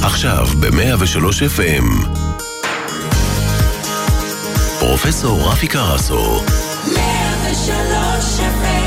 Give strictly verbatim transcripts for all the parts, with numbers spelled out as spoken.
עכשיו ב-מאה ושלוש אף אם פרופסור רפי קרסו. מאה ושלוש אף אם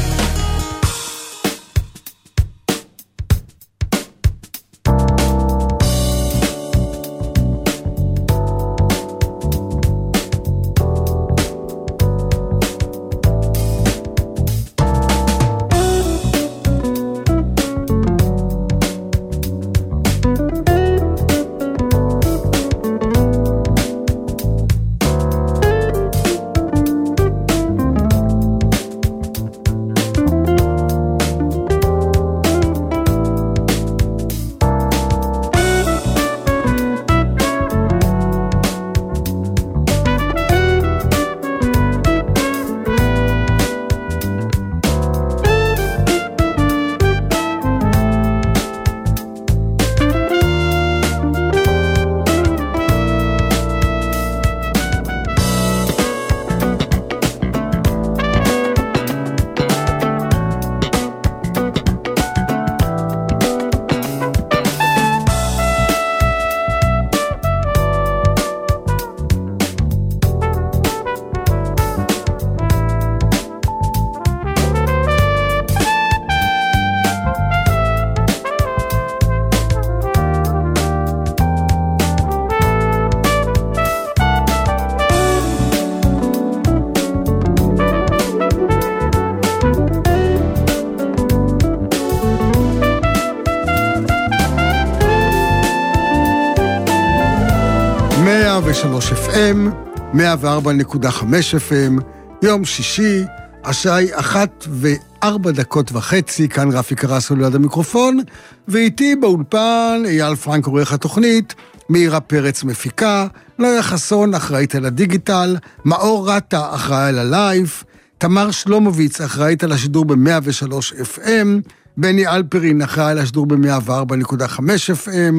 מאה ושלוש אף אם, מאה וארבע נקודה חמש אף אם, יום שישי, השעה היא אחת וארבע דקות וחצי, כאן רפי קרסו ליד המיקרופון, ואיתי באולפן אייל פרנק עורך התוכנית, מאירה פרץ מפיקה, נויה חסון אחראית על הדיגיטל, מאור רטה אחראי על הלייב, תמר שלומוביץ אחראית על השידור ב-מאה ושלוש אף אם, בני אלפרין אחראי על השידור ב-מאה וארבע נקודה חמש אף אם,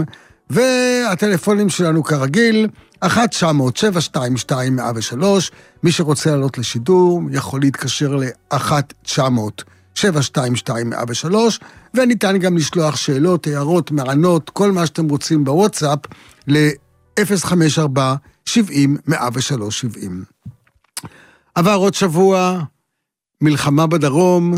והטלפונים שלנו כרגיל, אחת תשע אפס אפס שבע שתיים שתיים מאה ושלוש, מי שרוצה לעלות לשידור יכול להתקשר ל-אחת תשע אפס אפס שבע שתיים שתיים מאה ושלוש, וניתן גם לשלוח שאלות, הערות, מענות, כל מה שאתם רוצים בוואטסאפ, ל-אפס חמש ארבע שבעים מאה ושלוש שבעים. עבר עוד שבוע, מלחמה בדרום,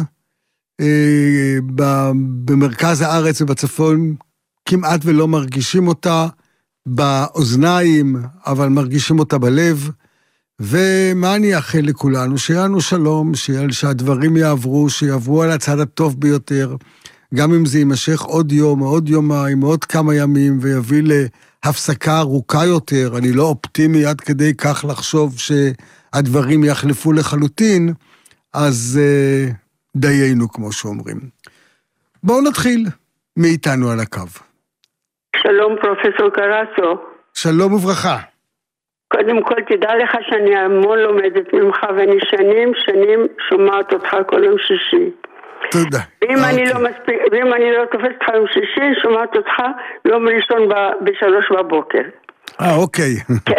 אה, במרכז הארץ ובצפון, כמעט ולא מרגישים אותה באוזניים, אבל מרגישים אותה בלב, ומה אני אאחל לכולנו? שיהיה לנו שלום, שהדברים יעברו, שיעברו על הצד הטוב ביותר, גם אם זה יימשך עוד יום, עוד יומיים, עוד כמה ימים, ויביא להפסקה ארוכה יותר. אני לא אופטימי עד כדי כך לחשוב שהדברים יחלפו לחלוטין, אז uh, דיינו כמו שאומרים. בואו נתחיל מאיתנו על הקו. שלום פרופסור קרסו. שלום וברכה. קודם כל תדע לך שאני המון לומדת ממך, ואני שנים שנים שומעת אותך כל יום שישי. תודה. ואם אני לא מספיק, ואם אני לא תופסת אותך יום שישי, שומעת אותך יום ראשון בשלוש בבוקר. אה, אוקיי.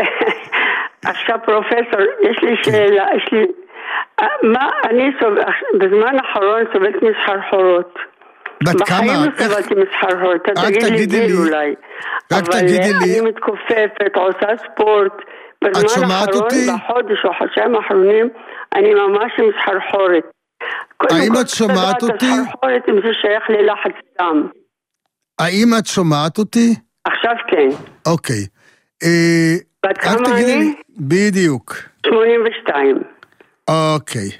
עכשיו פרופסור, יש לי שאלה, יש לי, מה אני סובל, בזמן האחרון סובלת מסחרחורות. בת כמה? בחיים לא סבלתי מסחרחורות, אתה תגיד לי גיל אולי. רק תגידי לי. אבל אני מתכופפת, עושה ספורט. בזמן האחרון, בחודש או חודשיים האחרונים, אני ממש מסחרחורת. האם את שומעת אותי? מסחרחורת אם זה שייך ללחץ דם. האם את שומעת אותי? עכשיו כן. אוקיי. בת כמה אני? בדיוק. שמונים ושתיים. אוקיי.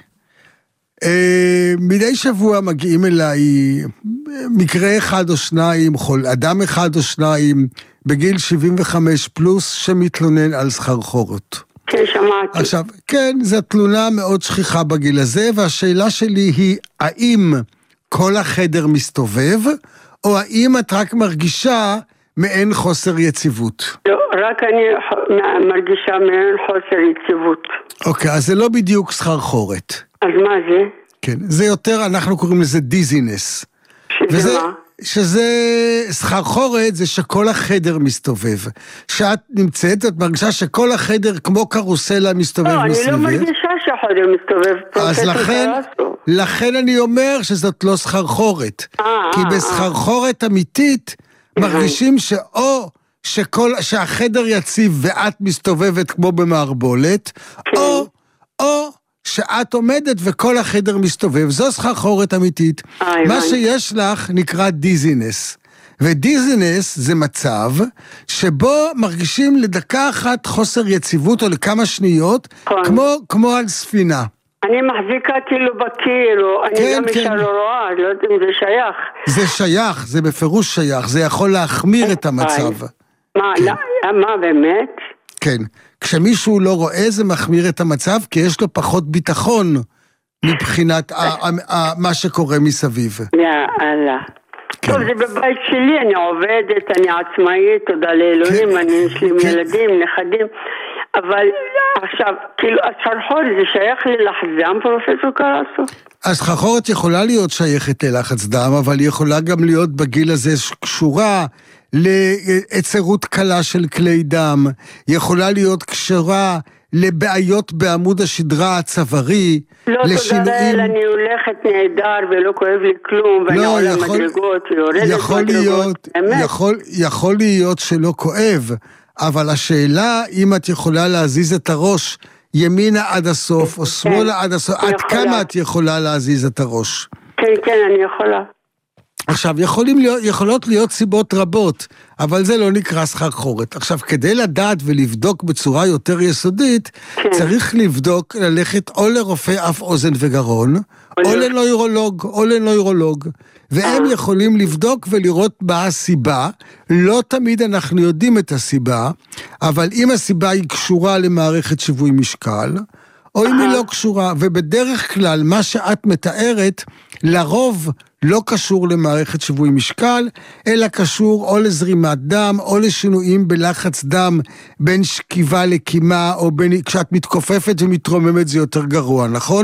מדי שבוע מגיעים אליי מקרה אחד או שניים, אדם אחד או שניים, בגיל שבעים וחמש פלוס, שמתלונן על סחרחורת. כן, שמעתי. עכשיו, כן, זו תלונה מאוד שכיחה בגיל הזה, והשאלה שלי היא, האם כל החדר מסתובב, או האם את רק מרגישה מעין חוסר יציבות? לא, רק אני מרגישה מעין חוסר יציבות. אוקיי, אז זה לא בדיוק סחרחורת. אז מה זה? כן, זה יותר, אנחנו קוראים לזה דיזינס. שזה וזה, מה? שזה סחרחורת, זה שכל החדר מסתובב. שאת נמצאת, את מרגישה שכל החדר כמו קרוסלה מסתובב לא, מסביבך. אני לא מרגישה שהחדר מסתובב. אז לכן, לכן אני אומר שזאת לא סחרחורת. אה, כי אה, בסחרחורת אמיתית, מרגישים שאו שכל, שהחדר יציב ואת מסתובבת כמו במערבולת, או, או שאת עומדת וכל החדר מסתובב. זו סחרחורת אמיתית. מה שיש לך נקרא דיזינס. ודיזינס זה מצב שבו מרגישים לדקה אחת חוסר יציבות או לכמה שניות, כמו, כמו על ספינה. אני מחזיקה כאילו בקיר, או אני כן, גם כן. ישר לא רואה, לא יודעת אם זה שייך. זה שייך, זה בפירוש שייך, זה יכול להחמיר את המצב. מה, כן. לא, מה באמת? כן, כשמישהו לא רואה זה מחמיר את המצב, כי יש לו פחות ביטחון מבחינת ה- ה- ה- מה שקורה מסביב. יאללה. כן. טוב, זה בבית שלי, אני עובדת, אני עצמאית, תודה לאלוהים, כן. אני יש לי כן. ילדים, נכדים, אבל עכשיו, כאילו, הסחרחורת זה שייך ללחץ דם, פרופסור קרסו? הסחרחורת יכולה להיות שייכת ללחץ דם, אבל היא יכולה גם להיות בגיל הזה קשורה לעצרות קלה של כלי דם, יכולה להיות קשורה לבעיות בעמוד השדרה הצווארי, לא, לשינויים... תודה לאל, אני הולכת נהדר ולא כואב לי כלום, ואני לא, עולה יכול- מדרגות ויורדת יכול מדרגות, להיות, באמת. יכול, יכול להיות שלא כואב, אבל השאלה אם את יכולה להזיז את הראש ימינה עד הסוף, או שמאלה עד הסוף, אני עד יכולה. כמה את יכולה להזיז את הראש? כן, כן, אני יכולה. עכשיו, יכולים להיות, יכולות להיות סיבות רבות, אבל זה לא נקרא סחרחורת. עכשיו, כדי לדעת ולבדוק בצורה יותר יסודית, כן. צריך לבדוק, ללכת או לרופא אף אוזן וגרון, או או לנוירולוג, או לנוירולוג, והם יכולים לבדוק ולראות מה הסיבה. לא תמיד אנחנו יודעים את הסיבה, אבל אם הסיבה היא קשורה למערכת שיווי משקל, או אם היא לא קשורה, ובדרך כלל מה שאת מתארת, לרוב לא קשור למערכת שיווי משקל, אלא קשור או לזרימת דם, או לשינויים בלחץ דם, בין שכיבה לקימה, או בין, כשאת מתכופפת ומתרוממת זה יותר גרוע, נכון?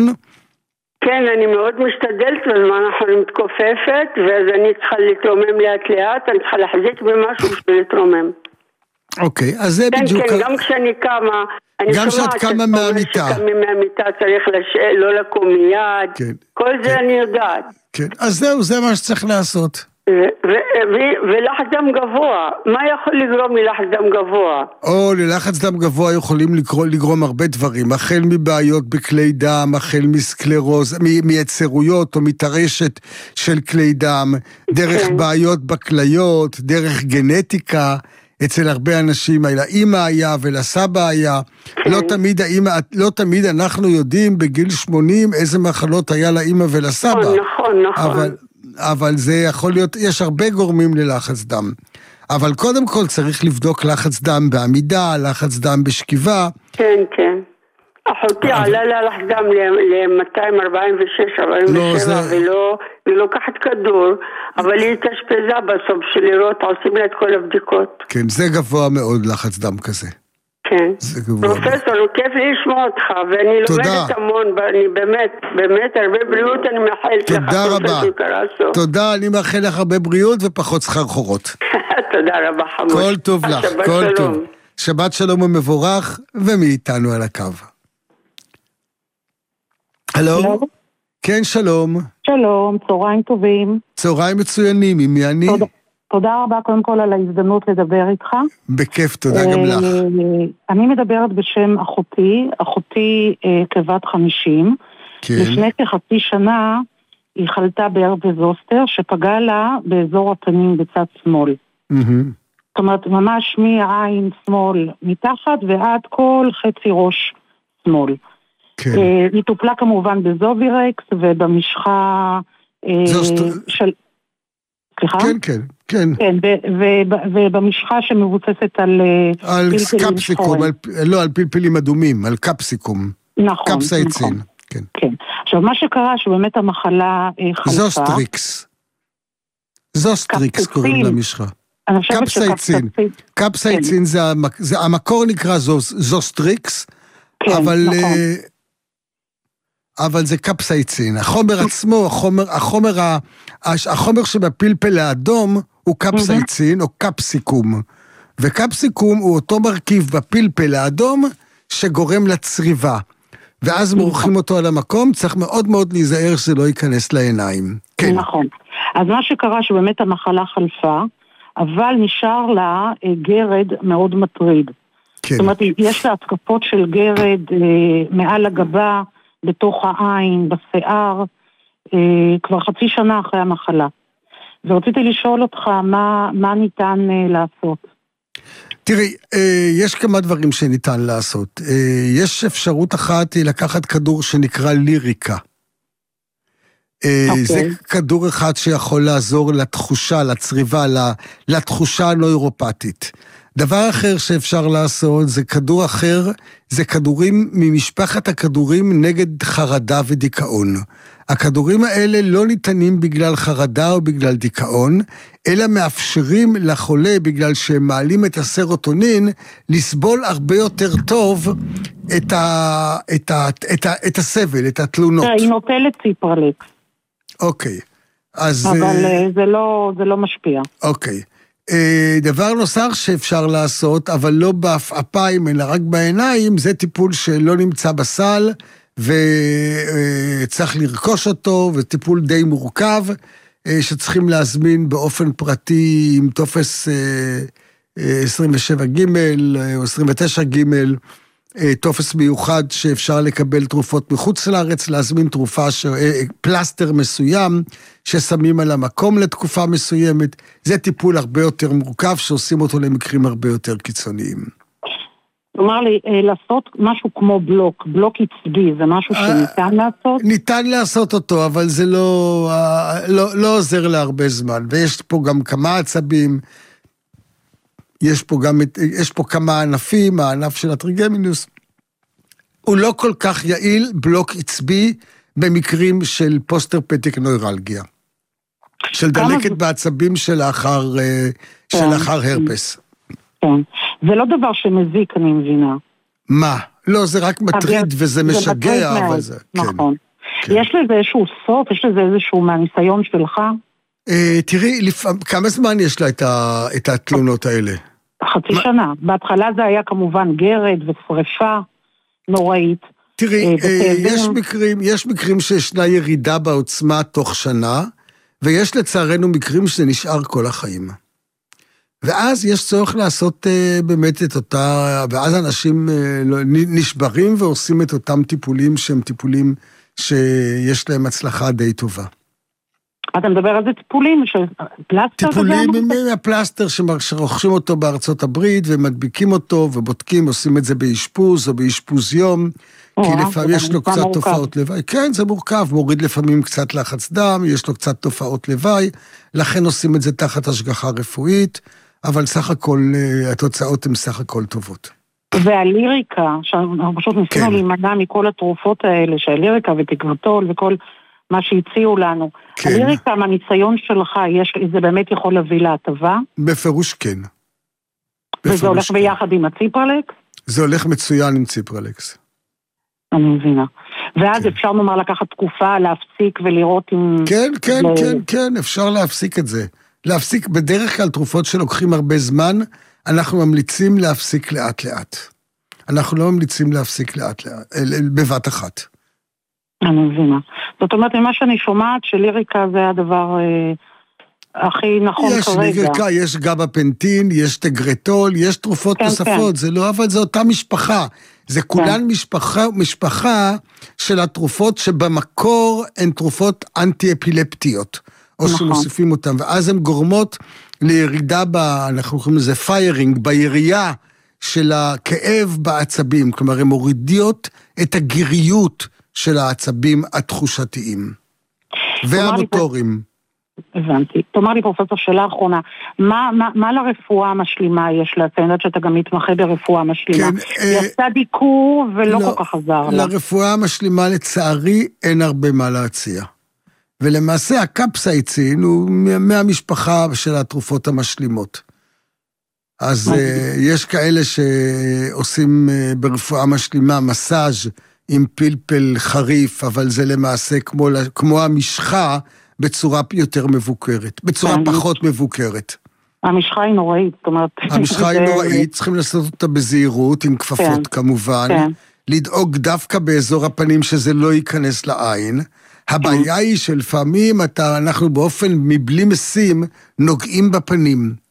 כן, אני מאוד משתדלת בזמן האחרון מתכופפת, ואז אני צריכה להתרומם לאט לאט, אני צריכה להחזיק במשהו בשביל להתרומם. אוקיי, אז זה כן, בדיוק... כן, גם כשאני קמה, אני גם שומעת כשאת קמה שאתה אומר מהמיטה. שקמים מהמיטה צריך לש... לא לקום מיד, כן, כל זה כן. אני יודעת. כן, אז זהו, זה מה שצריך לעשות. ו- ו- ו- ולחץ דם גבוה, מה יכול לגרום מלחץ דם גבוה? או ללחץ דם גבוה יכולים לגרום, לגרום הרבה דברים, החל מבעיות בכלי דם, החל מסקלרוז, מ- מיצרויות או מתרשת של כלי דם, דרך כן. בעיות בכליות, דרך גנטיקה, אצל הרבה אנשים, לאמא היה ולסבא היה, כן. לא תמיד האמא, לא תמיד אנחנו יודעים בגיל שמונים איזה מחלות היה לאמא ולסבא. נכון, נכון, נכון. אבל, אבל זה יכול להיות, יש הרבה גורמים ללחץ דם. אבל קודם כל צריך לבדוק לחץ דם בעמידה, לחץ דם בשכיבה. כן, כן. אחותי עלה לה לחץ דם ל-מאתיים ארבעים ושש ארבעים ושבע ולא, היא לוקחת כדור, אבל היא התאשפזה בסוף של לראות, עושים לה את כל הבדיקות. כן, זה גבוה מאוד לחץ דם כזה. כן. זה גבוה. פרופסור, כיף לי לשמוע אותך, ואני לומדת המון, ואני באמת, באמת, הרבה בריאות אני מאחלת לך. תודה רבה. תודה, אני מאחל לך הרבה בריאות ופחות סחרחורות. תודה רבה, חמוד. כל טוב לך, כל טוב. שבת שלום ומבורך, ומאיתנו על הקו. הלו? כן, שלום. שלום, צהריים טובים. צהריים מצוינים, עם מי אני? תודה, תודה רבה קודם כל על ההזדמנות לדבר איתך. בכיף, תודה גם לך. אני מדברת בשם אחותי, אחותי כבת חמישים. כן. לפני כחצי שנה היא חלתה בהרפס זוסטר שפגע לה באזור הפנים בצד שמאל. זאת אומרת, ממש מעין שמאל מתחת ועד כל חצי ראש שמאל. כן. היא טופלה כמובן בזובירקס ובמשחה של... סליחה? כן, כן, כן. כן, ובמשחה שמבוססת על... על קפסיקום, לא, על פלפלים אדומים, על קפסיקום. נכון. קפסאיצין, כן. כן. עכשיו, מה שקרה שבאמת המחלה חלפה... זוסטריקס. זוסטריקס קוראים למשחה. קפסאיצין. קפסאיצין זה, המקור נקרא זוסטריקס, אבל... אבל זה קפסאיצין. החומר עצמו, החומר, החומר, החומר שבפלפל האדום הוא קפסאיצין או קפסיקום. וקפסיקום הוא אותו מרכיב בפלפל האדום שגורם לצריבה. ואז מורחים אותו על המקום, צריך מאוד מאוד להיזהר שזה לא ייכנס לעיניים. כן. נכון. אז מה שקרה שבאמת המחלה חלפה, אבל נשאר לה גרד מאוד מטריד. כן. זאת אומרת, יש לה התקפות של גרד מעל הגבה, בתוך העין, בשיער, כבר חצי שנה אחרי המחלה. ורציתי לשאול אותך, מה, מה ניתן לעשות? תראי, יש כמה דברים שניתן לעשות. יש אפשרות אחת היא לקחת כדור שנקרא ליריקה. Okay. זה כדור אחד שיכול לעזור לתחושה, לצריבה, לתחושה הנוירופטית. דבר אחר שאפשר לעשות זה כדור אחר, זה כדורים ממשפחת הכדורים נגד חרדה ודיכאון. הכדורים האלה לא ניתנים בגלל חרדה או בגלל דיכאון, אלא מאפשרים לחולה, בגלל שהם מעלים את הסרוטונין, לסבול הרבה יותר טוב את, ה, את, ה, את, ה, את הסבל, את התלונות. היא נוטלת ציפרלקס. אוקיי. אז... אבל זה לא, זה לא משפיע. אוקיי. דבר נוסף שאפשר לעשות, אבל לא באפיים, אלא רק בעיניים, זה טיפול שלא נמצא בסל, וצריך לרכוש אותו, וטיפול די מורכב, שצריכים להזמין באופן פרטי עם טופס עשרים ושבע ג' או עשרים ותשע ג', טופס מיוחד שאפשר לקבל תרופות מחוץ לארץ, להזמין תרופה, ש... פלסטר מסוים, ששמים על המקום לתקופה מסוימת. זה טיפול הרבה יותר מורכב, שעושים אותו למקרים הרבה יותר קיצוניים. כלומר, לעשות משהו כמו בלוק, בלוק עצבי, זה משהו שניתן לעשות? ניתן לעשות אותו, אבל זה לא, לא, לא עוזר להרבה זמן. ויש פה גם כמה עצבים, יש פה גם, יש פה כמה ענפים, הענף של הטריגמינוס, הוא לא כל כך יעיל, בלוק עצבי, במקרים של פוסט-הרפטיק נוירלגיה. של דלקת בעצבים שלאחר, שלאחר הרפס. כן. זה לא דבר שמזיק, אני מבינה. מה? לא, זה רק מטריד וזה משגע, אבל זה, כן. נכון. יש לזה איזשהו סוף, יש לזה איזשהו מהניסיון שלך? תראי, כמה זמן יש לה את התלונות האלה? חצי שנה. בהתחלה זה היה כמובן גרד ושריפה נוראית. תראי, יש מקרים, יש מקרים שישנה ירידה בעוצמה תוך שנה, ויש לצערנו מקרים שזה נשאר כל החיים. ואז יש צורך לעשות באמת את אותה, ואז אנשים נשברים ועושים את אותם טיפולים שהם טיפולים שיש להם הצלחה די טובה. אתה מדבר על זה טיפולים, פלסטר? טיפולים מהפלסטר שרוכשים אותו בארצות הברית, ומדביקים אותו ובודקים, עושים את זה באשפוז או באשפוז יום, כי לפעמים יש לו קצת תופעות לוואי. כן, זה מורכב, מוריד לפעמים קצת לחץ דם, יש לו קצת תופעות לוואי, לכן עושים את זה תחת השגחה רפואית, אבל סך הכל, התוצאות הן סך הכל טובות. והליריקה, שאנחנו פשוט ניסינו להימנע מכל התרופות האלה, שהליריקה ותקוותול וכל מה שהציעו לנו. כן. הליריקה, מהניסיון שלך, יש, זה באמת יכול להביא להטבה? בפירוש כן. בפירוש וזה הולך כן. ביחד עם הציפרלקס? זה הולך מצוין עם ציפרלקס. אני מבינה. ואז כן. אפשר נאמר לקחת תקופה, להפסיק ולראות אם... כן, כן, ו... כן, כן, אפשר להפסיק את זה. להפסיק, בדרך כלל תרופות שלוקחים הרבה זמן, אנחנו ממליצים להפסיק לאט לאט. אנחנו לא ממליצים להפסיק לאט לאט, בבת אחת. אני מבינה. זאת אומרת, ממה שאני שומעת, שליריקה זה הדבר אה, הכי נכון יש כרגע. יש ליריקה, יש גבפנטין, יש טגרטול, יש תרופות כן, נוספות, כן. זה לא, אבל זה אותה משפחה. זה כולן כן. משפחה, משפחה של התרופות שבמקור הן תרופות אנטי-אפילפטיות, או נכון. שמוסיפים אותן, ואז הן גורמות לירידה, ב, אנחנו קוראים לזה פיירינג, בירייה של הכאב בעצבים, כלומר, הן מורידיות את הגיריות של העצבים התחושתיים, והמוטורים. הבנתי. תאמר לי פרופסור, שאלה האחרונה, מה, מה, מה לרפואה המשלימה יש לה? אני יודעת שאתה גם מתמחה ברפואה משלימה. כן, היא עשתה דיקור ולא לא, כל כך עזר לה. לרפואה המשלימה לצערי אין הרבה מה להציע. ולמעשה הקפסאיצין הוא מהמשפחה של התרופות המשלימות. אז uh, יש כאלה שעושים uh, ברפואה משלימה מסאז' עם פלפל חריף, אבל זה למעשה כמו, כמו המשחה בצורה יותר מבוקרת, בצורה פחות מבוקרת. המשחה היא נוראית, זאת אומרת... המשחה היא נוראית, צריכים לעשות אותה בזהירות, עם כפפות כמובן, לדאוג דווקא באזור הפנים שזה לא ייכנס לעין. הבעיה היא שלפעמים אנחנו באופן מבלי משים נוגעים בפנים.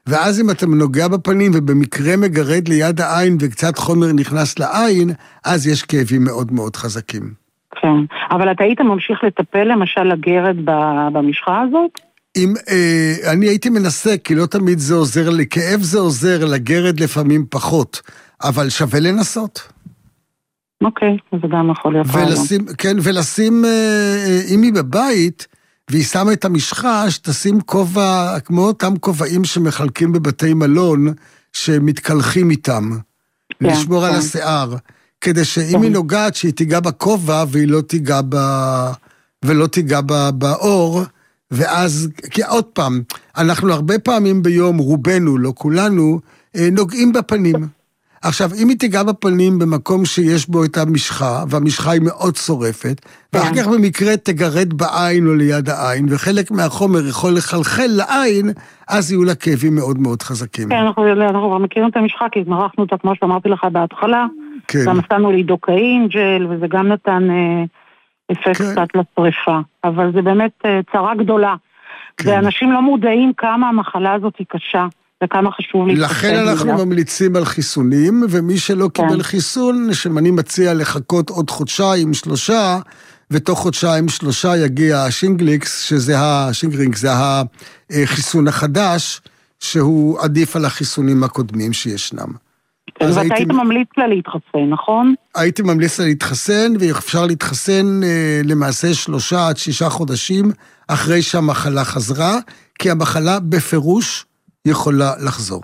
ואז אם אתה נוגע בפנים ובמקרה מגרד ליד העין וקצת חומר נכנס לעין, אז יש כאבים מאוד מאוד חזקים. כן, אבל אתה היית ממשיך לטפל למשל לגרד במשחה הזאת? אם, אה, אני הייתי מנסה, כי לא תמיד זה עוזר לי, כאב זה עוזר, לגרד לפעמים פחות, אבל שווה לנסות. אוקיי, זה גם יכול להיות. ולשים, כן, ולשים, אה, אם היא בבית, והיא שמה את המשחה, שתשים כובע, כמו אותם כובעים שמחלקים בבתי מלון, שמתקלחים איתם, כן, לשמור כן. על השיער, כדי שאם כן. היא נוגעת, שהיא תיגע בכובע, והיא לא תיגע ב... ולא תיגע ב... באור, ואז, כי עוד פעם, אנחנו הרבה פעמים ביום, רובנו, לא כולנו, נוגעים בפנים. עכשיו, אם היא תיגע בפנים במקום שיש בו את המשחה, והמשחה היא מאוד שורפת, ואחר כך במקרה תגרד בעין או ליד העין, וחלק מהחומר יכול לחלחל לעין, אז יהיו לה כאבים מאוד מאוד חזקים. כן, אנחנו, אנחנו מכירים את המשחה, כי מרחנו אותה, כמו שאמרתי לך בהתחלה, כן. גם עשינו לידוקאין, ג'ל, וזה גם נתן אה, אפקט כן. קצת לשריפה. אבל זה באמת אה, צרה גדולה. כן. ואנשים לא מודעים כמה המחלה הזאת היא קשה. וכמה חשוב להתחסן. לכן אנחנו מילה. ממליצים על חיסונים, ומי שלא כן. קיבל חיסון, שאני מציע לחכות עוד חודשיים, שלושה, ותוך חודשיים שלושה יגיע השינגליקס, שזה השינגרינג, זה החיסון החדש, שהוא עדיף על החיסונים הקודמים שישנם. כן, ואתה הייתי... היית ממליץ לה להתחסן, נכון? הייתי ממליץ לה להתחסן, ואפשר להתחסן למעשה שלושה עד שישה חודשים, אחרי שהמחלה חזרה, כי המחלה בפירוש, יכולה לחזור.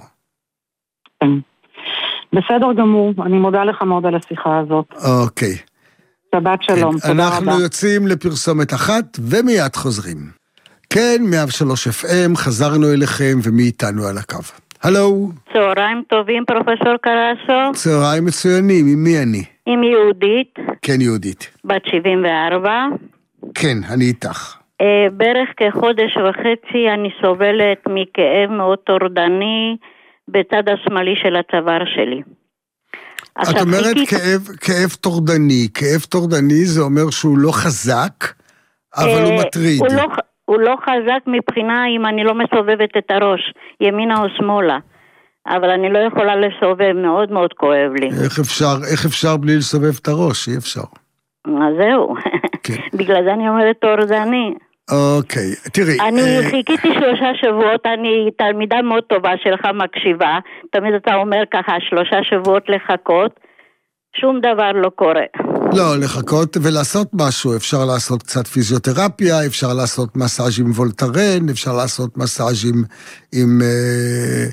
בסדר גמור, אני מודה לך מאוד על השיחה הזאת. אוקיי. שבת שלום, תודה רבה. אנחנו יוצאים לפרסומת אחת ומיד חוזרים. כן, מאה ושלוש אף אם, חזרנו אליכם ומי איתנו על הקו. הלו. צהריים טובים, פרופסור קרסו. צהריים מצוינים, עם מי אני? עם יהודית. כן, יהודית. בת שבעים וארבע. כן, אני איתך. בערך כחודש וחצי אני סובלת מכאב מאוד טורדני בצד השמאלי של הצוואר שלי. את אומרת חיכית... כאב, כאב טורדני, כאב טורדני זה אומר שהוא לא חזק, אבל הוא מטריד. הוא לא, הוא לא חזק מבחינה אם אני לא מסובבת את הראש, ימינה או שמאלה, אבל אני לא יכולה לסובב, מאוד מאוד כואב לי. איך אפשר, איך אפשר בלי לסובב את הראש? אי אפשר. אז זהו, כן. בגלל זה אני אומרת טורדני. אוקיי, תראי. אני אה... חיכיתי שלושה שבועות, אני תלמידה מאוד טובה שלך מקשיבה, תמיד אתה אומר ככה, שלושה שבועות לחכות, שום דבר לא קורה. לא, לחכות ולעשות משהו, אפשר לעשות קצת פיזיותרפיה, אפשר לעשות מסאז' עם וולטרן, אפשר לעשות מסאז' עם... עם אה...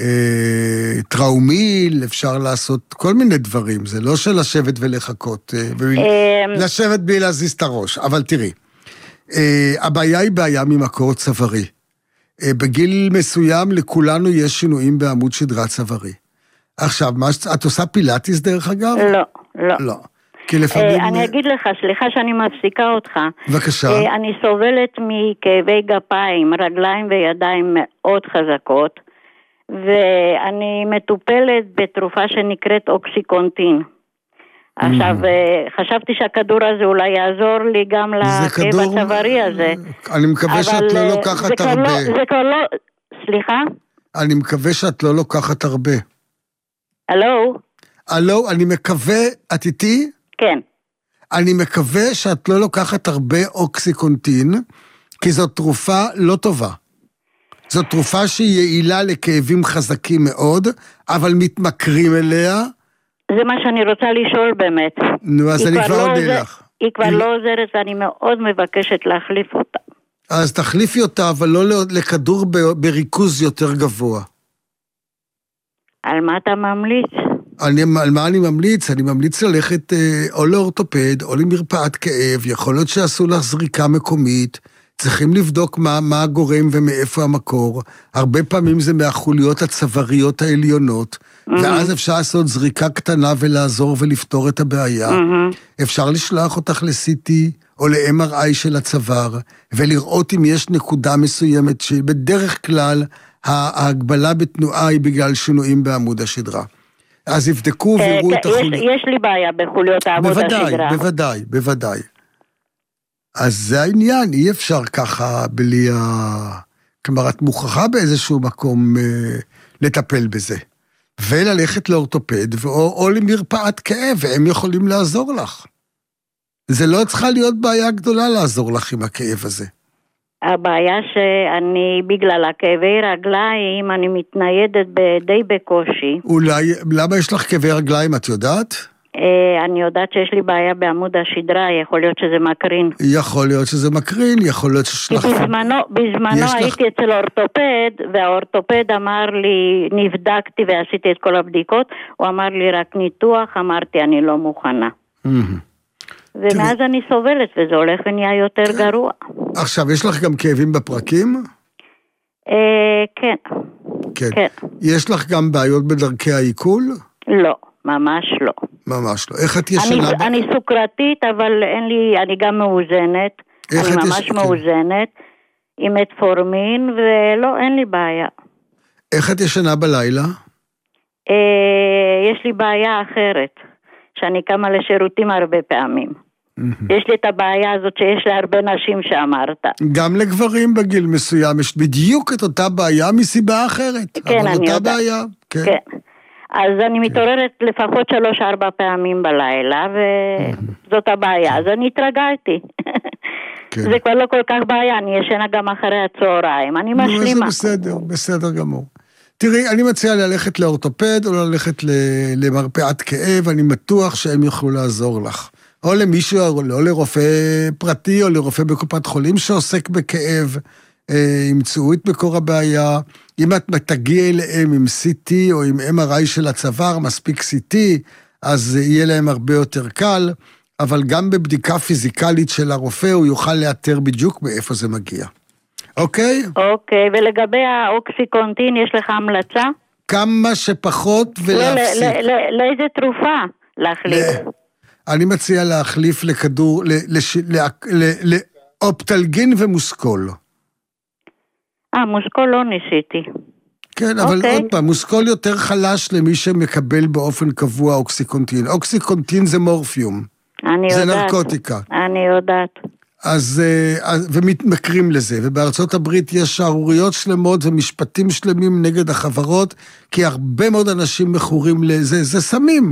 טראומיל, אפשר לעשות כל מיני דברים, זה לא של לשבת ולחכות, לשבת בלי להזיז את הראש, אבל תראי, הבעיה היא בעיה ממקור צווארי. בגיל מסוים לכולנו יש שינויים בעמוד שדרה צווארי. עכשיו, את עושה פילאטיס דרך אגב? לא, לא. לא. כי לפעמים... אני אגיד לך, סליחה שאני מפסיקה אותך. בבקשה. אני סובלת מכאבי גפיים, רגליים וידיים מאוד חזקות, ואני מטופלת בתרופה שנקראת אוקסיקונטין. עכשיו, חשבתי שהכדור הזה אולי יעזור לי גם לכאב הצווארי הזה. אני מקווה שאת לא לוקחת הרבה. זה כבר לא... סליחה? אני מקווה שאת לא לוקחת הרבה. הלו? הלו, אני מקווה... את איתי? כן. אני מקווה שאת לא לוקחת הרבה אוקסיקונטין, כי זאת תרופה לא טובה. זו תרופה שהיא יעילה לכאבים חזקים מאוד, אבל מתמכרים אליה. זה מה שאני רוצה לשאול באמת. נו, אז אני כבר עונה לך. היא כבר לא עוזרת ואני מאוד מבקשת להחליף אותה. אז תחליפי אותה, אבל לא לכדור בריכוז יותר גבוה. על מה אתה ממליץ? אני, על מה אני ממליץ? אני ממליץ ללכת אה, או לאורתופד, או למרפאת כאב, יכול להיות שעשו לך זריקה מקומית, צריכים לבדוק מה, מה הגורם ומאיפה המקור. הרבה פעמים זה מהחוליות הצוואריות העליונות, mm-hmm. ואז אפשר לעשות זריקה קטנה ולעזור ולפתור את הבעיה. Mm-hmm. אפשר לשלוח אותך ל-סי טי או ל-אם אר איי של הצוואר, ולראות אם יש נקודה מסוימת שבדרך כלל ההגבלה בתנועה היא בגלל שינויים בעמוד השדרה. אז יבדקו ויראו את החוליות. יש לי בעיה בחוליות העמוד השדרה. בוודאי, בוודאי, בוודאי. אז זה העניין, אי אפשר ככה בלי, ה... כלומר, את מוכרחה באיזשהו מקום אה, לטפל בזה. וללכת לאורתופד, או, או למרפאת כאב, והם יכולים לעזור לך. זה לא צריכה להיות בעיה גדולה לעזור לך עם הכאב הזה. הבעיה שאני, בגלל הכאבי רגליים, אני מתניידת די בקושי. אולי, למה יש לך כאבי רגליים, את יודעת? אני יודעת שיש לי בעיה בעמוד השדרה, יכול להיות שזה מקרין. יכול להיות שזה מקרין, יכול להיות שיש לך... בזמנו, בזמנו הייתי לך... אצל אורתופד, והאורתופד אמר לי, נבדקתי ועשיתי את כל הבדיקות, הוא אמר לי רק ניתוח, אמרתי אני לא מוכנה. ומאז תראי... אני סובלת, וזה הולך ונהיה יותר כן. גרוע. עכשיו, יש לך גם כאבים בפרקים? אה, כן. כן. כן. יש לך גם בעיות בדרכי העיכול? לא. ממש לא. ממש לא. איך את ישנה? אני, אני סוכרתית, אבל אין לי, אני גם מאוזנת. אני ממש יש... מאוזנת, כן. עם מטפורמין, ולא, אין לי בעיה. איך את ישנה בלילה? אה, יש לי בעיה אחרת, שאני קמה לשירותים הרבה פעמים. Mm-hmm. יש לי את הבעיה הזאת שיש להרבה נשים שאמרת. גם לגברים בגיל מסוים, יש בדיוק את אותה בעיה מסיבה אחרת. כן, אבל אני אותה יודע. בעיה, כן. כן. אז אני מתעוררת לפחות שלוש ארבע פעמים בלילה, וזאת הבעיה. אז אני התרגלתי. זה כבר לא כל כך בעיה, אני ישנה גם אחרי הצהריים. אני משלימה. זה בסדר, בסדר גמור. תראי, אני מציע ללכת לאורתופד, או ללכת למרפאת כאב, אני בטוח שהם יוכלו לעזור לך. או למישהו, או לרופא פרטי, או לרופא בקופת חולים שעוסק בכאב, ימצאו את מקור הבעיה. אם את תגיע אליהם עם סי טי או עם אם אר איי של הצוואר, מספיק סי טי, אז יהיה להם הרבה יותר קל, אבל גם בבדיקה פיזיקלית של הרופא, הוא יוכל לאתר בדיוק מאיפה זה מגיע. אוקיי? אוקיי, ולגבי האוקסיקונטין, יש לך המלצה? כמה שפחות ולהפסיק. לאיזה תרופה להחליף? אני מציע להחליף לכדור, לאופטלגין ומוסקול. אה, מוסקול לא ניסיתי. כן, אבל עוד פעם, מוסקול יותר חלש למי שמקבל באופן קבוע אוקסיקונטין. אוקסיקונטין זה מורפיום. אני יודעת. זה נרקוטיקה. אני יודעת. אז, ומתמכרים לזה, ובארצות הברית יש שערוריות שלמות ומשפטים שלמים נגד החברות, כי הרבה מאוד אנשים מכורים לזה, זה סמים.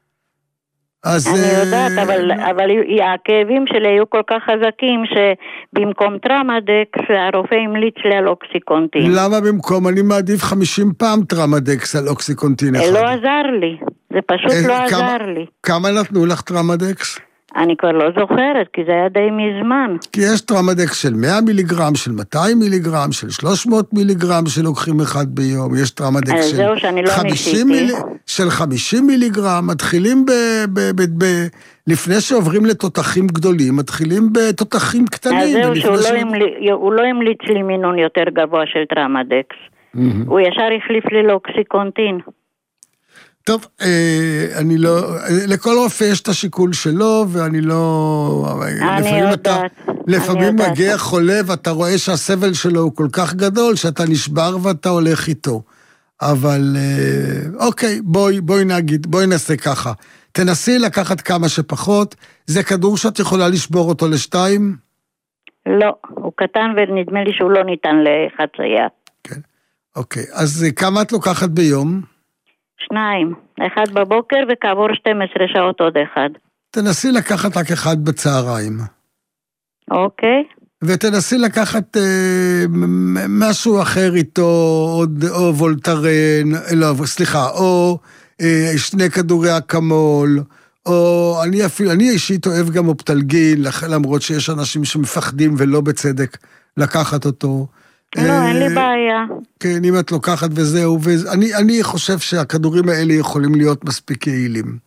אז אני יודעת, אבל, אבל הכאבים שלי היו כל כך חזקים שבמקום טראמדקס הרופא המליץ לי על אוקסיקונטין. למה במקום? אני מעדיף חמישים פעם טראמדקס על אוקסיקונטין אחד. לא עזר לי, זה פשוט לא עזר לי. כמה נתנו לך טראמדקס? אני כבר לא זוכרת, כי זה היה די מזמן. כי יש טראמדקס של מאה מיליגרם, של מאתיים מיליגרם, של שלוש מאות מיליגרם שלוקחים אחד ביום. יש טראמדקס של חמישים מיל... של חמישים מיליגרם. מתחילים ב... ב... ב... ב... לפני שעוברים לתותחים גדולים, מתחילים בתותחים קטנים. אז זהו שהוא ש... לא, המל... לא המליץ לי מינון יותר גבוה של טראמדקס. Mm-hmm. הוא ישר החליף לי לאוקסיקונטין. טוב, אני לא, לכל רופא יש את השיקול שלו, ואני לא, אני יודעת. לפעמים מגיע חולה, ואתה רואה שהסבל שלו הוא כל כך גדול, שאתה נשבר ואתה הולך איתו. אבל, אוקיי, בואי, בואי נגיד, בואי נעשה ככה. תנסי לקחת כמה שפחות, זה כדור שאת יכולה לשבור אותו לשתיים? לא, הוא קטן ונדמה לי שהוא לא ניתן לחצייה. כן, אוקיי, אז כמה את לוקחת ביום? שניים, אחד בבוקר וכעבור שתים עשרה שעות עוד אחד. תנסי לקחת רק אחד בצהריים. אוקיי. ותנסי לקחת אה, משהו אחר איתו, או, או וולטרן, לא, סליחה, או אה, שני כדורי אקמול, או אני אפילו, אני אישית אוהב גם אופטלגין, למרות שיש אנשים שמפחדים ולא בצדק לקחת אותו. לא, אין לי בעיה. כן, אם את לוקחת וזהו, ואני, אני חושב שהכדורים האלה יכולים להיות מספיק יעילים.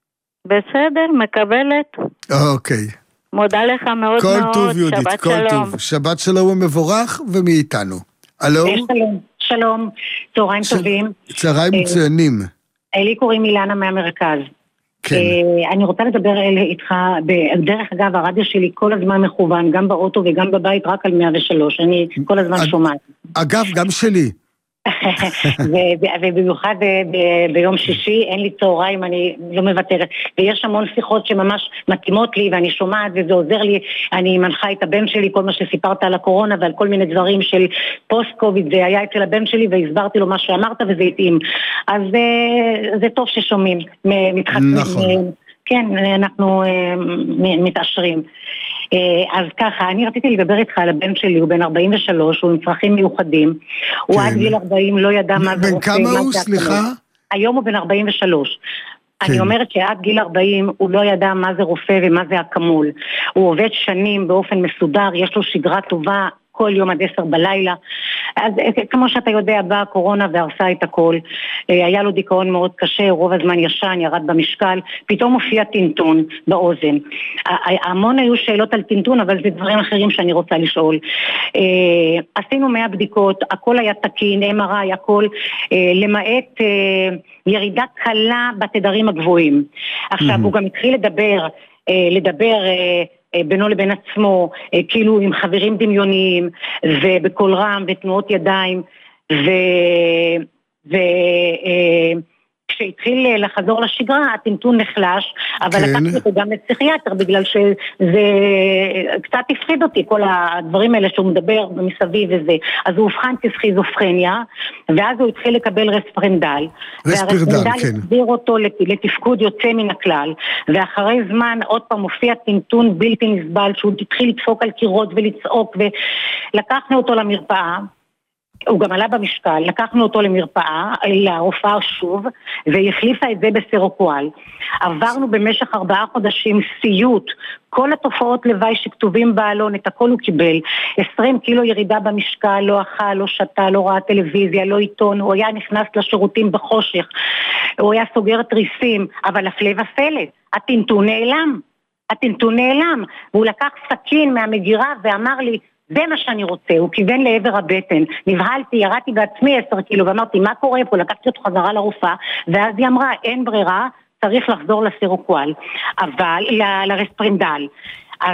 בסדר, מקבלת. אוקיי. מודה לך מאוד מאוד. כל טוב יהודית, כל טוב. שבת שלום ומבורך ומאיתנו. הלו? שלום, שלום, צהריים טובים. צהריים מצוינים. לי קוראים אילנה מהמרכז. כן. אני רוצה לדבר איתך, בדרך אגב הרדיו שלי כל הזמן מכוון, גם באוטו וגם בבית רק על מאה ושלוש, אני כל הזמן שומעת. אגב, גם שלי. ובמיוחד ביום שישי, אין לי צהריים, אני לא מוותרת. ויש המון שיחות שממש מתאימות לי, ואני שומעת, וזה עוזר לי. אני מנחה את הבן שלי, כל מה שסיפרת על הקורונה, ועל כל מיני דברים של פוסט-קוביד, זה היה אצל הבן שלי, והסברתי לו מה שאמרת, וזה התאים. אז זה טוב ששומעים. נכון. כן, אנחנו מתעשרים. אז ככה, אני רציתי לדבר איתך על הבן שלי, הוא בן ארבעים ושלוש, הוא עם צרכים מיוחדים, הוא עד גיל ארבעים לא ידע מה זה רופא. בן כמה הוא, סליחה? היום הוא בן ארבעים ושלוש. אני אומרת שעד גיל ארבעים הוא לא ידע מה זה רופא ומה זה הקמול. הוא עובד שנים באופן מסודר, יש לו שגרה טובה, כל יום עד עשר בלילה. אז כמו שאתה יודע, באה הקורונה והרסה את הכל. היה לו דיכאון מאוד קשה, רוב הזמן ישן, ירד במשקל, פתאום הופיע טינטון באוזן. המון היו שאלות על טינטון, אבל זה דברים אחרים שאני רוצה לשאול. עשינו מאה בדיקות, הכל היה תקין, אם אר איי, הכל, למעט ירידה קלה בתדרים הגבוהים. עכשיו, הוא גם התחיל לדבר, לדבר בינו לבין עצמו, כאילו עם חברים דמיוניים, ובקול רם, ותנועות ידיים, ו... ו... כשהתחיל לחזור לשגרה, הטינטון נחלש, אבל כן. לקחתי אותו גם לפסיכיאטר, בגלל שזה קצת הפחיד אותי, כל הדברים האלה שהוא מדבר מסביב וזה. אז הוא הובחן כסכיזופרניה, ואז הוא התחיל לקבל רספרנדל. רספרנדל, כן. הסביר אותו לתפקוד יוצא מן הכלל, ואחרי זמן עוד פעם הופיע טינטון בלתי נסבל, שהוא התחיל לדפוק על קירות ולצעוק, ולקחנו אותו למרפאה, הוא גם עלה במשקל, לקחנו אותו למרפאה, לרופאה שוב, והיא החליפה את זה בסרוקואל. עברנו במשך ארבעה חודשים סיוט, כל התופעות לוואי שכתובים בעלון, את הכל הוא קיבל, עשרים קילו ירידה במשקל, לא אכל, לא שתה, לא ראה טלוויזיה, לא עיתון, הוא היה נכנס לשירותים בחושך, הוא היה סוגר תריסים, אבל הפלא ופלא, הטינטון נעלם, הטינטון נעלם, והוא לקח סכין מהמגירה ואמר לי, זה מה שאני רוצה, הוא כיוון לעבר הבטן, נבהלתי, ירדתי בעצמי עשר קילו, ואמרתי, מה קורה פה? לקחתי אותו חזרה לרופאה, ואז היא אמרה, אין ברירה, צריך לחזור לסירוקואל, אבל, ל- לרספרנדל. אז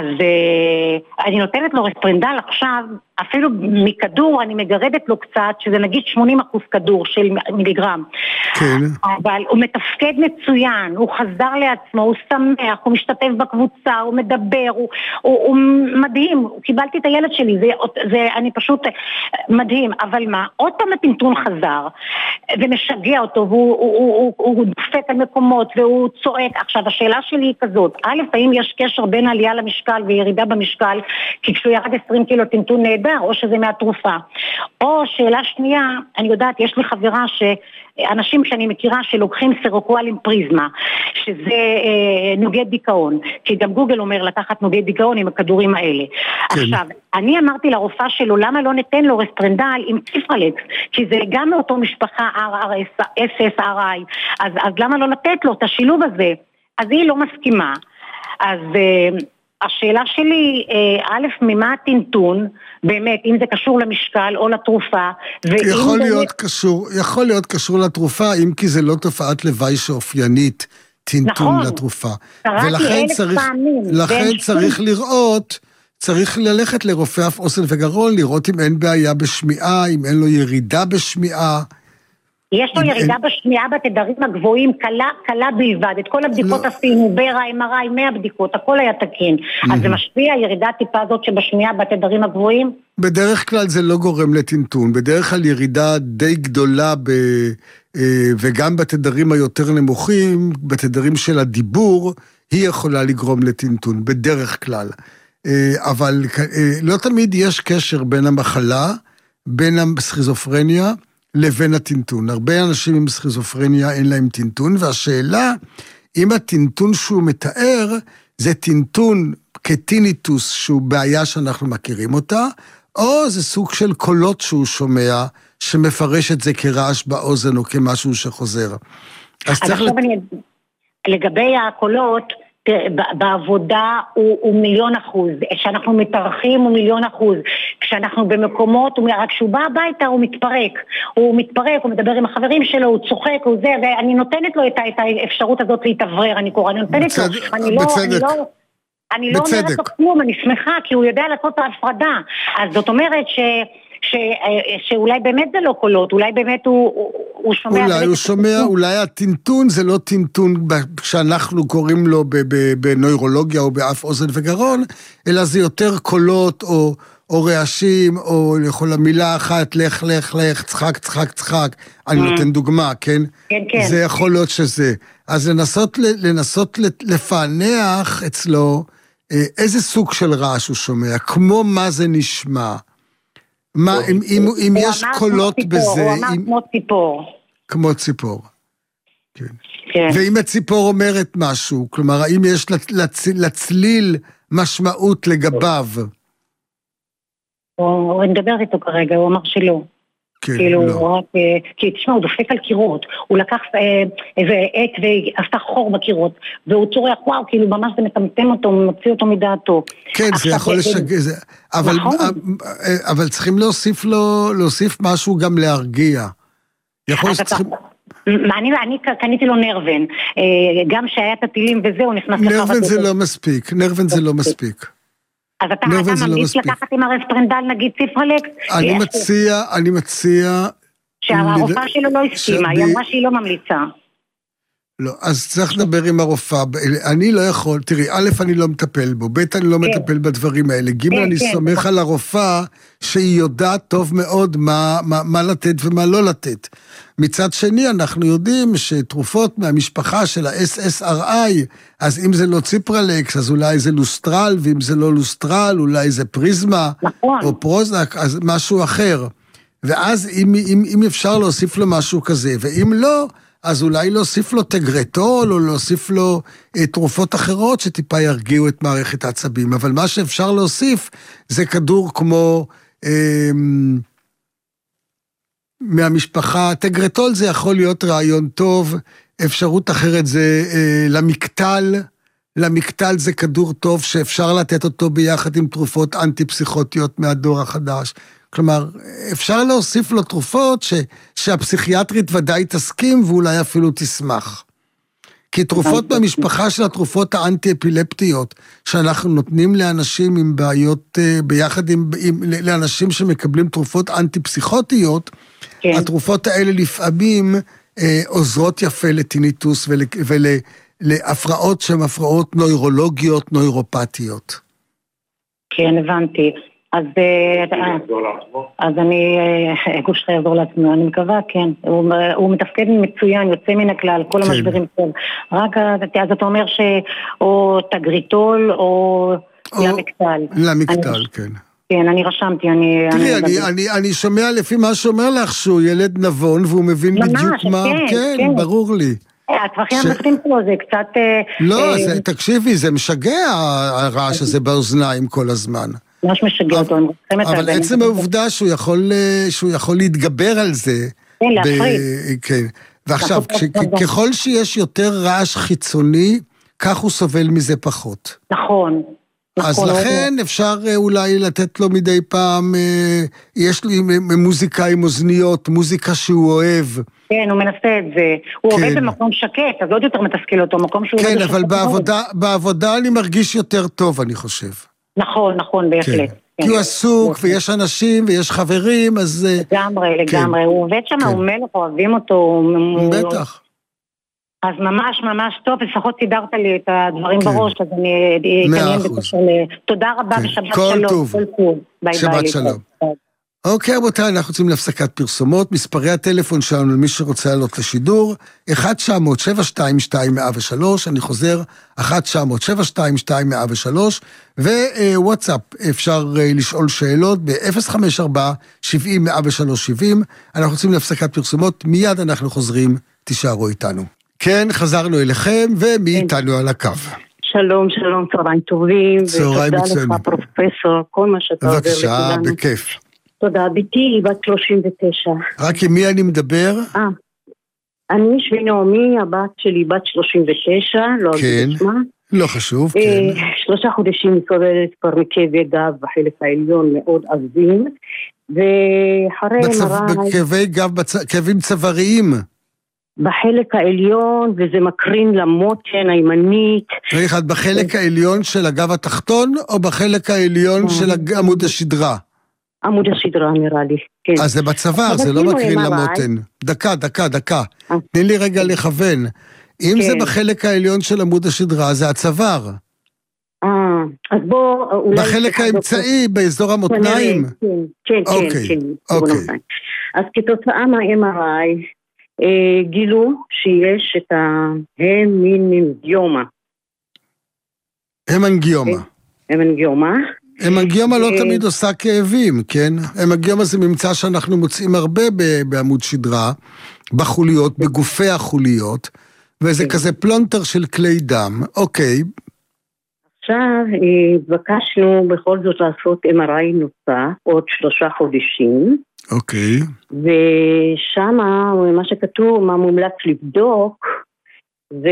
uh, אני נותנת לו רספרנדל עכשיו, אפילו מכדור אני מגרדת לו קצת, שזה נגיד שמונים אחוז כדור של מיליגרם. כן. אבל הוא מתפקד מצוין, הוא חזר לעצמו, הוא שמח, הוא משתתף בקבוצה, הוא מדבר, הוא, הוא, הוא מדהים, קיבלתי את הילד שלי, זה, זה אני פשוט מדהים, אבל מה, עוד פעם הטינטון חזר, ומשגע אותו, והוא הוא, הוא, הוא, הוא דופק על מקומות, והוא צועק. עכשיו, השאלה שלי היא כזאת, א', האם יש קשר בין עלייה למשקל וירידה במשקל, כי כשהוא ירד עשרים קילו טינטון נהדר, או שזה מהתרופה. או שאלה שנייה, אני יודעת, יש לי חברה שאנשים שאני מכירה שלוקחים סרוקואל עם פריזמה, שזה אה, נוגד דיכאון, כי גם גוגל אומר לקחת נוגד דיכאון עם הכדורים האלה. כן. עכשיו, אני אמרתי לרופאה שלו, למה לא ניתן לו רספרנדל עם ציפרלקס, כי זה גם מאותו משפחה אר אר אס אס אר איי, אז, אז למה לא לתת לו את השילוב הזה? אז היא לא מסכימה. אז אה, השאלה שלי, א', ממה הטינטון, באמת, אם זה קשור למשקל או לתרופה, יכול להיות קשור, יכול להיות קשור לתרופה, אם כי זה לא תופעת לוואי שאופיינית, טינטון לתרופה. ולכן צריך, לכן צריך לראות, צריך ללכת לרופא אף אוזן וגרון, לראות אם אין בעיה בשמיעה, אם אין לו ירידה בשמיעה, יש לו ירידה בשמיעה בתדרים הגבוהים, קלה, קלה בלבד. את כל הבדיקות עשינו, ברה, אם אר איי, מאה בדיקות, הכל היה תקין. אז זה משפיע, ירידה טיפה הזאת שבשמיעה בתדרים הגבוהים? בדרך כלל זה לא גורם לטינטון. בדרך כלל ירידה די גדולה, ב... וגם בתדרים היותר נמוכים, בתדרים של הדיבור, היא יכולה לגרום לטינטון, בדרך כלל. אבל לא תמיד יש קשר בין המחלה, בין הסכיזופרניה, לבין הטינטון. הרבה אנשים עם סכיזופרניה אין להם טינטון, והשאלה, אם הטינטון שהוא מתאר, זה טינטון כטיניטוס, שהוא בעיה שאנחנו מכירים אותה, או זה סוג של קולות שהוא שומע, שמפרש את זה כרעש באוזן, או כמשהו שחוזר. אז עכשיו לת... אני... לגבי הקולות, בעבודה הוא, הוא מיליון אחוז, כשאנחנו מתארחים הוא מיליון אחוז, כשאנחנו במקומות, רק כשהוא בא הביתה הוא מתפרק, הוא מתפרק, הוא מדבר עם החברים שלו, הוא צוחק, הוא זה, ואני נותנת לו את, את האפשרות הזאת להתאוורר, אני קורא, אני נותנת בצד... לו, אני לא, אני לא, אני לא אומרת לו כלום, אני שמחה, כי הוא יודע לעשות את ההפרדה, אז זאת אומרת ש... ש, שאולי באמת זה לא קולות, אולי באמת הוא, הוא שומע... אולי הוא שומע, אולי הטינטון זה לא טינטון שאנחנו קוראים לו בנוירולוגיה או באף אוזן וגרון, אלא זה יותר קולות או, או רעשים, או יכול המילה אחת, לך, לך, לך, צחק, צחק, צחק. אני נותן דוגמה, כן? כן, כן. זה יכול להיות שזה. אז לנסות, לנסות לפענח אצלו איזה סוג של רעש הוא שומע, כמו מה זה נשמע. מה, אם, אם, אם יש קולות בזה... הוא אמר כמו ציפור. כמו ציפור. כן. כן. ואם הציפור אומרת משהו, כלומר, האם יש לצ, לצליל משמעות לגביו? הוא נדבר איתו כרגע, הוא אמר שלא. כן, כאילו, לא. רק, כי תשמע, הוא דופק על קירות, הוא לקח איזה עט ועשתה חור בקירות, והוא צורח, וואו, כאילו ממש זה מטמטם אותו, הוא מוציא אותו מדעתו. כן, זה יכול לשגע, אבל, אבל צריכים להוסיף לו, להוסיף משהו גם להרגיע. יכול שצריכים... אני, אני קניתי לו נרוון, גם שהיה את הטילים וזה, הוא נכנס... נרוון זה לא מספיק, נרוון זה לא מספיק. אז אתה ממליץ לקחת עם הרספרנדל, נגיד ציפרלקס? אני מציע, אני מציע... שהרופאה שלו לא הסכימה, היא אמרה שהיא לא ממליצה. לא, אז צריך לדבר עם הרופאה. אני לא יכול, תראי, א', אני לא מטפל בו, ב', אני לא מטפל בדברים האלה, ג', אני סומך על הרופאה שהיא יודעת טוב מאוד מה לתת ומה לא לתת. מצד שני, אנחנו יודעים שתרופות מהמשפחה של ה-אס אס אר איי, אז אם זה לא ציפרלקס, אז אולי זה לוסטרל, ואם זה לא לוסטרל, אולי זה פריזמה, או פרוזק, אז משהו אחר. ואז אם, אם, אם אפשר להוסיף לו משהו כזה, ואם לא, אז אולי להוסיף לו טגרטול, או להוסיף לו אה, תרופות אחרות שטיפה ירגיעו את מערכת העצבים. אבל מה שאפשר להוסיף, זה כדור כמו... אה, מהמשפחה, טגרטול זה יכול להיות רעיון טוב, אפשרות אחרת זה אה, למקטל, למקטל זה כדור טוב שאפשר לתת אותו ביחד עם תרופות אנטי-פסיכוטיות מהדור החדש. כלומר, אפשר להוסיף לו תרופות ש, שהפסיכיאטרית ודאי תסכים ואולי אפילו תשמח. כי תרופות במשפחה של התרופות האנטי-אפילפטיות, שאנחנו נותנים לאנשים עם בעיות, ביחד עם, עם לאנשים שמקבלים תרופות אנטי-פסיכוטיות, כן. התרופות האלה לפעמים אה, עוזרות יפה לטיניטוס ול, ולהפרעות שהן הפרעות נוירולוגיות, נוירופתיות. כן, הבנתי. אז, אז אני, גוש שלך יעזור לעצמו, אני מקווה, כן. הוא, הוא מתפקד מצוין, יוצא מן הכלל, כל כן. המשברים טוב. רק אז אתה אומר שאו תגריטול או, או למקטל. למקטל, אני, כן. כן, אני רשמתי, אני... תראי, אני, אני, אני, אני שומע לפי מה שאומר לך שהוא ילד נבון, והוא מבין ממש, בדיוק מה... כן, כן, כן, ברור לי. הטווחים המסכים שלו זה קצת... לא, אה, זה, תקשיבי, זה משגע הרעש הזה באוזניים כל הזמן. ממש משגע אותו. אבל עצם העובדה שהוא יכול, שהוא יכול להתגבר על זה... כן, להפריד. כן, ועכשיו, ככל שיש יותר רעש חיצוני, כך הוא סובל מזה פחות. נכון. אז לכן אפשר אולי לתת לו מדי פעם, יש לי מוזיקה עם אוזניות, מוזיקה שהוא אוהב. כן, הוא מנסה את זה. הוא עובד במקום שקט, אז עוד יותר מתסכל אותו, מקום שהוא... כן, אבל בעבודה אני מרגיש יותר טוב, אני חושב. נכון, נכון, בהחלט. כי הוא עסוק, ויש אנשים, ויש חברים, אז... לגמרי, לגמרי. הוא עובד שם, הוא מלך, אוהבים אותו. בטח. אז ממש ממש טוב, לפחות סידרת לי את הדברים כן. בראש, אז אני אתעניין בקשר ל... תודה רבה כן. ושבת כל שלום. טוב. כל טוב. ביי שבת ביי. שלום. אוקיי, רבותיי, אנחנו רוצים להפסקת פרסומות, מספרי הטלפון שלנו למי שרוצה לעלות לשידור, אחד תשע אפס אפס שבע שתיים שתיים מאה ושלוש, אני חוזר, אחד תשע אפס אפס שבע שתיים שתיים מאה ושלוש, ווואטסאפ, אפשר לשאול שאלות ב-אפס חמש ארבע שבעים מאה ושלוש שבעים, אנחנו רוצים להפסקת פרסומות, מיד אנחנו חוזרים, תישארו איתנו. כן, חזרנו אליכם, ומי איתנו על הקו. שלום, שלום, צהריים טובים, צהריים מצוינים. ותודה לך פרופסור, כל מה שאתה עובר לכולנו. בבקשה, בכיף. תודה, ביתי היא בת שלושים ותשע. רק עם מי אני מדבר? אה, אני שבי נעמי, הבת שלי בת שלושים ותשע, לא כן, לא חשוב, כן. שלושה חודשים מסובבת כבר מכאבי גב בחלק העליון מאוד עזים, ואחרי מראה... בכאבי גב, כאבים צוואריים. בחלק העליון, וזה מקרין למותן הימנית. רגע, בחלק העליון של הגב התחתון, או בחלק העליון של עמוד השדרה? עמוד השדרה נראה לי, כן. אז זה בצוואר, זה לא מקרין למותן. דקה, דקה, דקה. תני לי רגע לכוון. אם זה בחלק העליון של עמוד השדרה, זה הצוואר. אה, אז בוא... בחלק האמצעי, באזור המותניים? כן, כן, כן. אוקיי. אז כתוצאה מה-אם אר איי, גילו שיש את ההמנגיומה. המנגיומה. המנגיומה. המנגיומה לא תמיד עושה כאבים, כן? המנגיומה זה ממצא שאנחנו מוצאים הרבה בעמוד שדרה, בחוליות, בגופי החוליות, וזה כזה פלונטר של כלי דם. אוקיי. עכשיו בקשנו בכל זאת לעשות אם אר איי נוסף עוד שלושה חודשים. אוקיי. ושם מה שכתוב, מה מומלץ לבדוק, זה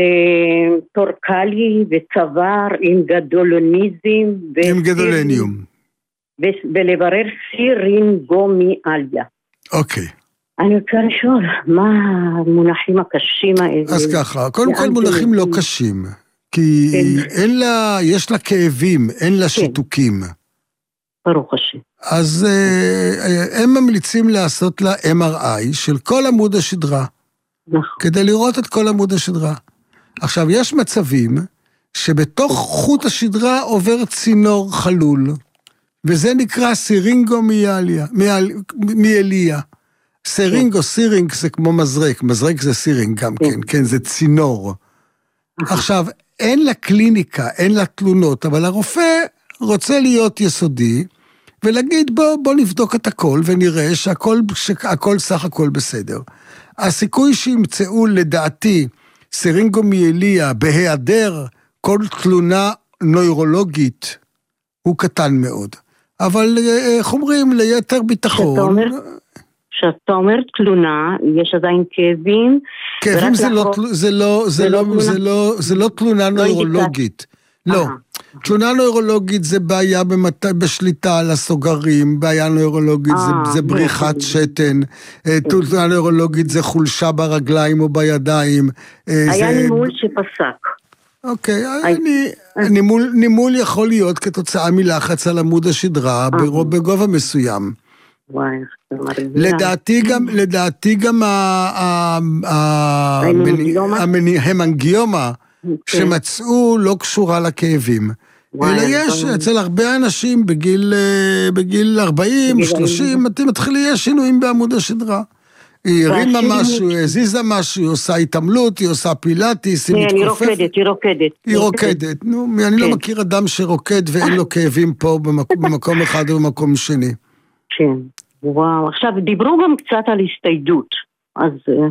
טורקלי וצוואר עם גדולוניזם. עם גדולניום. ולברר סירינגומיאליה. אוקיי. אני רוצה לשאול, מה המונחים הקשים האלה? אז ככה, קודם כל מונחים לא קשים, כי אין לה, יש לה כאבים, אין לה שיתוקים. ברוך השם. אז הם ממליצים לעשות לה אם אר איי של כל עמוד השדרה. נכון. כדי לראות את כל עמוד השדרה. עכשיו, יש מצבים שבתוך חוט השדרה עובר צינור חלול, וזה נקרא סירינגומיאליה, מיאליה. סירינגו, סירינג זה כמו מזרק, מזרק זה סירינג גם כן, כן, זה צינור. עכשיו, אין לה קליניקה, אין לה תלונות, אבל הרופא רוצה להיות יסודי, ולהגיד בוא, בוא נבדוק את הכל, ונראה שהכל, שהכל סך הכל בסדר. הסיכוי שימצאו לדעתי סירינגומיאליה בהיעדר כל תלונה נוירולוגית הוא קטן מאוד. אבל איך אומרים, ליתר ביטחון... כשאתה אומר תלונה, יש עדיין כאבים... כאבים זה לא, זה לא, זה לא, זה לא, זה לא תלונה נוירולוגית. לא. תלונה נוירולוגית זה בעיה בשליטה על הסוגרים, בעיה נוירולוגית זה, זה בריחת שתן, תלונה נוירולוגית זה חולשה ברגליים או בידיים. היה נימול שפסק. אוקיי, נימול, נימול יכול להיות כתוצאה מלחץ על עמוד השדרה בגובה מסוים. וואי, לדעתי גם, לדעתי גם המנגיומה שמצאו לא קשורה לכאבים. אלא יש אצל הרבה אנשים בגיל, בגיל ארבעים, שלושים, אתם מתחילים, יש שינויים בעמוד השדרה. היא הרימה משהו, היא הזיזה משהו, היא עושה התעמלות, היא עושה פילאטיס, היא מתכופפת. היא רוקדת, היא רוקדת. היא רוקדת, נו, אני לא מכיר אדם שרוקד ואין לו כאבים פה במקום אחד או במקום שני. כן, וואו, עכשיו דיברו גם קצת על הסתיידות, אז...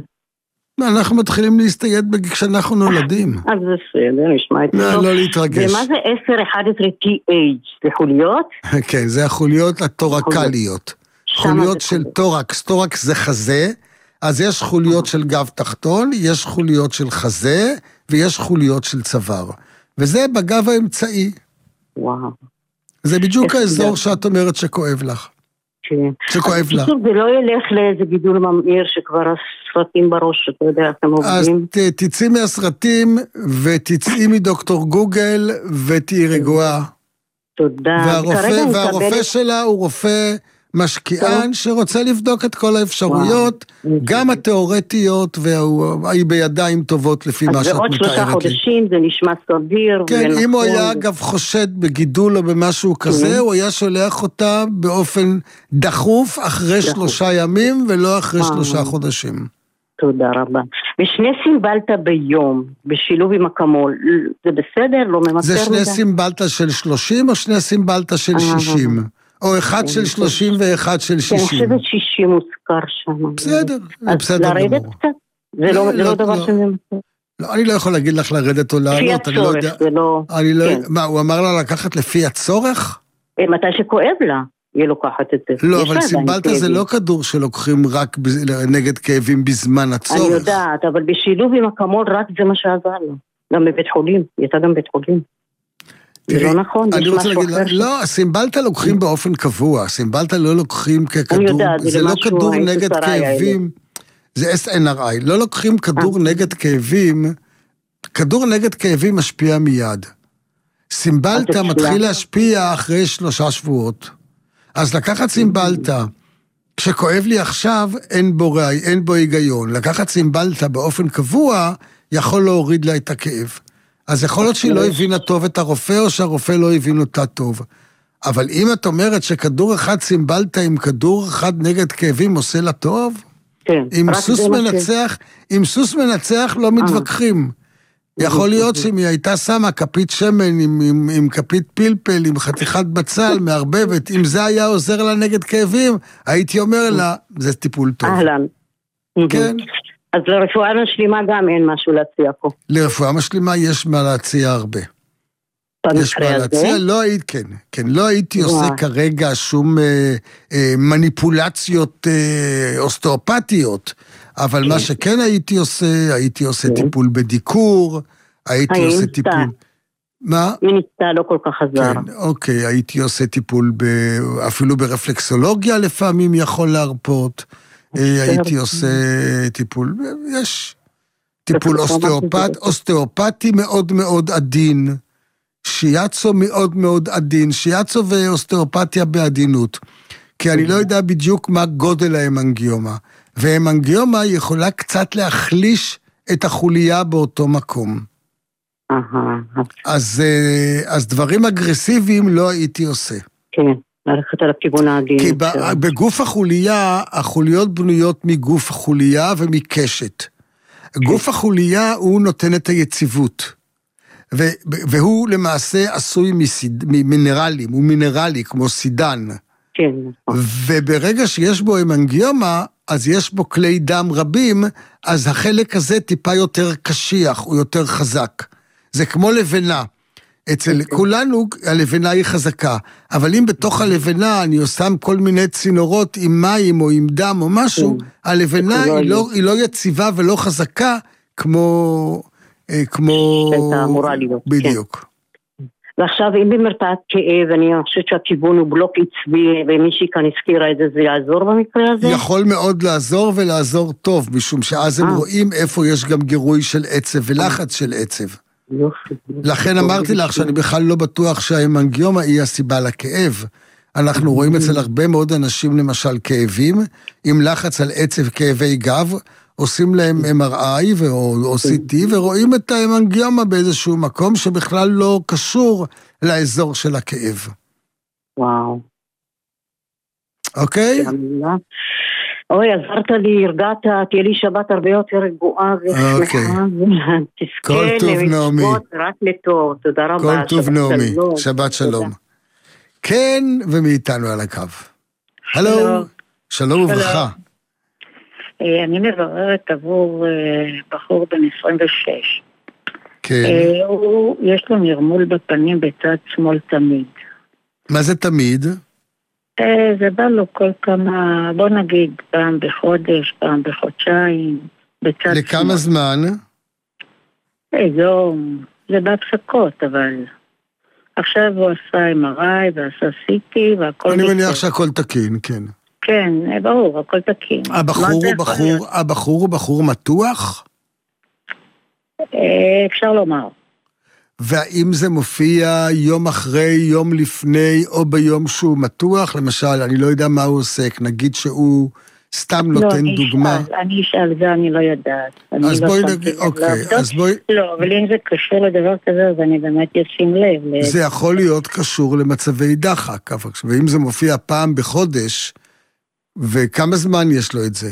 אנחנו מתחילים להסתייד כשאנחנו נולדים. אז זה בסדר, נשמע את זה. לא להתרגש. ומה זה עשר אחת עשרה טי אייץ'? זה חוליות? כן, זה החוליות התורקליות. חוליות של טורקס, טורקס זה חזה, אז יש חוליות של גב תחתון, יש חוליות של חזה, ויש חוליות של צוואר. וזה בגב האמצעי. וואו. זה בדיוק האזור שאת אומרת שכואב לך. שכואב לה. זה לא ילך לאיזה גידול ממאיר שכבר הסרטים בראש, אתה יודע, אתם עובדים. אז תצאי מהסרטים ותצאי מדוקטור גוגל ותהי רגועה. תודה. והרופא שלה הוא רופא משקיען שרוצה לבדוק את כל האפשרויות, גם התיאורטיות, והיא בידיים טובות לפי מה שאת מתארת לי. אז בעוד שלושה חודשים זה נשמע סביר. כן, אם הוא היה אגב חושד בגידול או במשהו כזה, הוא היה שולח אותה באופן דחוף אחרי שלושה ימים, ולא אחרי שלושה חודשים. תודה רבה. ושני סימבלת ביום, בשילוב עם אקמול, זה בסדר? לא ממסר? זה שני סימבלת של שלושים או שני סימבלת של שישים? או אחד של שלושים ואחד של שישים. אני חושבת שישים מוזכר שם. בסדר, בסדר גמור. אז לרדת קצת? זה לא דבר שזה מסר. לא, אני לא יכול להגיד לך לרדת או לעלות. לפי הצורך, זה לא... מה, הוא אמר לה לקחת לפי הצורך? מתי שכואב לה, היא לוקחת את זה. לא, אבל סימבלת זה לא כדור שלוקחים רק נגד כאבים בזמן הצורך. אני יודעת, אבל בשילוב עם אקמול רק זה מה שעזר לה. גם בבית חולים, היא הייתה גם בית חולים. זה לא נכון, אני רוצה להגיד, לא, סימבלטה לוקחים באופן קבוע, סימבלטה לא לוקחים ככדור, זה לא כדור נגד כאבים, זה אס אן אר איי, לא לוקחים כדור נגד כאבים, כדור נגד כאבים משפיע מיד. סימבלטה מתחיל להשפיע אחרי שלושה שבועות. אז לקחת צימבלטה, כשכואב לי עכשיו, אין בו, אין בו היגיון. לקחת צימבלטה באופן קבוע, יכול להוריד לה את הכאב. אז יכול להיות שהיא לא הבינה טוב את הרופא, או שהרופא לא הבין אותה טוב. אבל אם את אומרת שכדור אחד צימבלטה עם כדור אחד נגד כאבים עושה לה טוב, כן, אם סוס מנצח, אם סוס מנצח לא מתווכחים. יכול להיות שאם היא הייתה שמה כפית שמן עם, עם, עם כפית פלפל, עם חתיכת בצל, מערבבת, אם זה היה עוזר לה נגד כאבים, הייתי אומר לה, זה טיפול טוב. אהלן. כן. אז לרפואה משלימה גם אין משהו להציע פה. לרפואה משלימה יש מה להציע הרבה. יש מה להציע, לא היית, כן, כן, לא הייתי עושה כרגע שום אה, אה, מניפולציות אה, אוסטאופתיות, אבל מה שכן הייתי עושה, הייתי עושה טיפול בדיקור, הייתי עושה טיפול... מה? מיניסטה לא כל כך עזר. כן, אוקיי, הייתי עושה טיפול אפילו ברפלקסולוגיה לפעמים יכול להרפות, הייתי עושה טיפול, יש טיפול אוסטאופת, אוסטאופתי מאוד מאוד עדין, שיאצו מאוד מאוד עדין, שיאצו ואוסטאופתיה בעדינות, כי אני לא יודע בדיוק מה גודל ההמנגיומה, והמנגיומה יכולה קצת להחליש את החוליה באותו מקום. אז, אז דברים אגרסיביים לא הייתי עושה. כן, ללכת על הכיוון העדין. כי בגוף החוליה, החוליות בנויות מגוף החוליה ומקשת. גוף החוליה הוא נותן את היציבות. והוא למעשה עשוי ממינרלים, הוא מינרלי כמו סידן. כן. וברגע שיש בו המנגיומה, אז יש בו כלי דם רבים, אז החלק הזה טיפה יותר קשיח, הוא יותר חזק. זה כמו לבנה. אצל כולנו הלבנה היא חזקה, אבל אם בתוך הלבנה אני עושה כל מיני צינורות עם מים או עם דם או משהו, הלבנה היא לא, היא לא יציבה ולא חזקה כמו... כמו... אמורה להיות. בדיוק. ועכשיו, אם במרפאת כאב, אני חושבת שהכיוון הוא בלוק עצבי, ומישהי כאן הזכירה את זה, זה יעזור במקרה הזה? יכול מאוד לעזור ולעזור טוב, משום שאז הם רואים איפה יש גם גירוי של עצב ולחץ של עצב. לכן אמרתי לך שאני בכלל לא בטוח שההמנגיומה היא הסיבה לכאב. אנחנו רואים אצל הרבה מאוד אנשים למשל כאבים, עם לחץ על עצב כאבי גב, עושים להם אם אר איי או סי טי, ורואים את ההמנגיומה באיזשהו מקום שבכלל לא קשור לאזור של הכאב. וואו. אוקיי? אוי, עזרת לי, הרגעת, תהיה לי שבת הרבה יותר רגועה ושמחה. כל טוב נעמי. רק לטוב, תודה רבה. כל טוב נעמי, שבת שלום. כן, ומאיתנו על הקו. הלו, שלום וברכה. אני מבררת עבור בחור בן עשרים ושש. כן. יש לו נרמול בפנים בצד שמאל תמיד. מה זה תמיד? זה בא לו כל כמה, בוא נגיד, פעם בחודש, פעם בחודשיים, בצד שמאל. לכמה זמן? זו, זה בהפסקות, אבל עכשיו הוא עשה אם אר איי ועשה סי טי והכל... אני מניח שהכל תקין, כן. כן, ברור, הכל תקין. הבחור הוא בחור, הבחור הוא בחור מתוח? אפשר לומר. והאם זה מופיע יום אחרי, יום לפני, או ביום שהוא מתוח? למשל, אני לא יודע מה הוא עוסק, נגיד שהוא סתם נותן דוגמה. לא, אני אשאל, זה אני לא יודעת. אז בואי נגיד, אוקיי, אז בואי... לא, אבל אם זה קשור לדבר כזה, אז אני באמת אשים לב. זה יכול להיות קשור למצבי דחק, ואם זה מופיע פעם בחודש, וכמה זמן יש לו את זה?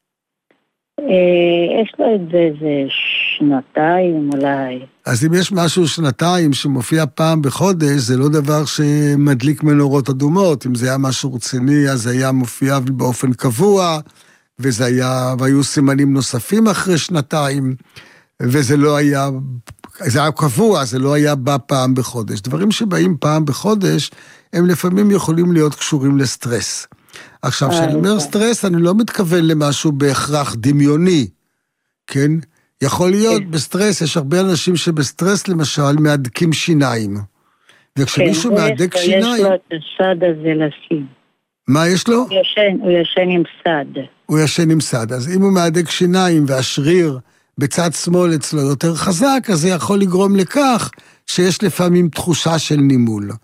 יש לו את זה איזה שנתיים אולי. אז אם יש משהו שנתיים שמופיע פעם בחודש, זה לא דבר שמדליק מנורות אדומות. אם זה היה משהו רציני, אז היה מופיע באופן קבוע, וזה היה, והיו סימנים נוספים אחרי שנתיים, וזה לא היה, זה היה קבוע, זה לא היה בא פעם בחודש. דברים שבאים פעם בחודש, הם לפעמים יכולים להיות קשורים לסטרס. עכשיו, כשאני אומר סטרס, אני לא מתכוון למשהו בהכרח דמיוני, כן? יכול להיות בסטרס, יש הרבה אנשים שבסטרס למשל מהדקים שיניים. וכשמישהו מהדק שיניים... יש לו את הסד הזה לשים. מה יש לו? הוא ישן, הוא ישן עם סד. הוא ישן עם סד. אז אם הוא מהדק שיניים והשריר בצד שמאל אצלו יותר חזק, אז זה יכול לגרום לכך שיש לפעמים תחושה של נימול.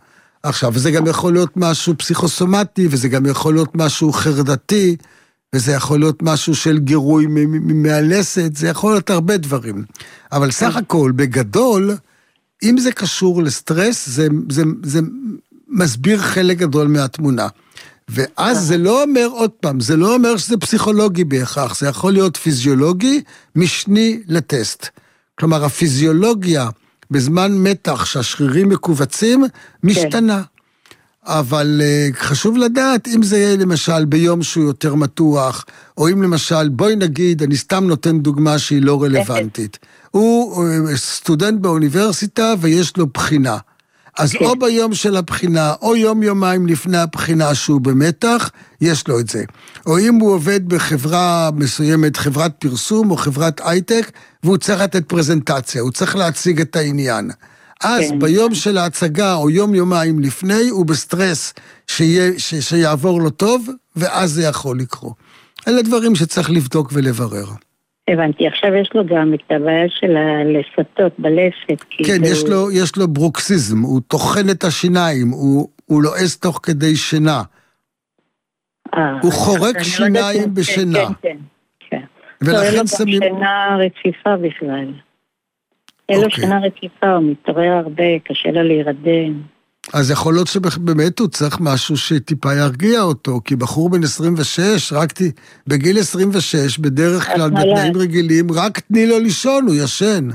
עכשיו, וזה גם יכול להיות משהו פסיכוסומטי, וזה גם יכול להיות משהו חרדתי, וזה יכול להיות משהו של גירוי מהלסת, זה יכול להיות הרבה דברים. אבל סך הכל, בגדול, אם זה קשור לסטרס, זה, זה, זה מסביר חלק גדול מהתמונה. ואז זה לא אומר, עוד פעם, זה לא אומר שזה פסיכולוגי בהכרח, זה יכול להיות פיזיולוגי, משני לטסט. כלומר, הפיזיולוגיה בזמן מתח שהשרירים מקובצים, משתנה. אבל uh, חשוב לדעת אם זה יהיה למשל ביום שהוא יותר מתוח, או אם למשל, בואי נגיד, אני סתם נותן דוגמה שהיא לא רלוונטית. הוא uh, סטודנט באוניברסיטה ויש לו בחינה. אז או ביום של הבחינה, או יום יומיים לפני הבחינה שהוא במתח, יש לו את זה. או אם הוא עובד בחברה מסוימת, חברת פרסום או חברת הייטק, והוא צריך לתת פרזנטציה, הוא צריך להציג את העניין. אז כן. ביום של ההצגה, או יום יומיים לפני, הוא בסטרס שיה, ש, שיעבור לו טוב, ואז זה יכול לקרוא. אלה דברים שצריך לבדוק ולברר. הבנתי, עכשיו יש לו גם את הבעיה של הלסתות בלסת. כן, יש לו, יש לו ברוקסיזם, הוא תוכן את השיניים, הוא, הוא לועס תוך כדי שינה. אה, הוא חורק שיניים כן, בשינה. כן, כן, כן. ולכן לא, שמים... אין לו שינה רציפה בכלל. אין לו שינה רציפה, הוא מתעורר הרבה, קשה לו להירדם. אז יכול להיות שבאמת הוא צריך משהו שטיפה ירגיע אותו, כי בחור בן עשרים ושש, רק ת... בגיל עשרים ושש, בדרך כלל בתנאים רגילים, רק תני לו לישון, הוא ישן.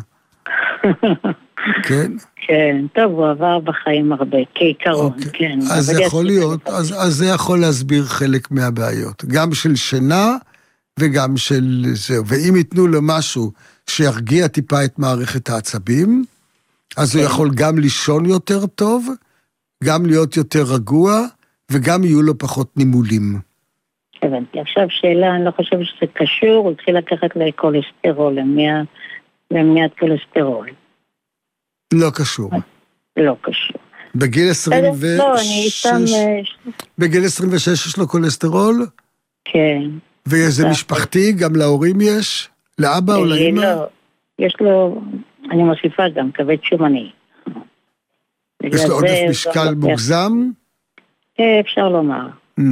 כן? כן, טוב, הוא עבר בחיים הרבה, כעיקרון, כן. אז זה יכול להיות, אז, אז זה יכול להסביר חלק מהבעיות, גם של שינה וגם של זהו. ואם ייתנו לו משהו שירגיע טיפה את מערכת העצבים, אז הוא יכול גם לישון יותר טוב, גם להיות יותר רגוע, וגם יהיו לו פחות נימולים. הבנתי. עכשיו שאלה, אני לא חושב שזה קשור, הוא התחיל לקחת לקולסטרול, למניעת קולסטרול. לא קשור. לא קשור. בגיל עשרים ושש... לא, אני סתם... בגיל עשרים ושש יש לו קולסטרול? כן. וזה משפחתי, גם להורים יש? לאבא או לאמא? לא, יש לו, אני מוסיפה גם, כבד שומני. יש לו עודף משקל מוגזם? אפשר לומר.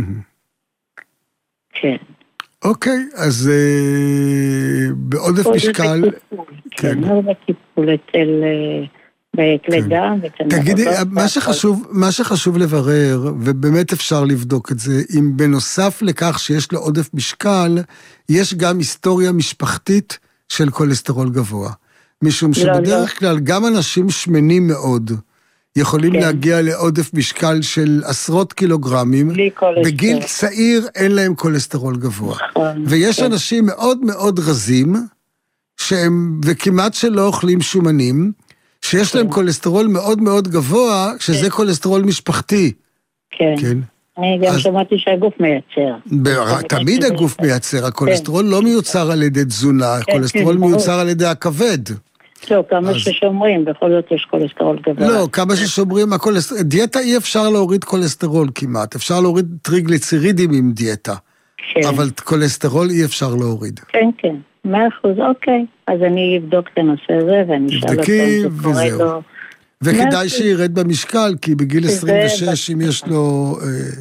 כן. אוקיי, אז בעודף משקל... כן, לא בטיפול אצל... בקלידה. תגידי, מה שחשוב לברר, ובאמת אפשר לבדוק את זה, אם בנוסף לכך שיש לו עודף משקל, יש גם היסטוריה משפחתית של קולסטרול גבוה. משום שבדרך כלל גם אנשים שמנים מאוד, יכולים להגיע לעודף משקל של עשרות קילוגרמים, בגיל צעיר אין להם קולסטרול גבוה. ויש אנשים מאוד מאוד רזים, שהם, וכמעט שלא אוכלים שומנים, שיש להם קולסטרול מאוד מאוד גבוה, שזה קולסטרול משפחתי. כן. אני גם שמעתי שהגוף מייצר. תמיד הגוף מייצר, הקולסטרול לא מיוצר על ידי תזונה, הקולסטרול מיוצר על ידי הכבד. לא, כמה ששומרים, בכל זאת יש קולסטרול גבוה. לא, כמה ששומרים, דיאטה אי אפשר להוריד קולסטרול כמעט, אפשר להוריד טריגליצרידים עם דיאטה, אבל קולסטרול אי אפשר להוריד. כן, כן. מאה אחוז, אוקיי. אז אני אבדוק את הנושא הזה, ואני אשאל אותו אם זה קורה לו. וכדאי שירד במשקל, כי בגיל עשרים ושש, אם יש לו,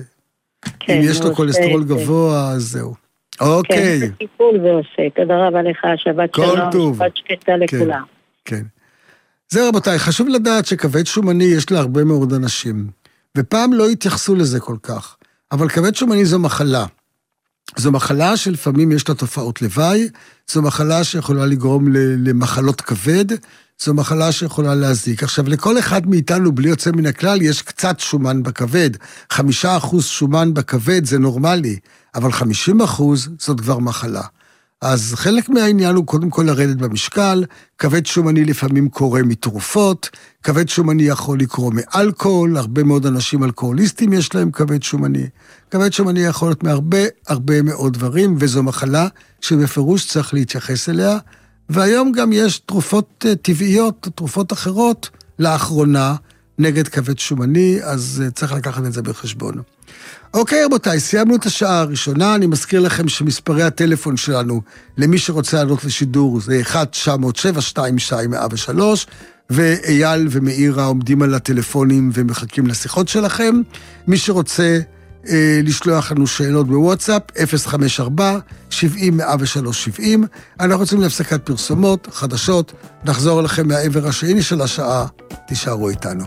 אם יש לו קולסטרול גבוה, אז זהו. אוקיי. כן, זה טיפול ועושה. תודה רבה לך, שבת שלום, שבת שקטה לכולם. כן. זה רבותיי, חשוב לדעת שכבד שומני יש לה הרבה מאוד אנשים, ופעם לא התייחסו לזה כל כך, אבל כבד שומני זו מחלה. זו מחלה שלפעמים יש לה תופעות לוואי, זו מחלה שיכולה לגרום למחלות כבד, זו מחלה שיכולה להזיק. עכשיו, לכל אחד מאיתנו, בלי יוצא מן הכלל, יש קצת שומן בכבד. חמישה אחוז שומן בכבד זה נורמלי, אבל חמישים אחוז זאת כבר מחלה. אז חלק מהעניין הוא קודם כל לרדת במשקל, כבד שומני לפעמים קורה מתרופות, כבד שומני יכול לקרוא מאלכוהול, הרבה מאוד אנשים אלכוהוליסטים יש להם כבד שומני. כבד שומני יכול להיות מהרבה הרבה מאוד דברים, וזו מחלה שבפירוש צריך להתייחס אליה, והיום גם יש תרופות טבעיות, תרופות אחרות, לאחרונה, נגד כבד שומני, אז צריך לקחת את זה בחשבון. אוקיי, רבותיי, סיימנו את השעה הראשונה. אני מזכיר לכם שמספרי הטלפון שלנו, למי שרוצה לעלות לשידור, זה אחת תשע אפס שבע שתיים שתיים אפס אפס שלוש, ואייל ומאירה עומדים על הטלפונים ומחכים לשיחות שלכם. מי שרוצה אה, לשלוח לנו שאלות בוואטסאפ, אפס חמש ארבע שבעים אפס שלוש שבעים. אנחנו רוצים להפסקת פרסומות, חדשות, נחזור לכם מהעבר השני של השעה, תישארו איתנו.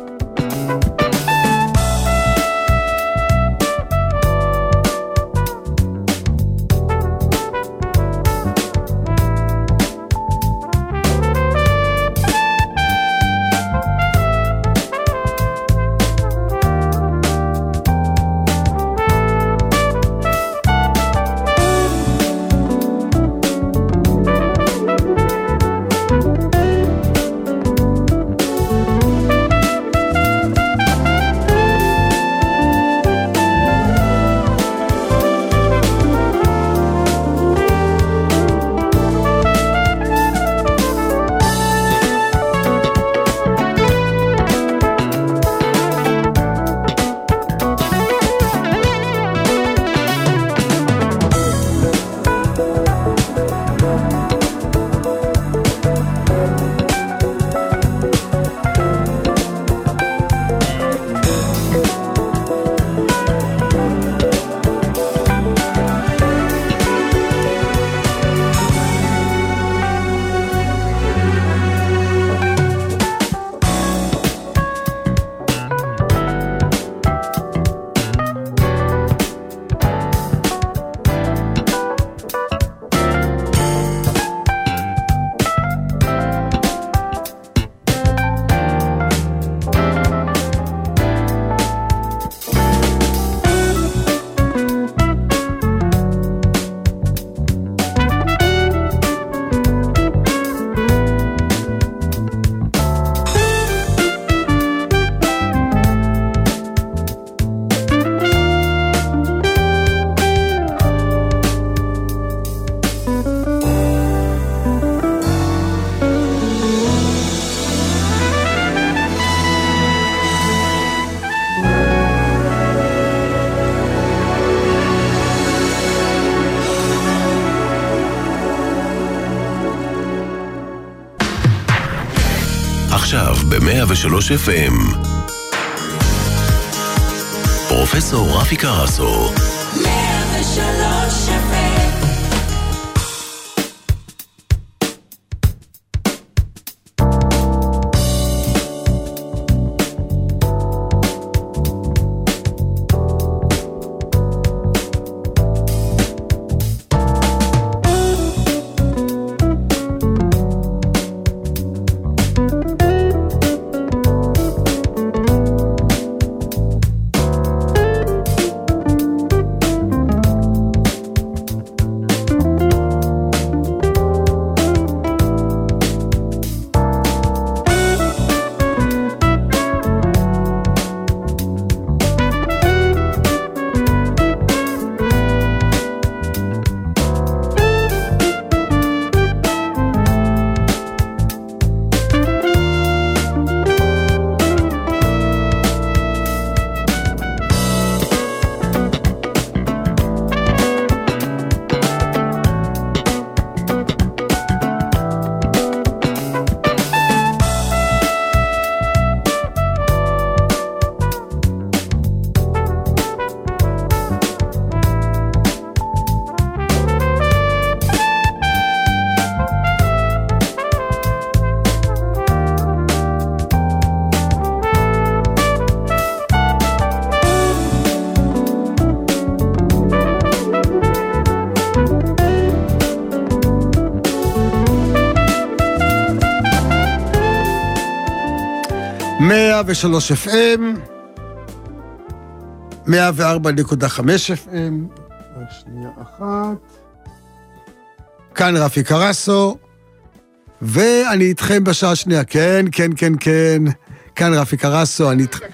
עכשיו ב-מאה ושלוש אף אם פרופסור רפי קרסו. מאה ושלוש אף אם מאה ושלוש אף אם, מאה וארבע נקודה חמש אף אם, רק שנייה אחת. כאן רפי קרסו, ואני איתכם בשעה שנייה. כן, כן, כן, כן. כאן רפי קרסו, אני איתכם.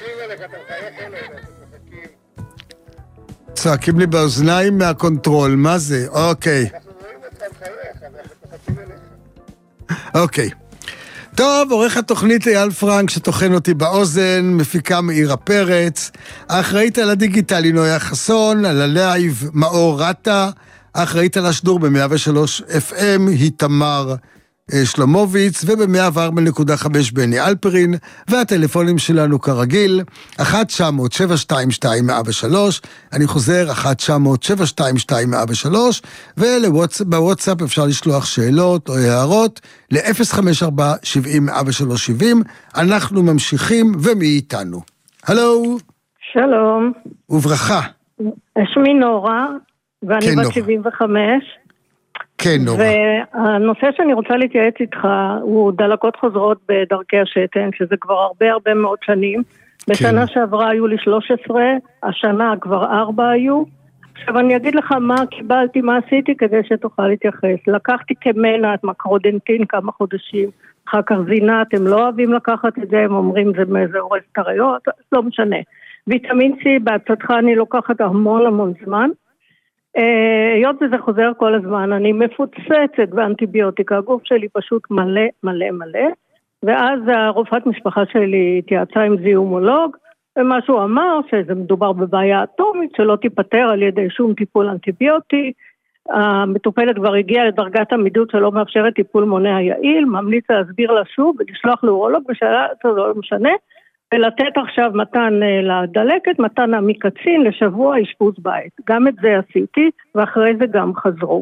צועקים לי באוזניים מהקונטרול, מה זה? אוקיי. אוקיי. טוב, עורך התוכנית אייל פרנק שתוכן אותי באוזן, מפיקה מאירה פרץ, האחראית על הדיגיטלי נויה חסון, על הלייב מאור רטה, האחראית על השידור ב-מאה ושלוש אף אם היא תמר שלומוביץ, וב-מאה וארבע נקודה חמש בני אלפרין, והטלפונים שלנו כרגיל, אחת תשע אפס אפס שבע שתיים שתיים מאה ושלוש, אני חוזר, אחת תשע אפס אפס שבע שתיים שתיים מאה ושלוש, ובוואטסאפ אפשר לשלוח שאלות או הערות, ל-אפס חמש ארבע שבעים מאה ושלוש שבעים, אנחנו ממשיכים ומי איתנו. הלו. שלום. וברכה. שמי נורה, ואני כן, בת נורה. שבעים וחמש. כן, נורא. והנושא שאני רוצה להתייעץ איתך הוא דלקות חוזרות בדרכי השתן, שזה כבר הרבה הרבה מאוד שנים. בשנה שעברה היו לי שלוש עשרה, השנה כבר ארבע היו. עכשיו אני אגיד לך מה קיבלתי, מה עשיתי כדי שתוכל להתייחס. לקחתי כמנה את מקרודנטין כמה חודשים, אחר כך זינת, הם לא אוהבים לקחת את זה, הם אומרים זה מאיזה הורס את הריאות, לא משנה. ויטמין C בהצלתך אני לוקחת המון המון זמן. היות וזה חוזר כל הזמן, אני מפוצצת באנטיביוטיקה, הגוף שלי פשוט מלא מלא מלא, ואז הרופאת משפחה שלי התייעצה עם זיהומולוג, ומה שהוא אמר שזה מדובר בבעיה אטומית שלא תיפטר על ידי שום טיפול אנטיביוטי, המטופלת כבר הגיעה לדרגת עמידות שלא מאפשרת טיפול מונע יעיל, ממליץ להסביר לה שוב ולשלוח לאורולוג בשאלה, זה לא משנה, ולתת עכשיו מתן לדלקת, מתן המקצין לשבוע אשפוז בית. גם את זה עשיתי, ואחרי זה גם חזרו.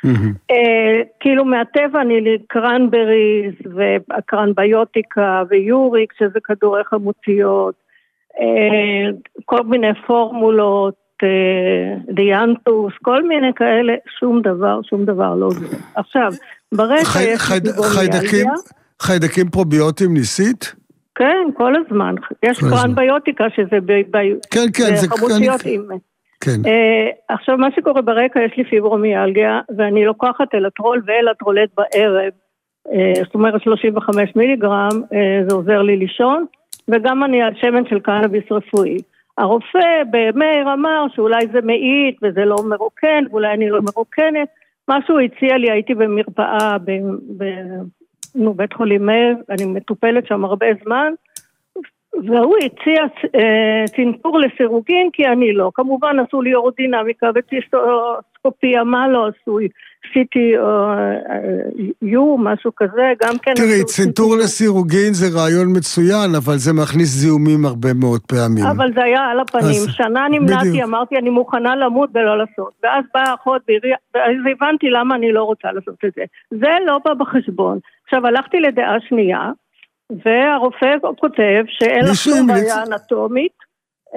כאילו מהטבע אני לקרנבריז, וקרנביוטיקה, ויוריק, שזה כדורי חמוציות, כל מיני פורמולות, דיאנטוס, כל מיני כאלה, שום דבר, שום דבר לא זה. עכשיו, ברקע יש פיברומיאלגיה. חיידקים פרוביוטיים ניסית? כן, כל הזמן. יש קרנביוטיקה שזה בחמוציות אימא. כן. עכשיו, מה שקורה ברקע, יש לי פיברומיאלגיה, ואני לוקחת אלטרול ואלטרולט בערב, זאת אומרת שלושים וחמישה מיליגרם, זה עוזר לי לישון, וגם אני על שמן של קנאביס רפואי. הרופא במאיר אמר שאולי זה מעיט, וזה לא מרוקן, ואולי אני לא מרוקנת. מה שהוא הציע לי, הייתי במרפאה, ב... נו, בית חולים מאיר, אני מטופלת שם הרבה זמן, והוא הציע אה, צנתור לסירוגין, כי אני לא. כמובן עשו לי אורודינמיקה וציסטוסקופיה, מה לא עשו? סיטי יו, משהו כזה, גם כן... תראי, צנתור לסירוגין זה רעיון מצוין, אבל זה מכניס זיהומים הרבה מאוד פעמים. אבל זה היה על הפנים. אז... שנה נמנעתי, אמרתי, אני מוכנה למות ולא לעשות. ואז באה אחות, ואז הבנתי למה אני לא רוצה לעשות את זה. זה לא בא בחשבון. עכשיו, הלכתי לדעה שנייה, והרופא כותב שאין לך שום בעיה אנטומית,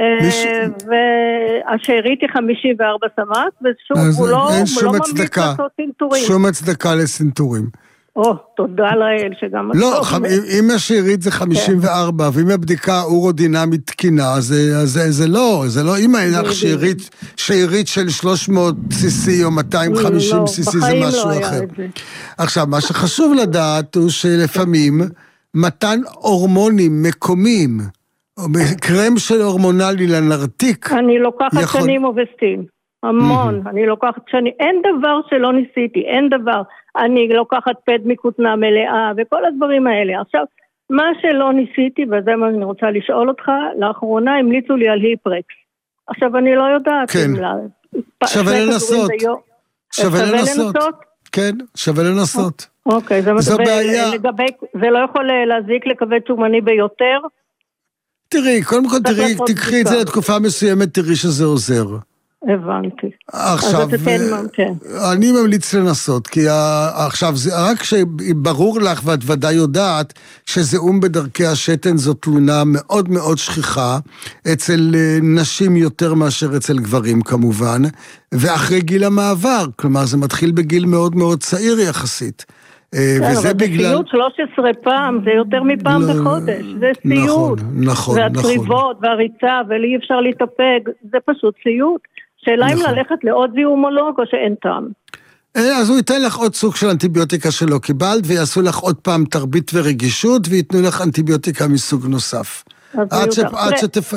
והשארית היא חמישים וארבע סמ"ק, ושוב, הוא לא ממליץ לעשות סינטורים. שום הצדקה לסינטורים. או, תודה לאל שגם... לא, אם השארית זה חמישים וארבע, ואם הבדיקה אורודינמית תקינה, זה לא, זה לא, אם אין לך שארית של שלוש מאות סי סי או מאתיים וחמישים סי סי, זה משהו אחר. עכשיו, מה שחשוב לדעת הוא שלפעמים מתן הורמונים מקומיים, או קרם של הורמונלי לנרתיק. אני לוקחת שנים אובסטין, המון, אני לוקחת שנים, אין דבר שלא ניסיתי, אין דבר, אני לוקחת פד מכותנה מלאה, וכל הדברים האלה. עכשיו, מה שלא ניסיתי, וזה מה אני רוצה לשאול אותך, לאחרונה המליצו לי על היפרקס. עכשיו, אני לא יודעת. כן, שווה לנסות. שווה לנסות. כן, שווה לנסות. אוקיי, זו בעיה. זה לא יכול להזיק לכבד שומני ביותר? תראי, קודם כל תראי, תקחי את זה לתקופה מסוימת, תראי שזה עוזר. הבנתי. עכשיו, אני ממליץ לנסות, כי עכשיו, רק שברור לך, ואת ודאי יודעת, שזיהום בדרכי השתן זו תלונה מאוד מאוד שכיחה, אצל נשים יותר מאשר אצל גברים כמובן, ואחרי גיל המעבר, כלומר זה מתחיל בגיל מאוד מאוד צעיר יחסית. וזה בגלל... אבל שלוש עשרה פעם, זה יותר מפעם בחודש, זה סיוט. נכון, נכון. והטריבות והריצה, ואי אפשר להתאפק, זה פשוט סיוט. שאלה אם ללכת לעוד זיהומולוג או שאין טעם. אז הוא ייתן לך עוד סוג של אנטיביוטיקה שלא קיבלת, ויעשו לך עוד פעם תרבית ורגישות, ויתנו לך אנטיביוטיקה מסוג נוסף.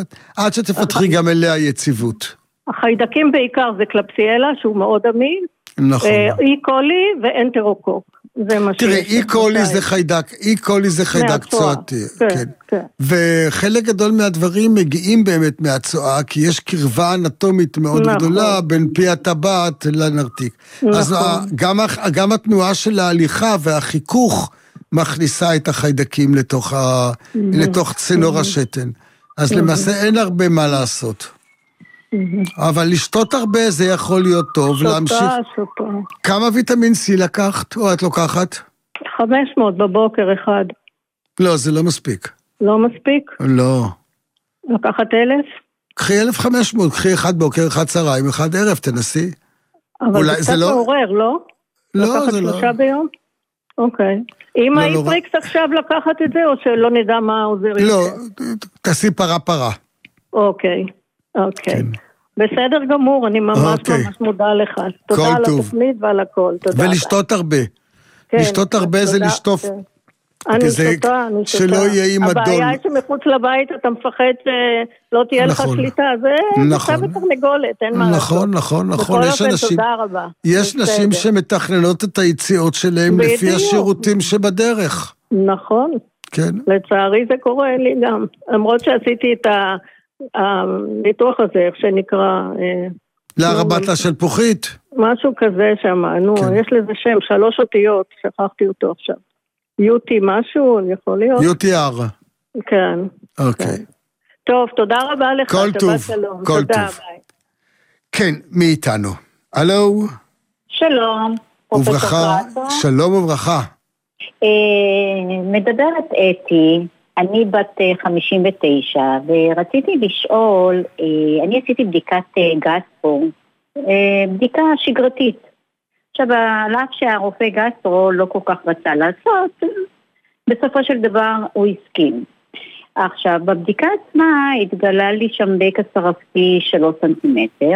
עד שתפתחי גם אליה יציבות. החיידקים בעיקר זה קלפסיאלה, שהוא מאוד אמין, נכון. אי קולי ואנטרוקוק. תראה, אי קולי זה חיידק, אי קולי זה חיידק צואתי. כן, כן. וחלק גדול מהדברים מגיעים באמת מהצואה, כי יש קרבה אנטומית מאוד גדולה בין פי הטבעת לנרתיק. אז גם התנועה של ההליכה והחיכוך מכניסה את החיידקים לתוך צינור השתן. אז למעשה אין הרבה מה לעשות. אבל לשתות הרבה זה יכול להיות טוב. שותה, להמשיך. שותה. כמה ויטמין C לקחת או את לוקחת? חמש מאות בבוקר אחד. לא, זה לא מספיק. לא מספיק? לא. לקחת אלף? קחי אלף וחמש מאות, קחי אחד בוקר, אחד צהריים, אחד ערב, תנסי. אבל זה קצת מעורר, לא? לא, זה לא. לקחת שלושה ביום? אוקיי. אם האיפריקס עכשיו לקחת את זה, או שלא נדע מה עוזר? לא, תעשי פרה פרה. אוקיי, אוקיי. בסדר גמור, אני ממש ממש מודה לך. תודה על התוכנית ועל הכל. ולשתות הרבה. לשתות הרבה זה לשטוף. אני שותה, אני שותה. שלא יהיה עם הדול. הבעיה היא שמחוץ לבית אתה מפחד שלא תהיה לך שליטה, זה נמצא בתרנגולת, אין מה לעשות. נכון, נכון, נכון. בכל אופן, תודה רבה. יש נשים שמתכננות את היציאות שלהם לפי השירותים שבדרך. נכון. כן. לצערי זה קורה לי גם. למרות שעשיתי את הניתוח הזה, איך שנקרא... להרבטה של פוחית? משהו כזה שם, נו, יש לזה שם, שלוש אותיות, שכחתי אותו עכשיו. יוטי משהו, יכול להיות? יוטי אר. כן. אוקיי. טוב, תודה רבה לך. כל טוב, כל טוב. כן, מי איתנו? הלו? שלום. וברכה, שלום וברכה. מדברת אתי, אני בת חמישים ותשע, ורציתי לשאול, אני עשיתי בדיקת גסטרו, בדיקה שגרתית. עכשיו, על אף שהרופא גסטרו לא כל כך רצה לעשות, בסופו של דבר הוא הסכים. עכשיו, בבדיקה עצמה התגלה לי שם בקע שרפתי שלוש סנטימטר,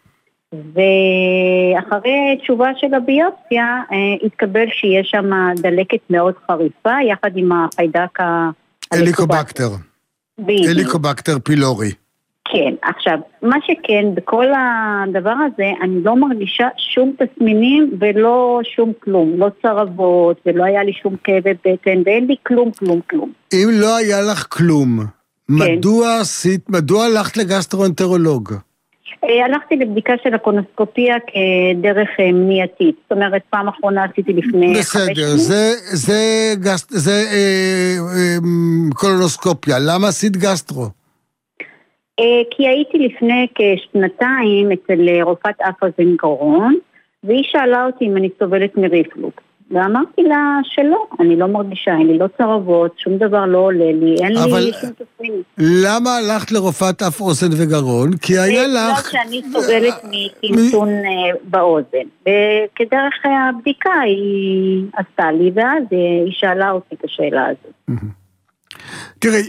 ואחרי תשובה של הביופסיה התקבל שיש שם דלקת מאוד חריפה, יחד עם החיידק הליקובקטר. הליקובקטר פילורי. כן, עכשיו, מה שכן, בכל הדבר הזה, אני לא מרגישה שום תסמינים ולא שום כלום, לא צרבות, ולא היה לי שום כאבי בטן, ואין לי כלום, כלום, כלום. אם לא היה לך כלום, כן. מדוע עשית, מדוע הלכת לגסטרואנטרולוג? הלכתי לבדיקה של הקולונוסקופיה כדרך מניעתית, זאת אומרת, פעם אחרונה עשיתי לפני... בסדר, זה, זה, גס, זה אה, אה, קולונוסקופיה, למה עשית גסטרו? כי הייתי לפני כשנתיים אצל רופאת אף אוזן גרון, והיא שאלה אותי אם אני סובלת מריפלוקס. ואמרתי לה שלא, אני לא מרגישה, אין לי לא צרבות, שום דבר לא עולה לי, אין אבל לי שום תסמינים. למה הלכת לרופאת אף אוזן וגרון? כי היה לך... בגלל שאני סובלת מטמטון באוזן, וכדרך הבדיקה היא עשתה לי, ואז היא שאלה אותי את השאלה הזאת. תראי,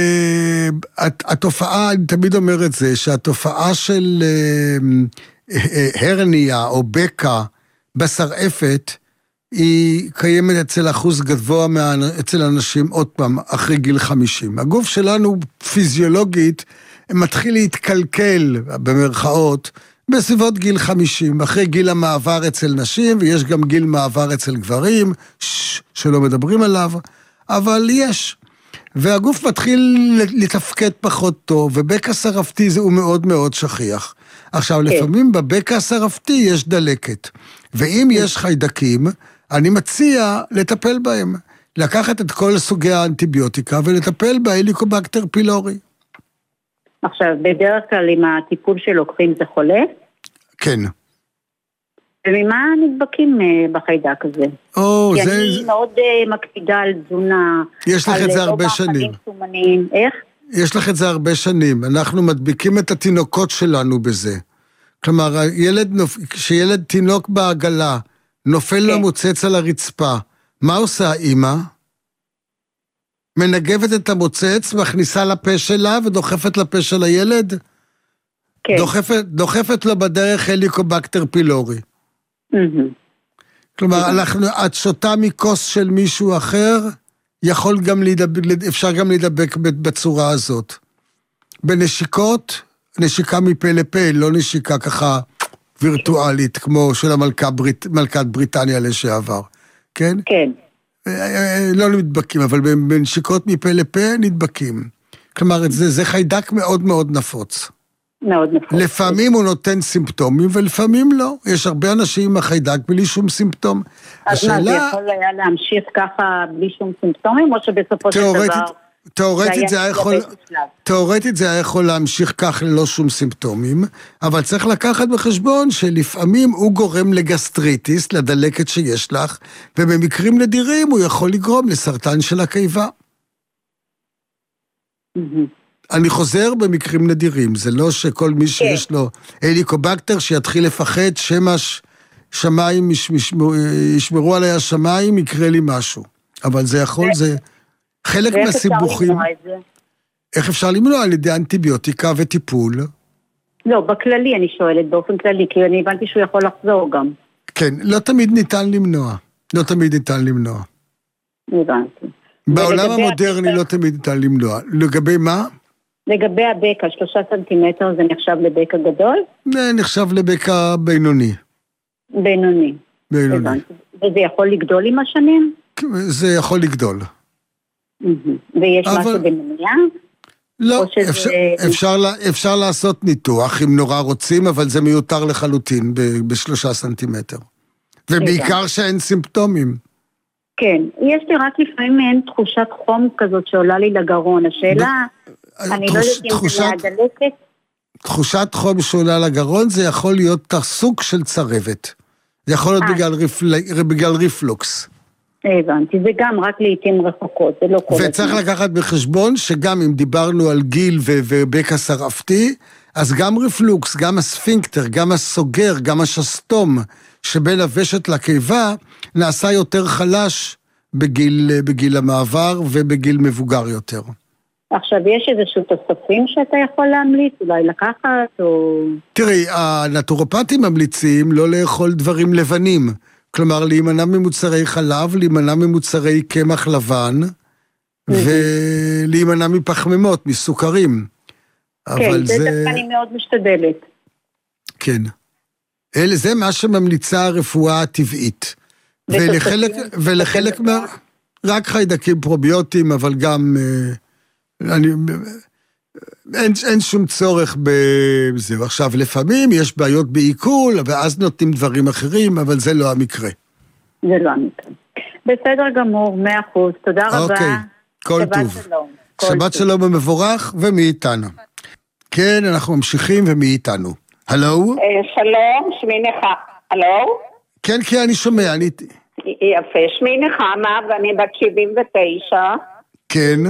התופעה, אני תמיד אומר את זה, שהתופעה של הרניה או בקע בשרעפת, היא קיימת אצל אחוז גבוה אצל אנשים, עוד פעם, אחרי גיל חמישים. הגוף שלנו פיזיולוגית מתחיל להתקלקל, במרכאות, בסביבות גיל חמישים, אחרי גיל המעבר אצל נשים, ויש גם גיל מעבר אצל גברים, שלא מדברים עליו, אבל יש. והגוף מתחיל לתפקד פחות טוב, ובקע שרפתי זה הוא מאוד מאוד שכיח. עכשיו, לפעמים בבקע השרפתי יש דלקת, ואם יש חיידקים, אני מציע לטפל בהם, לקחת את כל סוגי האנטיביוטיקה, ולטפל בהליקובקטר פילורי. עכשיו, בדרך כלל עם הטיפול שלוקחים זה חולה? כן. וממה נדבקים בחיידק הזה? או, כי זה... אני מאוד מקפידה על תזונה. יש לך את זה הרבה שנים. איך? יש לך את זה הרבה שנים. אנחנו מדביקים את התינוקות שלנו בזה. כלומר, ילד, כשילד תינוק בעגלה, נופל לו מוצץ על הרצפה, מה עושה האמא? מנגבת את המוצץ, מכניסה לפה שלה ודוחפת לפה של הילד? כן. דוחפת, דוחפת לו בדרך הליקובקטר פילורי. כלומר, אנחנו, את שותה מכוס של מישהו אחר, יכול גם להידבק, אפשר גם להידבק בצורה הזאת. בנשיקות, נשיקה מפה לפה, לא נשיקה ככה וירטואלית, כמו של המלכת ברית, מלכת בריטניה לשעבר, כן? כן. לא נדבקים, אבל בנשיקות מפה לפה נדבקים. כלומר, זה, זה חיידק מאוד מאוד נפוץ. מאוד נפוץ. לפעמים הוא נותן סימפטומים, ולפעמים לא. יש הרבה אנשים עם החיידק בלי שום סימפטום. אז השאלה... מה, זה יכול היה להמשיך ככה בלי שום סימפטומים, או שבסופו של דבר... תיאורטית זה היה יכול, תיאורטית זה היה יכול להמשיך כך ללא שום סימפטומים, אבל צריך לקחת בחשבון שלפעמים הוא גורם לגסטריטיס, לדלקת שיש לך, ובמקרים נדירים הוא יכול לגרום לסרטן של הקיבה. אני חוזר במקרים נדירים, זה לא שכל מי שיש לו הליקובקטר שיתחיל לפחד, שמש, שמיים, ישמרו עליי השמיים, יקרה לי משהו. אבל זה יכול, זה... חלק מהסיבוכים... איך אפשר למנוע? על ידי אנטיביוטיקה וטיפול? לא, בכללי אני שואלת, באופן כללי, כי אני הבנתי שהוא יכול לחזור גם. כן, לא תמיד ניתן למנוע. לא תמיד ניתן למנוע. הבנתי. בעולם המודרני לא תמיד ניתן למנוע. לגבי מה? לגבי הבקע, שלושה סנטימטר זה נחשב לבקע גדול? זה נחשב לבקע בינוני. בינוני. בינוני. וזה יכול לגדול עם השנים? זה יכול לגדול. ויש משהו במניעה? לא, אפשר לעשות ניתוח אם נורא רוצים, אבל זה מיותר לחלוטין בשלושה סנטימטר. ובעיקר שאין סימפטומים. כן, יש לי רק לפעמים מעין תחושת חום כזאת שעולה לי לגרון. השאלה, אני לא יודעת אם זה מהדלקת. תחושת חום שעולה לגרון זה יכול להיות סוג של צרבת. זה יכול להיות בגלל ריפלוקס. הבנתי, זה גם רק לעתים רחוקות, זה לא כל הזמן. וצריך לקחת בחשבון שגם אם דיברנו על גיל ובקע שרעפתי, אז גם ריפלוקס, גם הספינקטר, גם הסוגר, גם השסתום שבין הוושט לקיבה, נעשה יותר חלש בגיל, בגיל המעבר ובגיל מבוגר יותר. עכשיו, יש איזשהו תוספים שאתה יכול להמליץ, אולי לקחת או... תראי, הנטורופטים ממליצים לא לאכול דברים לבנים, כלומר, להימנע ממוצרי חלב, להימנע ממוצרי קמח לבן, ולהימנע מפחמימות, מסוכרים. כן, זה דווקא אני מאוד משתדלת. כן. זה מה שממליצה הרפואה הטבעית. ולחלק מה... רק חיידקים פרוביוטיים, אבל גם... אני... אין, אין שום צורך בזה. עכשיו, לפעמים יש בעיות בעיכול, ואז נותנים דברים אחרים, אבל זה לא המקרה. זה לא המקרה. בסדר גמור, מאה אחוז. תודה רבה. אוקיי, כל טוב. שלום. שבת שלום ומבורך, ומי איתנו? כן, אנחנו ממשיכים, ומי איתנו? הלו? שלום, שמי נחמה. הלו? כן, כן, אני שומע. אני... יפה, שמי נחמה, ואני בת שבעים ותשע. כן.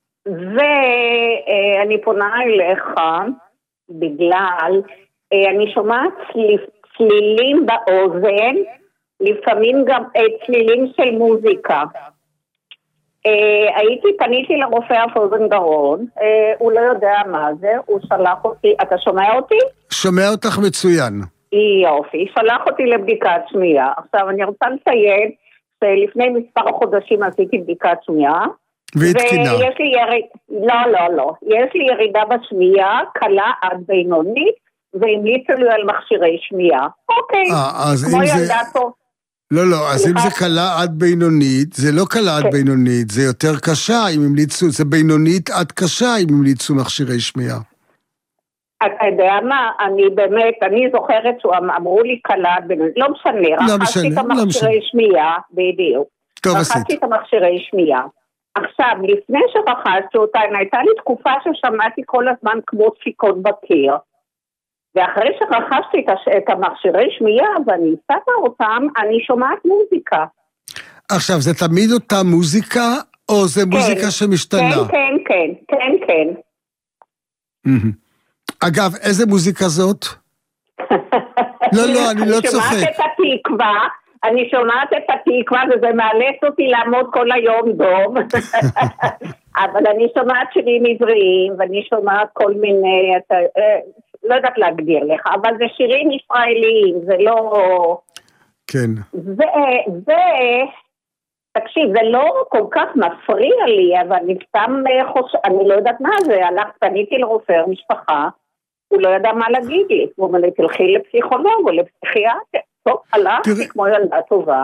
ואני פונה אליך בגלל, אני שומעת צלילים באוזן, לפעמים גם צלילים של מוזיקה. הייתי, פניתי לרופא אף אוזן גרון, הוא לא יודע מה זה, הוא שלח אותי, אתה שומע אותי? שומע אותך מצוין. יופי, שלח אותי לבדיקת שמיעה. עכשיו אני רוצה לציין שלפני מספר חודשים עשיתי בדיקת שמיעה, והיא תקינה. ויש לי יריד... לא, לא, לא. יש לי ירידה בשמיעה, קלה עד בינונית, והמליצו לי על מכשירי שמיעה. אוקיי. אה, אז כמו אם זה... ילדה פה. לא, לא, אז אם זה קלה עד בינונית, זה לא קלה עד בינונית, זה יותר קשה אם המליצו, זה בינונית עד קשה אם המליצו מכשירי שמיעה. אתה יודע מה, אני באמת, אני זוכרת שאמרו לי קלה עד בינונית, לא משנה, רכשתי את המכשירי שמיעה, בדיוק. טוב עשית. רכשתי את המכשירי שמיעה. עכשיו, לפני שרכשתי אותה, הייתה לי תקופה ששמעתי כל הזמן כמו דפיקות בקיר. ואחרי שרכשתי את המכשירי שמיעה, ואני שמה אותם, אני שומעת מוזיקה. עכשיו, זה תמיד אותה מוזיקה, או זה כן, מוזיקה שמשתנה? כן, כן, כן, כן, כן. Mm-hmm. אגב, איזה מוזיקה זאת? לא, לא, אני לא צוחק. אני שומעת את התקווה, אני שומעת את התקווה, וזה מאלץ אותי לעמוד כל היום דום. אבל אני שומעת שירים עבריים, ואני שומעת כל מיני, אתה, לא יודעת להגדיר לך, אבל זה שירים ישראליים, זה לא... כן. זה, זה, תקשיב, זה לא כל כך מפריע לי, אבל אני סתם חושב, אני לא יודעת מה זה, הלך, פניתי לרופא משפחה, הוא לא ידע מה להגיד לי, הוא אומר לי, תלכי לפסיכולוג או לפסיכיאטר, טוב, הלכתי כמו ילדה טובה,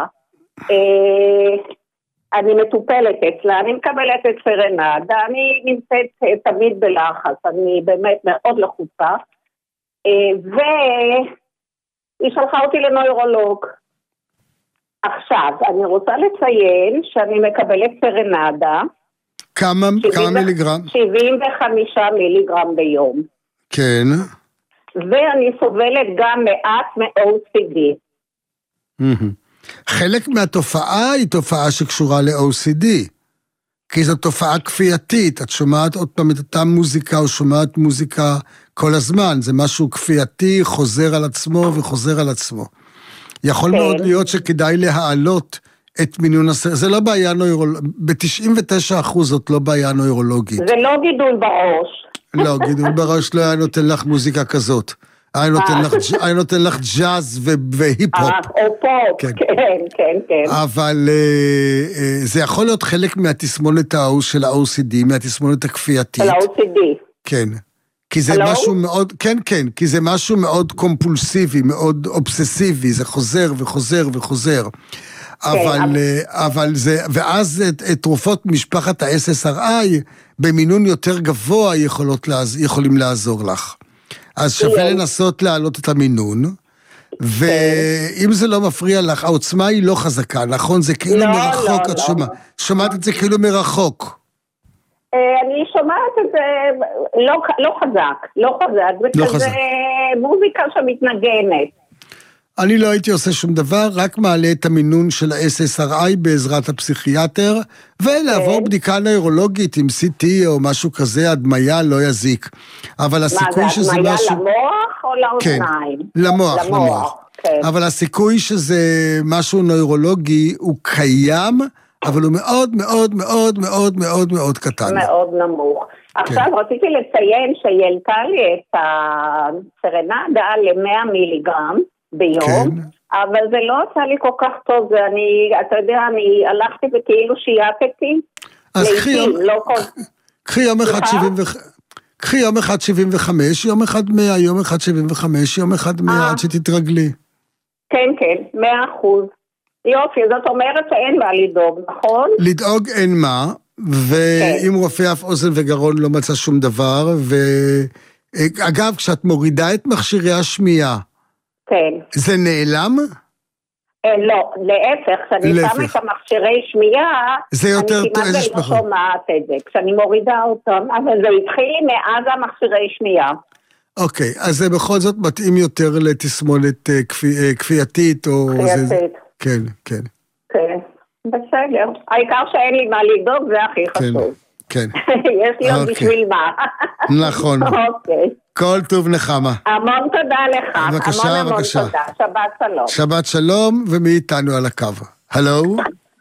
אני מטופלת אצלה, אני מקבלת את סרנדה, אני נמצאת תמיד בלחץ, אני באמת מאוד לחוצה, והיא שלחה אותי לנוירולוג. עכשיו, אני רוצה לציין שאני מקבלת סרנדה, כמה, כמה מיליגרם? שבעים וחמישה מיליגרם ביום. כן. ואני סובלת גם מעט מ-או סי די. חלק מהתופעה היא תופעה שקשורה ל-או סי די, כי זו תופעה כפייתית, את שומעת עוד פעם את אותה מוזיקה, או שומעת מוזיקה כל הזמן, זה משהו כפייתי, חוזר על עצמו וחוזר על עצמו. יכול כן. מאוד להיות שכדאי להעלות את מינון הסרט, זה לא בעיה נוירולוגית, ב-תשעים ותשעה אחוז זאת לא בעיה נוירולוגית. זה לא גידול בראש. לא, גידול בראש לא היה נותן לך מוזיקה כזאת. היה נותן לך, היה נותן לך ג'אז והיפ-הופ. או פופ, כן, כן, כן. אבל זה יכול להיות חלק מהתסמונת של ה-או סי די, מהתסמונת הכפייתית. של ה-או סי די. כן. כי זה משהו מאוד, כן, כן, כי זה משהו מאוד קומפולסיבי, מאוד אובססיבי, זה חוזר וחוזר וחוזר. אבל, אבל זה, ואז תרופות משפחת ה-אס אס אר איי במינון יותר גבוה יכולות, יכולים לעזור לך. אז שווה לנסות להעלות את המינון, ואם זה לא מפריע לך, העוצמה היא לא חזקה, נכון? זה כאילו מרחוק, את שומעת. שומעת את זה כאילו מרחוק. אני שומעת את זה לא חזק, לא חזק, זה כזה מוזיקה שמתנגנת. אני לא הייתי עושה שום דבר, רק מעלה את המינון של ה-אס אס אר איי בעזרת הפסיכיאטר, ולעבור בדיקה נוירולוגית עם סי טי או משהו כזה, הדמיה לא יזיק. אבל הסיכוי שזה משהו... מה זה, הדמיה למוח או לאוזניים? כן, למוח, למוח. אבל הסיכוי שזה משהו נוירולוגי הוא קיים, אבל הוא מאוד מאוד מאוד מאוד מאוד מאוד קטן. מאוד נמוך. עכשיו רציתי לציין שהעלתה לי את הסרנדה ל-מאה מיליגרם, ביום, כן. אבל זה לא עשה לי כל כך טוב, זה אני, אתה יודע, אני הלכתי וכאילו שייתתי, אז קחי יום, לא כל... קחי יום אחד שבעים וחמש, קחי יום אחד שבעים וחמש, יום אחד מאה, יום אחד שבעים וחמש, יום אחד מאה, עד שתתרגלי. כן, כן, מאה אחוז. יופי, זאת אומרת שאין מה לדאוג, נכון? לדאוג אין מה, ואם כן. רופא אף אוזן וגרון לא מצא שום דבר, ואגב, כשאת מורידה את מכשירי השמיעה, כן. זה נעלם? לא, להפך, כשאני שמה את המכשירי שמיעה, זה יותר אני כמעט לא שומעת את זה, כשאני מורידה אותם, אבל זה התחיל לי מאז המכשירי שמיעה. אוקיי, אז זה בכל זאת מתאים יותר לתסמונת כפייתית, או... כפייתית. כן, כן. כן, בסדר. העיקר שאין לי מה לדאוג, זה הכי חשוב. כן. יש לי עוד בשביל מה. נכון. אוקיי. כל טוב נחמה. המון תודה לך. בבקשה, המון בבקשה. המון תודה. שבת שלום. שבת שלום, ומי איתנו על הקו? הלו?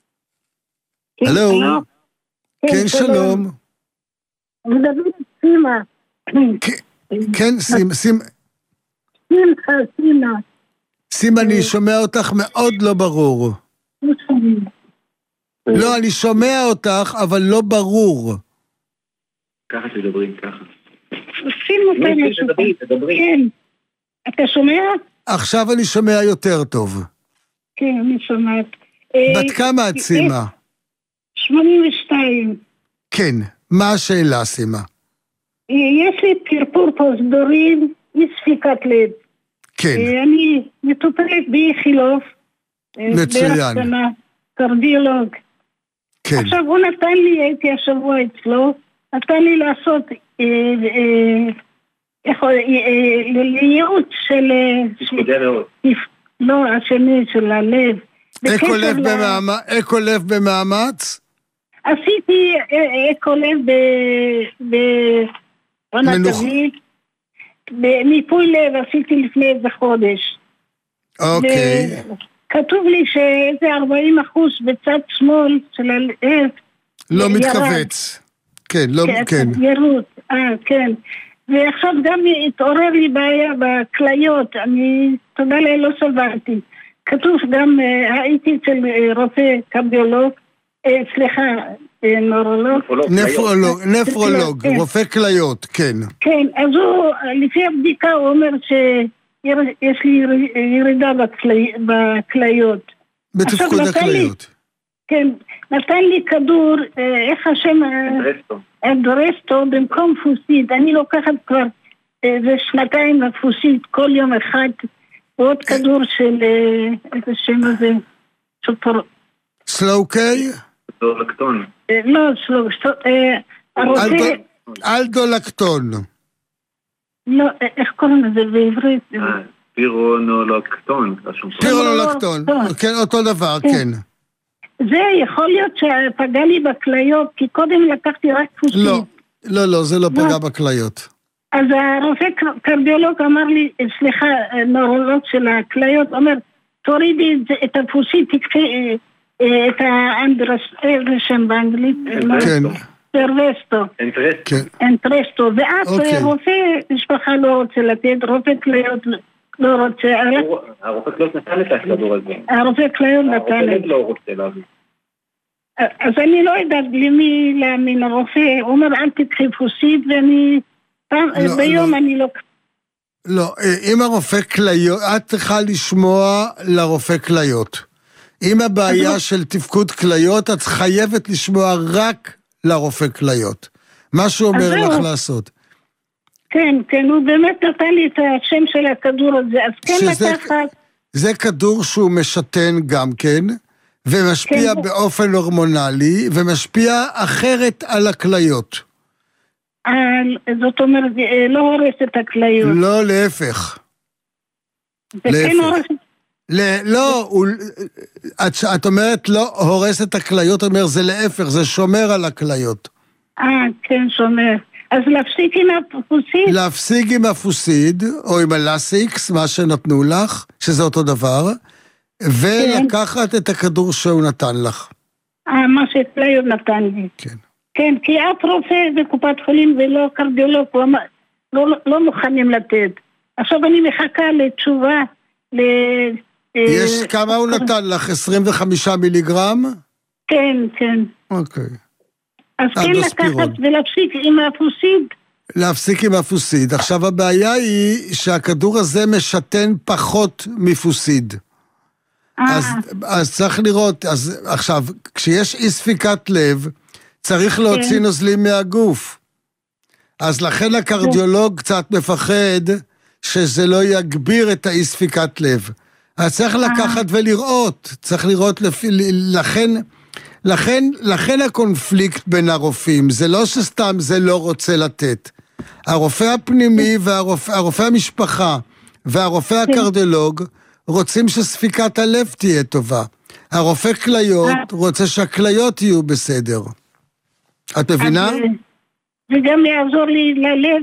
הלו? כן, שלום. מדברת סימה. כן, סימה. סימה, סימה. סימה, אני שומע אותך מאוד לא ברור. לא, אני שומע אותך, אבל לא ברור. ככה תדברים, ככה. תדברי, תדברי. כן. אתה שומע? עכשיו אני שומע יותר טוב. כן, אני שומעת. בת כמה את, סימה? שמונים ושתיים. כן, מה השאלה, סימה? יש לי פרפור פרוזדורים, מספיקת לב. כן. אני מטופלת באיכילוב. מצוין. קרדיולוג. כן. עכשיו הוא נתן לי, הייתי השבוע אצלו, נתן לי לעשות לייעוץ של... תפקודי ריאות. לא, השני של הלב. אקו לב במאמץ? עשיתי אקו לב ברמת אביב. במיפוי לב עשיתי לפני איזה חודש. אוקיי. כתוב לי שאיזה ארבעים אחוז בצד שמאל של הלב לא מתכווץ. כן, לא, כן. ירות, אה, כן. ועכשיו גם התעורר לי בעיה בכליות, אני תודה לי לא סברתי. כתוב גם, הייתי אצל רופא קרדיולוג, סליחה, נורולוג. נפרולוג, נפרולוג, רופא כליות, כן. כן, אז הוא, לפי הבדיקה הוא אומר שיש לי ירידה בכליות. בתפקוד הכליות. כן, נתן לי כדור, איך השם? אנדרסטו. אנדרסטו במקום פוסיד. אני לוקחת כבר איזה שנתיים בפוסיד כל יום אחד, עוד כדור של, איזה שם הזה? סלוקי? אלדולקטון. לא, סלוקי. אלדולקטון. לא, איך קוראים לזה בעברית? פירונולקטון. פירונולקטון, כן, אותו דבר, כן. זה יכול להיות שפגע לי בכליות, כי קודם לקחתי רק פוסיד. לא, לא, לא, זה לא פגע בכליות. אז הרופא קרדיולוג אמר לי, סליחה, נורולוג של הכליות, אומר, תורידי את הפוסיד, תקחי את האנדרסטו שם באנגלית. כן. אנטרסטו. אנטרסטו. ואז רופא משפחה לא רוצה לתת, רופא כליות לא רוצה. הרופא כליות נתן את הכדור הזה. הרופא כליות נתן. הרופא לא רוצה להביא. אז אני לא יודעת למי להאמין, הרופא אומר אל תקחי פוסיד, ואני ביום אני לא... לא, אם הרופא כליות, את צריכה לשמוע לרופא כליות. אם הבעיה של תפקוד כליות, את חייבת לשמוע רק לרופא כליות. מה שהוא אומר לך לעשות. כן, כן, הוא באמת נתן לי את השם של הכדור הזה, אז כן לקחת... זה כדור שהוא משתן גם כן, ומשפיע באופן הורמונלי, ומשפיע אחרת על הכליות. זאת אומרת, לא הורס את הכליות. לא, להפך. להפך. לא, את אומרת לא הורס את הכליות, אומר זה להפך, זה שומר על הכליות. אה, כן, שומר. אז להפסיק עם הפוסיד? להפסיק עם הפוסיד, או עם הלסיקס, מה שנתנו לך, שזה אותו דבר, ולקחת את הכדור שהוא נתן לך. אה, מה שכליות נתן לי. כן. כן, כי את רופא בקופת חולים ולא קרדיולוג, לא, לא מוכנים לתת. עכשיו אני מחכה לתשובה, ל... יש כמה הוא נתן לך? עשרים וחמישה מיליגרם? כן, כן. אוקיי. אז כן לקחת ולהפסיק עם הפוסיד. להפסיק עם הפוסיד. עכשיו הבעיה היא שהכדור הזה משתן פחות מפוסיד. אז, אז צריך לראות, אז עכשיו, כשיש אי ספיקת לב, צריך להוציא נוזלים מהגוף. אז לכן הקרדיולוג קצת מפחד שזה לא יגביר את האי ספיקת לב. אז צריך לקחת ולראות, צריך לראות, לפי, לכן, לכן, לכן הקונפליקט בין הרופאים, זה לא שסתם זה לא רוצה לתת. הרופא הפנימי והרופא, הרופא המשפחה והרופא הקרדיולוג רוצים שספיקת הלב תהיה טובה. הרופא כליות רוצה שהכליות יהיו בסדר. את מבינה? זה גם יעזור לי ללב,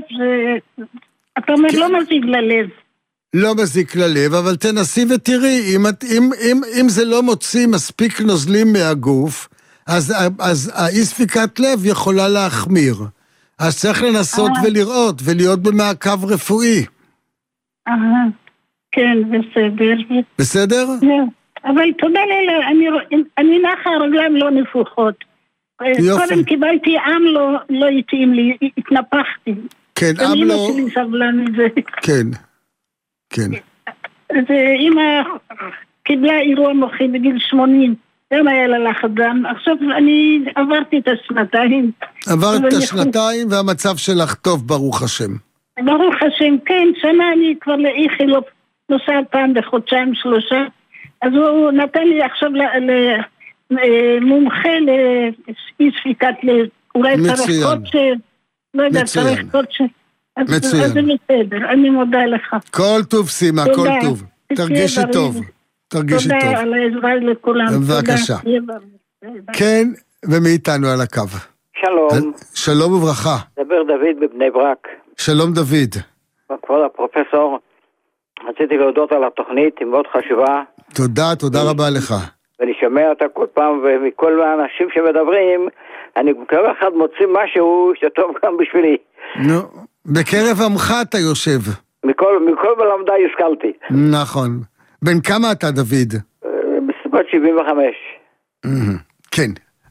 אתה אומר לא מזיק ללב. לא מזיק ללב, אבל תנסי ותראי, אם, אם, אם, אם זה לא מוציא מספיק נוזלים מהגוף, אז, אז האי ספיקת לב יכולה להחמיר. אז צריך לנסות ולראות, ולהיות במעקב רפואי. אה, כן, בסדר. בסדר? אבל תודה לילה, אני, אני נחה הרגליים לא נפוחות. יופי. קודם קיבלתי עם לא, לא התאים לי, התנפחתי. כן, עם לא... אמא שלי סבלה מזה. כן, כן. אז אמא קיבלה אירוע מוחי בגיל שמונים, גם היה לה לחץ דם. עכשיו אני עברתי את השנתיים. עברת את השנתיים והמצב שלך טוב, ברוך השם. ברוך השם, כן, שנה אני כבר לאיכילוב נוסעת פעם בחודשיים שלושה, אז הוא נתן לי עכשיו ל... ל... מומחה לאי ספיקת לב, אולי צריך קודש, לא יודע, צריך קודש, אז זה בסדר, אני מודה לך. כל טוב סימה, כל טוב, תרגישי טוב, תרגישי טוב. תודה על העזרה לכולם. בבקשה. כן, ומאיתנו על הקו. שלום. שלום וברכה. דבר דוד בבני ברק. שלום דוד. כבוד הפרופסור, רציתי להודות על התוכנית, היא מאוד חשובה. תודה, תודה רבה לך. ואני שומע אותה כל פעם, ומכל האנשים שמדברים, אני כל אחד מוצא משהו שטוב גם בשבילי. נו, בקרב עמך אתה יושב. מכל, מכל מלמדי השכלתי. נכון. בן כמה אתה, דוד? בסביבות שבעים וחמש. כן.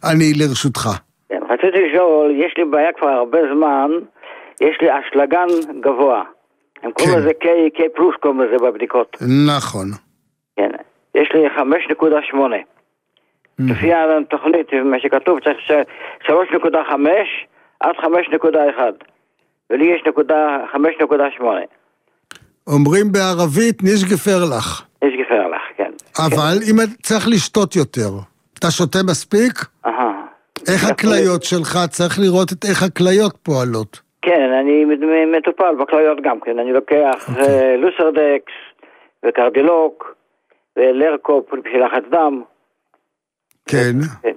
אני לרשותך. כן, רציתי לשאול, יש לי בעיה כבר הרבה זמן, יש לי אשלגן גבוה. הם קוראים לזה K פלוס, קוראים לזה בבדיקות. נכון. כן, יש לי חמש נקודה שמונה. לפי התוכנית, מה שכתוב, צריך שלוש נקודה חמש עד חמש נקודה אחת. ולי יש חמש נקודה שמונה. אומרים בערבית, נשגפר לך. נשגפר לך, כן. אבל אם צריך לשתות יותר, אתה שותה מספיק? אהה. איך הכליות שלך? צריך לראות את איך הכליות פועלות. כן, אני מטופל בכליות גם כן. אני לוקח לוסרדקס וקרדילוק ולרקופ בשביל לחץ דם. כן.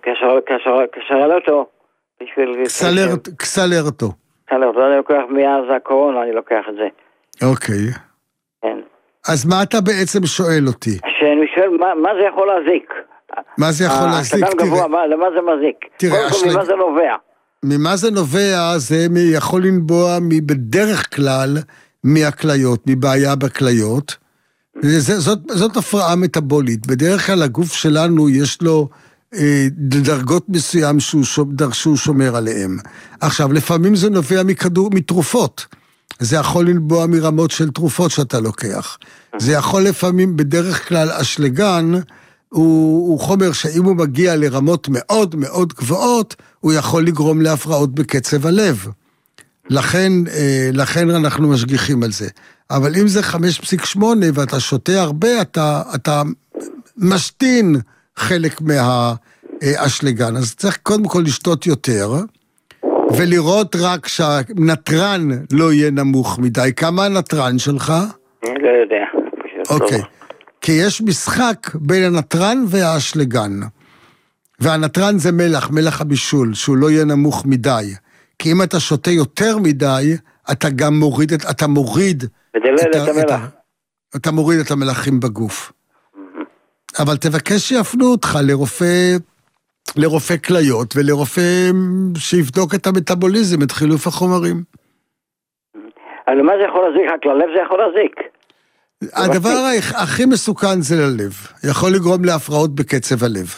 קסלרטו. קסלרטו. קסלרטו, אני לוקח מאז הקורונה, אני לוקח את זה. אוקיי. כן. אז מה אתה בעצם שואל אותי? שאני שואל, מה זה יכול להזיק? מה זה יכול להזיק? תראה. למה זה מזיק? תראה, קודם כל, ממה זה נובע? ממה זה נובע, זה יכול לנבוע בדרך כלל מהכליות, מבעיה בכליות. זאת, זאת הפרעה מטאבולית. בדרך כלל הגוף שלנו יש לו אה, דרגות מסוים שהוא, שהוא שומר עליהם. עכשיו, לפעמים זה נובע מכדור, מתרופות. זה יכול לנבוע מרמות של תרופות שאתה לוקח. זה יכול לפעמים, בדרך כלל, אשלגן, הוא, הוא חומר שאם הוא מגיע לרמות מאוד מאוד גבוהות, הוא יכול לגרום להפרעות בקצב הלב. לכן, לכן אנחנו משגיחים על זה. אבל אם זה חמש נקודה שמונה ואתה שותה הרבה, אתה, אתה משתין חלק מהאשלגן. אז צריך קודם כל לשתות יותר, ולראות רק שהנטרן לא יהיה נמוך מדי. כמה הנטרן שלך? אני לא יודע. אוקיי. כי יש משחק בין הנטרן והאשלגן. והנטרן זה מלח, מלח הבישול, שהוא לא יהיה נמוך מדי. כי אם אתה שותה יותר מדי, אתה גם מוריד את, אתה מוריד את, את המלח. את, אתה מוריד את המלחים בגוף. אבל תבקש שיפנו אותך לרופא, לרופא כליות, ולרופא שיבדוק את המטאבוליזם, את חילוף החומרים. אבל מה זה יכול להזיק? רק ללב זה יכול להזיק. הדבר הכי מסוכן זה ללב. יכול לגרום להפרעות בקצב הלב.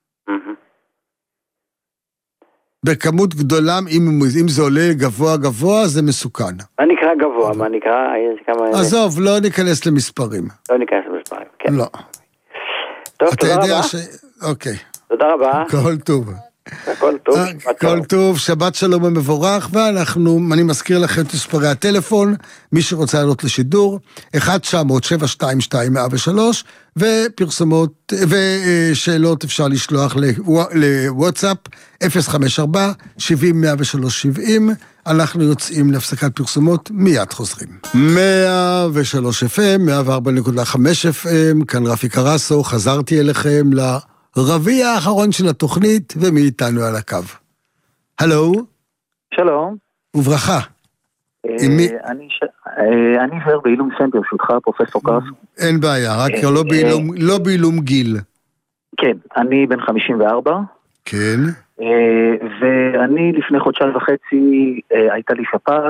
בכמות גדולה, אם, אם זה עולה גבוה גבוה, זה מסוכן. מה נקרא גבוה? מה נקרא? עזוב, לא ניכנס למספרים. לא ניכנס למספרים, כן. לא. טוב, תודה רבה. ש... אוקיי. תודה רבה. כל טוב. כל טוב. כל טוב, שבת שלום ומבורך, ואנחנו, אני מזכיר לכם את מספרי הטלפון, מי שרוצה לעלות לשידור, אחד תשע אפס אפס שבע שתיים שתיים מאה ושלוש, ופרסומות, ושאלות אפשר לשלוח לוואטסאפ, אפס חמש ארבע שבעים מאה ושלוש שבעים, אנחנו יוצאים להפסקת פרסומות, מיד חוזרים. מאה ושלוש אף אם, מאה וארבע נקודה חמש אף אם, כאן רפי קרסו, חזרתי אליכם ל... רביע האחרון של התוכנית, ומי איתנו על הקו. הלו? שלום. וברכה. אני אשאר בעילום שם ברשותך, פרופסור קרסו. אין בעיה, רק לא בעילום גיל. כן, אני בן חמישים וארבע. כן. ואני לפני חודשיים וחצי הייתה לי שפעת,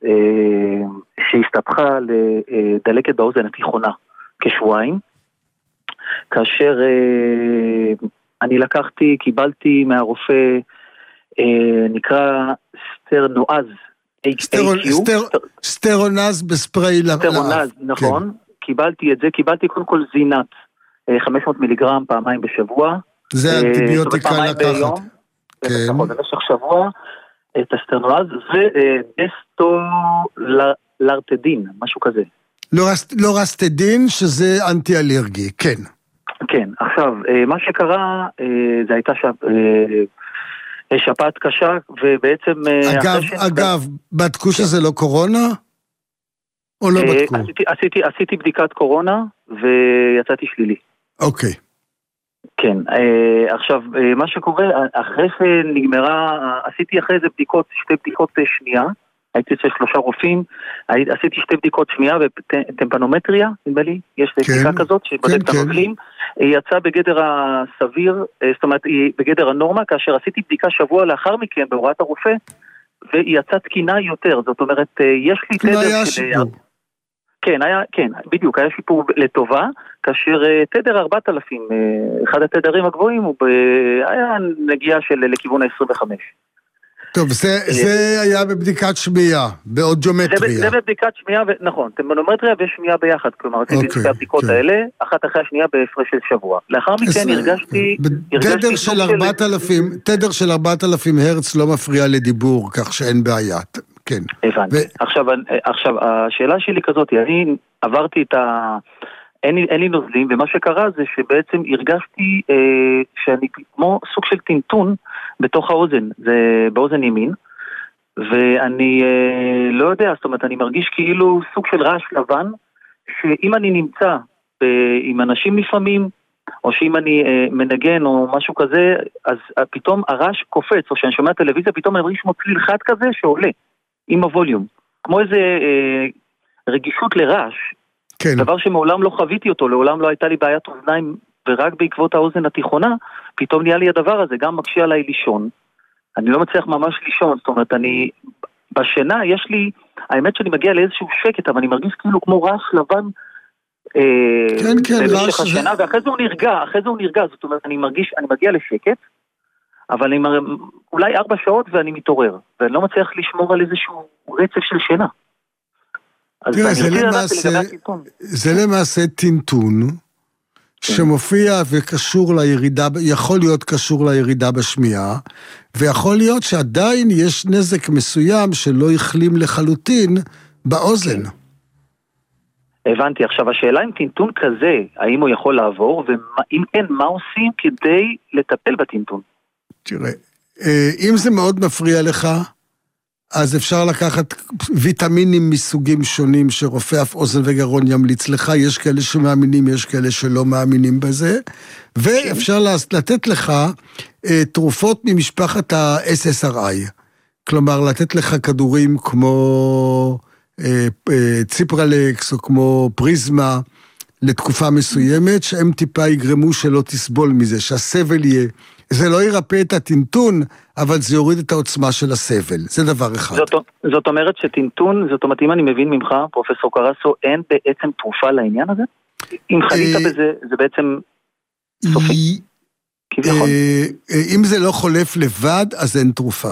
שהסתפחה לדלקת באוזן התיכונה כשבועיים. כאשר אה, אני לקחתי, קיבלתי מהרופא, אה, נקרא סטרנואז, סטרונ, סטר, סטרונז בספרי לאף. סטרונז, נכון. כן. קיבלתי את זה, קיבלתי קודם כל זינת, אה, חמש מאות מיליגרם פעמיים בשבוע. זה אה, אנטיביוטיקה לקחת. כן. נכון, במשך שבוע, את הסטרנואז, ודסטולרטדין, משהו כזה. לא, לא רסטדין, שזה אנטי-אלרגי, כן. כן, עכשיו, מה שקרה, זה הייתה שפעת קשה, ובעצם... אגב, אגב, בדקו שזה לא קורונה? או לא בדקו? עשיתי, עשיתי בדיקת קורונה, ויצאתי שלילי. אוקיי. כן, עכשיו, מה שקורה, אחרי שנגמרה, עשיתי אחרי זה בדיקות, שתי בדיקות שנייה, הייתי אצל שלושה רופאים, עשיתי שתי בדיקות שמיעה וטמפנומטריה, נדמה לי, יש בדיקה כזאת שבודק את הנוזלים, היא יצאה בגדר הסביר, זאת אומרת, היא בגדר הנורמה, כאשר עשיתי בדיקה שבוע לאחר מכן בהוראת הרופא, והיא יצאה תקינה יותר, זאת אומרת, יש לי תדר של... כן, היה, כן, בדיוק, היה שיפור לטובה, כאשר תדר ארבעת אלפים, אחד התדרים הגבוהים, הוא היה נגיעה של לכיוון ה-עשרים וחמש. טוב, זה, זה היה בבדיקת שמיעה, באודיומטריה. זה, זה בבדיקת שמיעה, נכון, טמבנומטריה ושמיעה ביחד, כלומר, רציתי את שתי הבדיקות האלה, אחת אחרי השנייה בהפרש של שבוע. לאחר מכן הרגשתי... תדר של ארבעת אלפים, תדר של ארבעת אלפים הרץ לא מפריע לדיבור, כך שאין בעיה. כן. הבנתי. עכשיו, עכשיו, השאלה שלי כזאת, אני עברתי את ה... אין, אין לי נוזלים, ומה שקרה זה שבעצם הרגשתי אה, שאני כמו סוג של טינטון בתוך האוזן, זה באוזן ימין, ואני אה, לא יודע, זאת אומרת, אני מרגיש כאילו סוג של רעש לבן, שאם אני נמצא ב, עם אנשים לפעמים, או שאם אני אה, מנגן או משהו כזה, אז אה, פתאום הרעש קופץ, או שאני שומע טלוויזיה, פתאום אני מרגיש כמו צליל חד כזה שעולה, עם הווליום, כמו איזה אה, רגישות לרעש, כן. דבר שמעולם לא חוויתי אותו, לעולם לא הייתה לי בעיית אוזניים, ורק בעקבות האוזן התיכונה, פתאום נהיה לי הדבר הזה, גם מקשה עליי לישון. אני לא מצליח ממש לישון, זאת אומרת, אני, בשינה יש לי, האמת שאני מגיע לאיזשהו שקט, אבל אני מרגיש כאילו כמו רעש לבן, כן, כן, במשך השינה, ואחרי זה הוא נרגע, אחרי זה הוא נרגע, זאת אומרת, אני מרגיש, אני מגיע לשקט, אבל אני, אולי ארבע שעות ואני מתעורר, ואני לא מצליח לשמור על איזשהו רצף של שינה. תראה, זה למעשה, זה למעשה טינטון, שמופיע וקשור לירידה, יכול להיות קשור לירידה בשמיעה, ויכול להיות שעדיין יש נזק מסוים שלא יחלים לחלוטין באוזן. הבנתי, עכשיו השאלה אם טינטון כזה, האם הוא יכול לעבור, ואם כן, מה עושים כדי לטפל בטינטון? תראה, אם זה מאוד מפריע לך, אז אפשר לקחת ויטמינים מסוגים שונים שרופא אף אוזן וגרון ימליץ לך, יש כאלה שמאמינים, יש כאלה שלא מאמינים בזה, ואפשר לתת לך אה, תרופות ממשפחת ה-אס אס אר איי, כלומר לתת לך כדורים כמו אה, אה, ציפרלקס או כמו פריזמה לתקופה מסוימת, שהם טיפה יגרמו שלא תסבול מזה, שהסבל יהיה, זה לא ירפא את הטינטון, אבל זה יוריד את העוצמה של הסבל. זה דבר אחד. זאת, זאת אומרת שטינטון, זאת אומרת, אם אני מבין ממך, פרופסור קרסו, אין בעצם תרופה לעניין הזה? אם חלית בזה, זה בעצם סופי? כביכול. אם זה לא חולף לבד, אז אין תרופה.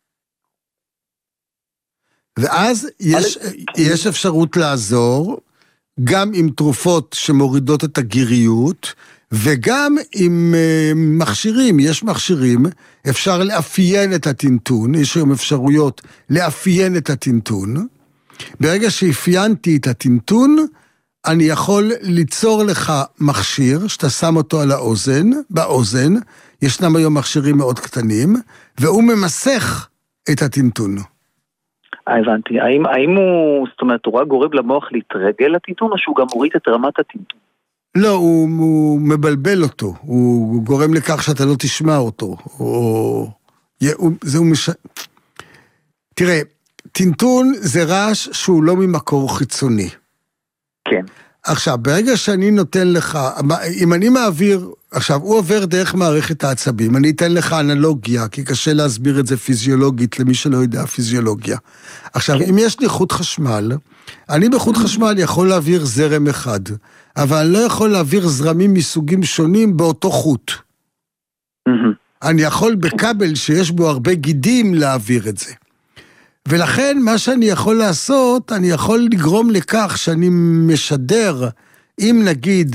ואז יש, יש אפשרות לעזור, גם עם תרופות שמורידות את הגיריות, וגם עם uh, מכשירים, יש מכשירים, אפשר לאפיין את הטינטון, יש היום אפשרויות לאפיין את הטינטון. ברגע שאפיינתי את הטינטון, אני יכול ליצור לך מכשיר, שאתה שם אותו על האוזן, באוזן, ישנם היום מכשירים מאוד קטנים, והוא ממסך את הטינטון. הבנתי, האם, האם הוא, זאת אומרת, הוא רק גורם למוח להתרגל לטינטון, או שהוא גם מוריד את רמת הטינטון? לא, הוא, הוא מבלבל אותו, הוא גורם לכך שאתה לא תשמע אותו, או... זהו מש... תראה, טינטון זה רעש שהוא לא ממקור חיצוני. כן. עכשיו, ברגע שאני נותן לך, אם אני מעביר, עכשיו, הוא עובר דרך מערכת העצבים, אני אתן לך אנלוגיה, כי קשה להסביר את זה פיזיולוגית, למי שלא יודע פיזיולוגיה. עכשיו, כן. אם יש לי חוט חשמל, אני בחוט חשמל יכול להעביר זרם אחד, אבל אני לא יכול להעביר זרמים מסוגים שונים באותו חוט. אני יכול בכבל שיש בו הרבה גידים להעביר את זה. ולכן מה שאני יכול לעשות, אני יכול לגרום לכך שאני משדר, אם נגיד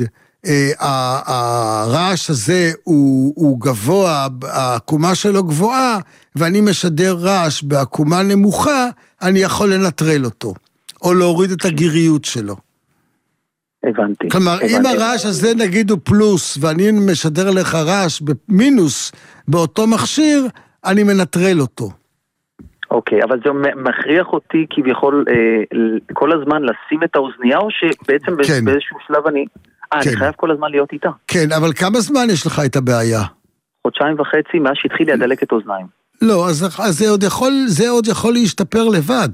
הרעש הזה הוא, הוא גבוה, העקומה שלו גבוהה, ואני משדר רעש בעקומה נמוכה, אני יכול לנטרל אותו, או להוריד את הגיריות שלו. הבנתי. כלומר, הבנתי. אם הרעש הזה נגיד הוא פלוס, ואני משדר לך רעש במינוס באותו מכשיר, אני מנטרל אותו. אוקיי, אבל זה מכריח אותי כביכול אה, כל הזמן לשים את האוזנייה, או שבעצם כן. באיזשהו שלב אני... אה, כן. אני חייב כל הזמן להיות איתה. כן, אבל כמה זמן יש לך את הבעיה? חודשיים וחצי מאז שהתחיל להדלק את אוזניים. לא, אז, אז זה, עוד יכול, זה עוד יכול להשתפר לבד.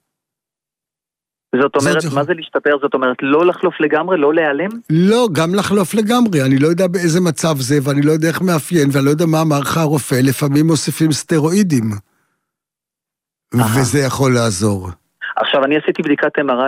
זאת אומרת, זאת מה זה להשתפר? זאת אומרת, לא לחלוף לגמרי, לא להיעלם? לא, גם לחלוף לגמרי. אני לא יודע באיזה מצב זה, ואני לא יודע איך מאפיין, ואני לא יודע מה אמר לך הרופא. לפעמים מוסיפים סטרואידים. וזה יכול לעזור. עכשיו, אני עשיתי בדיקת אם אר איי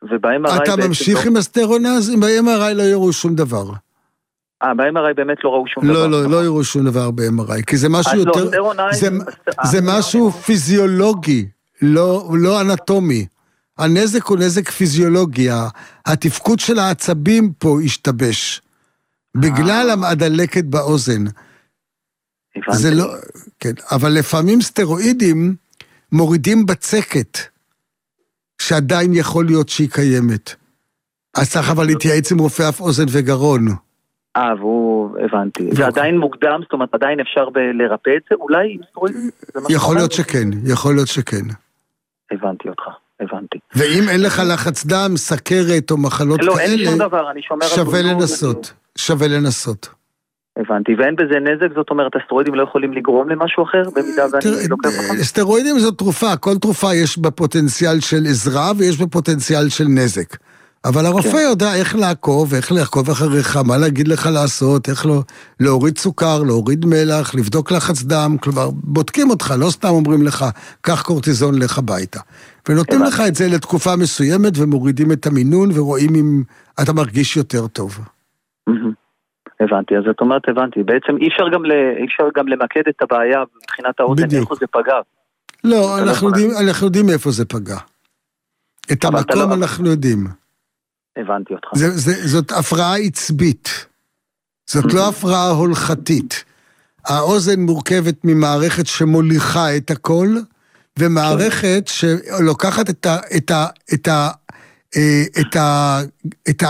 וב-אם אר איי... אתה ממשיך עם הסטרונז? ב-אם אר איי לא יראו שום דבר. אה, ב-אם אר איי באמת לא ראו שום דבר. לא, לא, לא יראו שום דבר ב-אם אר איי, כי זה משהו יותר... זה משהו פיזיולוגי, לא אנטומי. הנזק הוא נזק פיזיולוגי, התפקוד של העצבים פה השתבש, בגלל הדלקת באוזן. זה לא, כן, אבל לפעמים סטרואידים מורידים בצקת, שעדיין יכול להיות שהיא קיימת. אז צריך אבל להתייעץ עם רופא אף אוזן וגרון. אה, והוא, הבנתי. זה עדיין מוקדם, זאת אומרת, עדיין אפשר לרפא את זה, אולי עם סטרואידים? יכול להיות שכן, יכול להיות שכן. הבנתי אותך. הבנתי. ואם אין לך לחץ דם, סכרת או מחלות לא, כאלה, אין שום דבר, אני שומר שווה לנסות, שווה לנסות. הבנתי, ואין בזה נזק, זאת אומרת, הסטרואידים לא יכולים לגרום למשהו אחר, במידה ואני לוקח לך? סטרואידים זו תרופה, כל תרופה יש בה פוטנציאל של עזרה, ויש בה פוטנציאל של נזק. אבל הרופא יודע איך לעקוב, איך לעקוב אחריך, מה להגיד לך לעשות, איך להוריד סוכר, להוריד מלח, לבדוק לחץ דם, כלומר, בודקים אותך, לא סתם אומרים לך, קח קורטיזון לך הביתה. ונותנים לך את זה לתקופה מסוימת, ומורידים את המינון, ורואים אם אתה מרגיש יותר טוב. הבנתי, אז זאת אומרת, הבנתי. בעצם אי אפשר גם, אי אפשר גם למקד את הבעיה מבחינת האוזן, איפה זה פגע. לא, אנחנו יודעים, אנחנו יודעים איפה זה פגע. את המקום אנחנו יודעים. הבנתי אותך. זה, זה, זאת הפרעה עצבית. זאת לא הפרעה הולכתית. האוזן מורכבת ממערכת שמוליכה את הכל, ומערכת שלוקחת את ה, את ה, את ה, את ה, את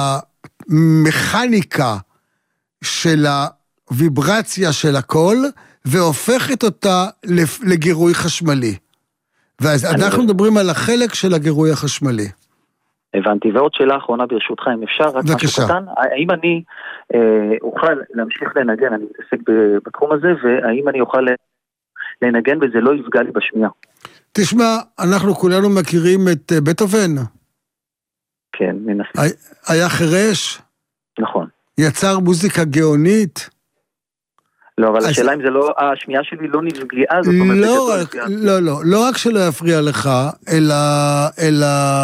המכניקה של הוויברציה של הכל, והופכת אותה לגירוי חשמלי. ואז אנחנו מדברים על החלק של הגירוי החשמלי. הבנתי, ועוד שאלה אחרונה ברשותך, אם אפשר, רק משהו קטן, האם אני אה, אוכל להמשיך לנגן, אני מתעסק בתחום הזה, והאם אני אוכל לנגן וזה לא יפגע לי בשמיעה? תשמע, אנחנו כולנו מכירים את בטהובן. כן, מנסים. היה חירש? נכון. יצר מוזיקה גאונית? לא, אבל השאלה אם זה לא, השמיעה שלי לא נפגעה, זאת אומרת... לא, לא, לא, לא רק שלא יפריע לך, אלא, אלא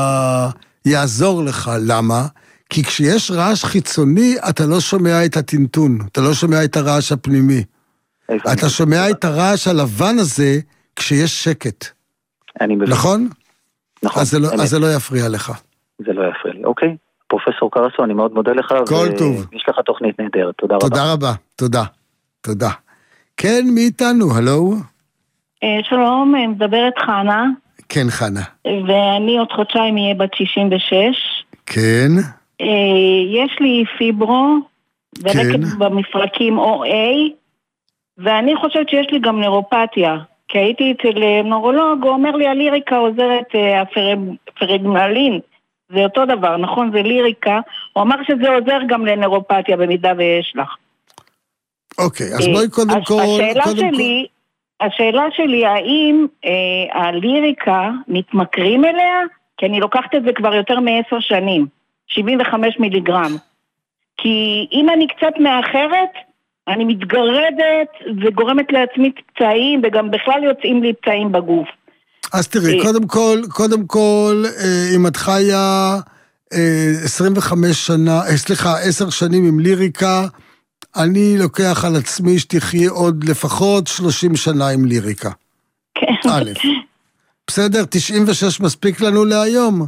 יעזור לך. למה? כי כשיש רעש חיצוני, אתה לא שומע את הטינטון, אתה לא שומע את הרעש הפנימי. אתה שומע את הרעש הלבן הזה כשיש שקט. אני מבין. נכון? נכון. אז זה לא, אז זה לא יפריע לך. זה לא יפריע לי, אוקיי. פרופסור קרסו, אני מאוד מודה לך. כל טוב. יש לך תוכנית נהדרת, תודה רבה. תודה רבה, תודה. תודה. כן, מי איתנו? הלו? שלום, מדברת חנה. כן, חנה. ואני עוד חודשיים אהיה בת שישים ושש. כן. יש לי פיברו, דלקת במפרקים או איי, ואני חושבת שיש לי גם נוירופתיה. כי הייתי אצל נורולוג, הוא אומר לי, הליריקה עוזרת הפרגמלין. זה אותו דבר, נכון? זה ליריקה. הוא אמר שזה עוזר גם לנוירופתיה במידה ויש לך. אוקיי, אז בואי קודם כל... השאלה שלי, השאלה שלי, האם הליריקה מתמכרים אליה? כי אני לוקחת את זה כבר יותר מעשר שנים, שבעים וחמש מיליגרם. כי אם אני קצת מאחרת, אני מתגרדת וגורמת לעצמי פצעים, וגם בכלל יוצאים לי פצעים בגוף. אז תראי, קודם כל, קודם כל, אם את חיה עשרים וחמש שנה, סליחה, עשר שנים עם ליריקה, אני לוקח על עצמי שתחיה עוד לפחות שלושים שנה עם ליריקה. כן. א', בסדר, תשעים ושש מספיק לנו להיום.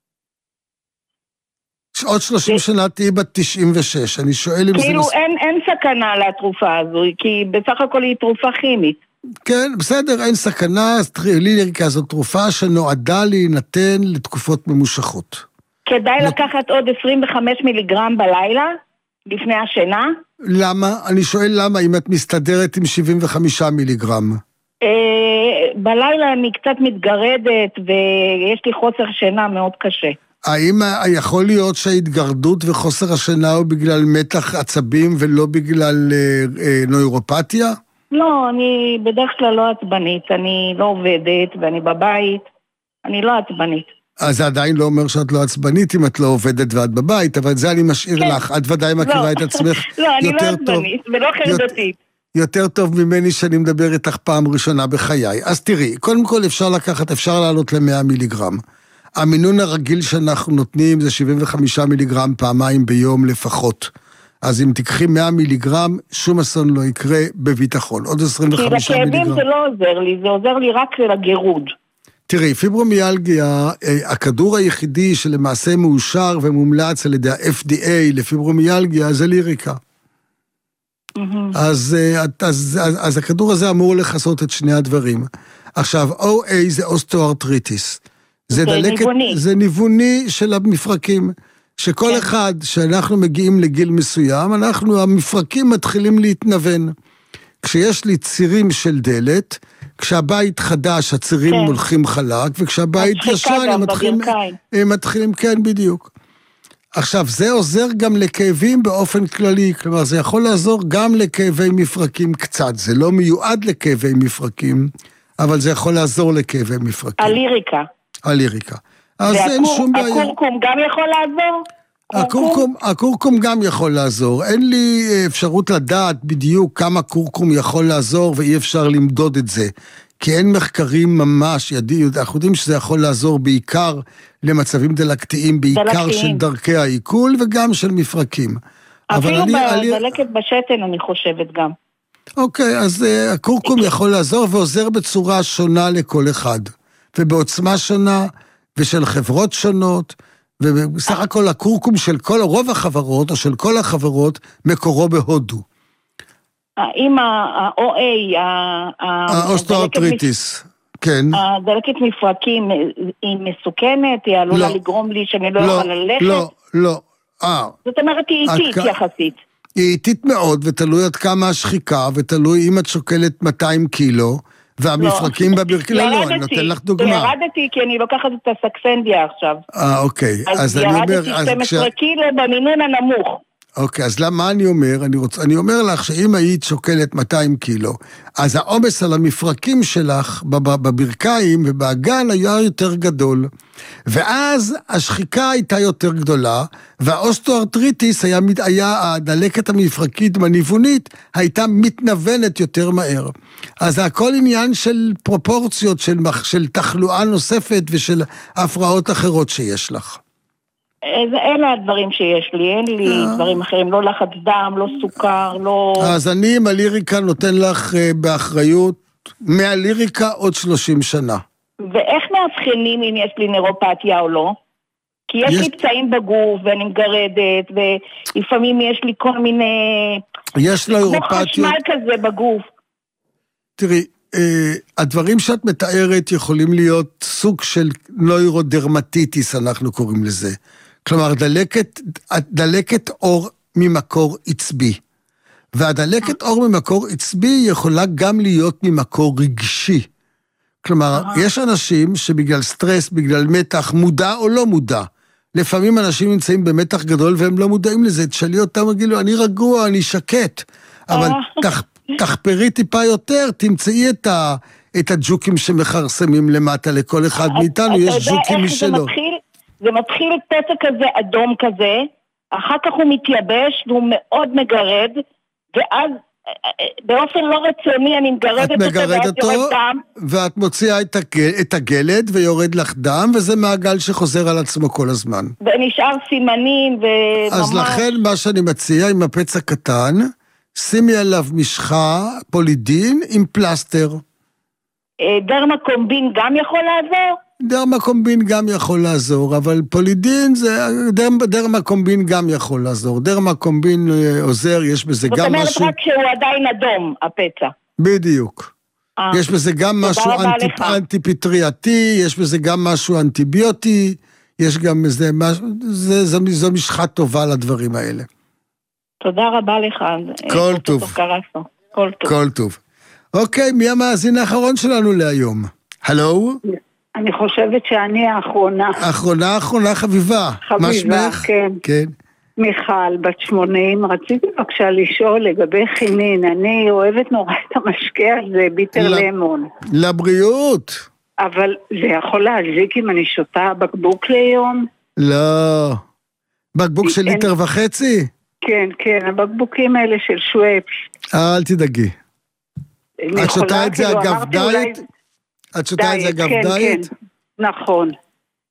עוד שלושים שנה תהי בת תשעים ושש, אני שואל אם זה... כאילו אין סכנה לתרופה הזו, כי בסך הכל היא תרופה כימית. כן, בסדר, אין סכנה, ליריקה זו תרופה שנועדה להינתן לתקופות ממושכות. כדאי לקחת עוד עשרים וחמש מיליגרם בלילה, לפני השינה? למה? אני שואל למה, אם את מסתדרת עם שבעים וחמישה מיליגרם. בלילה אני קצת מתגרדת, ויש לי חוסר שינה מאוד קשה. האם יכול להיות שההתגרדות וחוסר השינה הוא בגלל מתח עצבים ולא בגלל נוירופתיה? לא, אני בדרך כלל לא עצבנית, אני לא עובדת ואני בבית, אני לא עצבנית. אז זה עדיין לא אומר שאת לא עצבנית אם את לא עובדת ואת בבית, אבל זה אני משאיר כן. לך, את ודאי מכירה לא. את עצמך לא, אני יותר לא עצבנית ולא חרדתית. יותר טוב ממני שאני מדבר איתך פעם ראשונה בחיי. אז תראי, קודם כל אפשר לקחת, אפשר לעלות ל-מאה מיליגרם. המינון הרגיל שאנחנו נותנים זה שבעים וחמישה מיליגרם פעמיים ביום לפחות. אז אם תקחי מאה מיליגרם, שום אסון לא יקרה בביטחון. עוד עשרים וחמישה מיליגרם. כי לכאבים זה לא עוזר לי, זה עוזר לי רק לגירוד. תראי, פיברומיאלגיה, הכדור היחידי שלמעשה מאושר ומומלץ על ידי ה-אף די איי לפיברומיאלגיה זה ליריקה. אז, אז, אז, אז הכדור הזה אמור לחסות את שני הדברים. עכשיו, או איי זה אוסטוארטריטיס. זה, זה דלקת, ניווני. זה ניווני של המפרקים. שכל כן. אחד שאנחנו מגיעים לגיל מסוים, אנחנו, המפרקים מתחילים להתנוון. כשיש לי צירים של דלת, כשהבית חדש, הצירים כן. הולכים חלק, וכשהבית ישן, הם מתחילים, הם מתחילים, כן, בדיוק. עכשיו, זה עוזר גם לכאבים באופן כללי, כלומר, זה יכול לעזור גם לכאבי מפרקים קצת, זה לא מיועד לכאבי מפרקים, אבל זה יכול לעזור לכאבי מפרקים. הליריקה. הליריקה. אז אין שום בעיה. הקורקום גם יכול לעזור? הקורקום, הקורקום גם יכול לעזור. אין לי אפשרות לדעת בדיוק כמה קורקום יכול לעזור, ואי אפשר למדוד את זה. כי אין מחקרים ממש, ידיעו, אנחנו יודעים שזה יכול לעזור בעיקר למצבים דלקתיים, בעיקר דלקתיים. של דרכי העיכול וגם של מפרקים. אפילו בדלקת אני... בשתן אני חושבת גם. אוקיי, אז uh, הקורקום יכול לעזור ועוזר בצורה שונה לכל אחד. ובעוצמה שונה ושל חברות שונות, ובסך הכל הקורקום של כל, רוב החברות או של כל החברות מקורו בהודו. האם ה-או איי, האוסטוארטריטיס, כן. הדלקת מפרקים היא מסוכנת, היא עלולה לגרום לי שאני לא אוכל ללכת? לא, לא. זאת אומרת, היא איטית יחסית. היא איטית מאוד, ותלוי עד כמה השחיקה, ותלוי אם את שוקלת מאתיים קילו, והמפרקים בברכיים, לא, לא, אני נותן לך דוגמה. ירדתי כי אני לוקחת את הסקסנדיה עכשיו. אה, אוקיי. אז ירדתי שתים עשרה קילו במינון הנמוך. אוקיי, אז למה אני אומר? אני, רוצ... אני אומר לך שאם היית שוקלת מאתיים קילו, אז העומס על המפרקים שלך בברכיים ובאגן היה יותר גדול. ואז השחיקה הייתה יותר גדולה, והאוסטוארטריטיס היה, היה הדלקת המפרקית מניוונית, הייתה מתנוונת יותר מהר. אז הכל עניין של פרופורציות, של, של תחלואה נוספת ושל הפרעות אחרות שיש לך. אלה הדברים שיש לי, אין לי דברים אחרים, לא לחץ דם, לא סוכר, לא... אז אני עם הליריקה נותן לך באחריות מהליריקה עוד שלושים שנה. ואיך מאבחנים אם יש לי נוירופתיה או לא? כי יש לי פצעים בגוף ואני מגרדת, ולפעמים יש לי כל מיני... יש נוירופתיות... כמו חשמל כזה בגוף. תראי, הדברים שאת מתארת יכולים להיות סוג של נוירודרמטיטיס, אנחנו קוראים לזה. כלומר, דלקת, דלקת אור ממקור עצבי. והדלקת אור ממקור עצבי יכולה גם להיות ממקור רגשי. כלומר, יש אנשים שבגלל סטרס, בגלל מתח, מודע או לא מודע. לפעמים אנשים נמצאים במתח גדול והם לא מודעים לזה. תשאלי אותם, וגילו, אני רגוע, אני שקט. אבל תח, תחפרי טיפה יותר, תמצאי את, ה, את הג'וקים שמחרסמים למטה לכל אחד מאיתנו, יש ג'וקים משלו. זה מתחיל פצע כזה, אדום כזה, אחר כך הוא מתייבש, והוא מאוד מגרד, ואז באופן לא רצוני אני מגרדת אותו, מגרד אותו ואת מוציאה את, הגל, את הגלד ויורד לך דם, וזה מעגל שחוזר על עצמו כל הזמן. ונשאר סימנים וממש... אז לכן מה שאני מציע עם הפצע קטן, שימי עליו משחה, פולידין עם פלסטר. דרמקומבין גם יכול לעזור? דרמקומבין גם יכול לעזור, אבל פולידין זה, דרמקומבין גם יכול לעזור. דרמקומבין עוזר, יש בזה גם משהו... זאת אומרת רק שהוא עדיין אדום, הפצע. בדיוק. יש בזה גם משהו אנטי-פטריאתי, יש בזה גם משהו אנטיביוטי, יש גם איזה משהו, זו משחה טובה לדברים האלה. תודה רבה לך. כל טוב. כל טוב. כל טוב. אוקיי, מי המאזין האחרון שלנו להיום? הלו? אני חושבת שאני האחרונה. האחרונה, האחרונה חביבה. חביבה, כן. כן. מיכל, בת שמונים, רציתי בבקשה לשאול לגבי חינין. אני אוהבת נורא את המשקה הזה, ביטר למון. לבריאות. אבל זה יכול להזיק אם אני שותה בקבוק ליום? לא. בקבוק של ליטר וחצי? כן, כן, הבקבוקים האלה של שוואפס. אל תדאגי. את שותה את זה אגב דייט? את שותה את זה אגב דייט? נכון.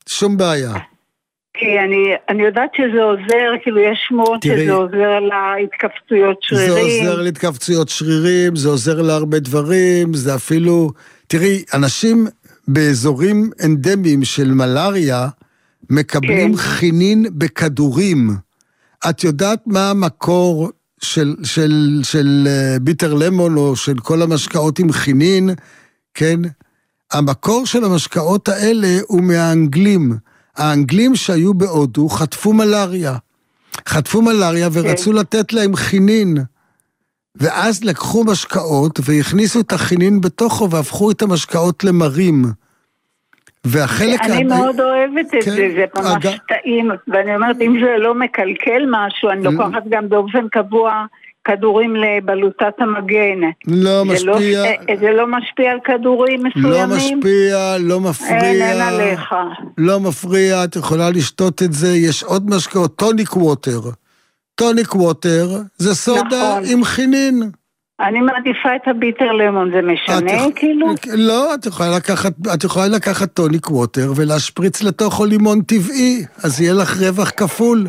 שום בעיה. כי אני, אני יודעת שזה עוזר, כאילו יש שמות שזה עוזר להתכווצויות שרירים. זה עוזר להתכווצויות שרירים, זה עוזר להרבה דברים, זה אפילו... תראי, אנשים באזורים אנדמיים של מלריה, מקבלים כן. חינין בכדורים. את יודעת מה המקור של, של, של ביטר למון, או של כל המשקאות עם חינין? כן? המקור של המשקאות האלה הוא מהאנגלים. האנגלים שהיו בהודו חטפו מלריה. חטפו מלריה ורצו לתת להם חינין. ואז לקחו משקאות והכניסו את החינין בתוכו והפכו את המשקאות למרים. והחלק... אני מאוד אוהבת את זה, זה ממש טעים. ואני אומרת, אם זה לא מקלקל משהו, אני לוקחת גם באופן קבוע כדורים לבלוטת המגן. לא משפיע. זה לא משפיע על כדורים מסוימים? לא משפיע, לא מפריע. אין, אין עליך. לא מפריע, את יכולה לשתות את זה. יש עוד משקאות, טוניק ווטר. טוניק ווטר זה סודה עם חינין. אני מעדיפה את הביטר למון, זה משנה כאילו? לא, את יכולה לקחת, את יכולה לקחת טוניק ווטר ולהשפריץ לתוכו לימון טבעי, אז יהיה לך רווח כפול.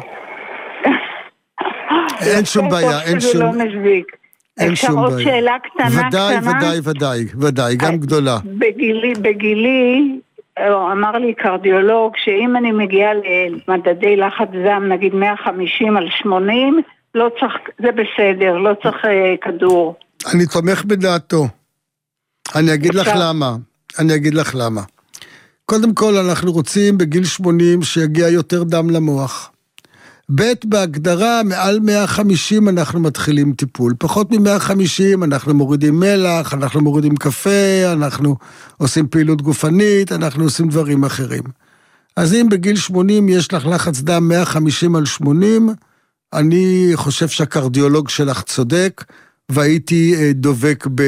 אין שום בעיה, אין שום... זה לא מזוויק. אפשר עוד שאלה קטנה, ודאי, ודאי, ודאי, ודאי, גם גדולה. בגילי, בגילי, אמר לי קרדיולוג, שאם אני מגיעה למדדי לחץ דם, נגיד מאה וחמישים על שמונים, לא צריך, זה בסדר, לא צריך כדור. אני תומך בדעתו. אני אגיד לך למה. אני אגיד לך למה. קודם כל, אנחנו רוצים בגיל שמונים שיגיע יותר דם למוח. ב' בהגדרה, מעל מאה וחמישים אנחנו מתחילים טיפול. פחות מ-מאה וחמישים אנחנו מורידים מלח, אנחנו מורידים קפה, אנחנו עושים פעילות גופנית, אנחנו עושים דברים אחרים. אז אם בגיל שמונים יש לך לחץ דם מאה וחמישים על שמונים, אני חושב שהקרדיולוג שלך צודק, והייתי דובק ב...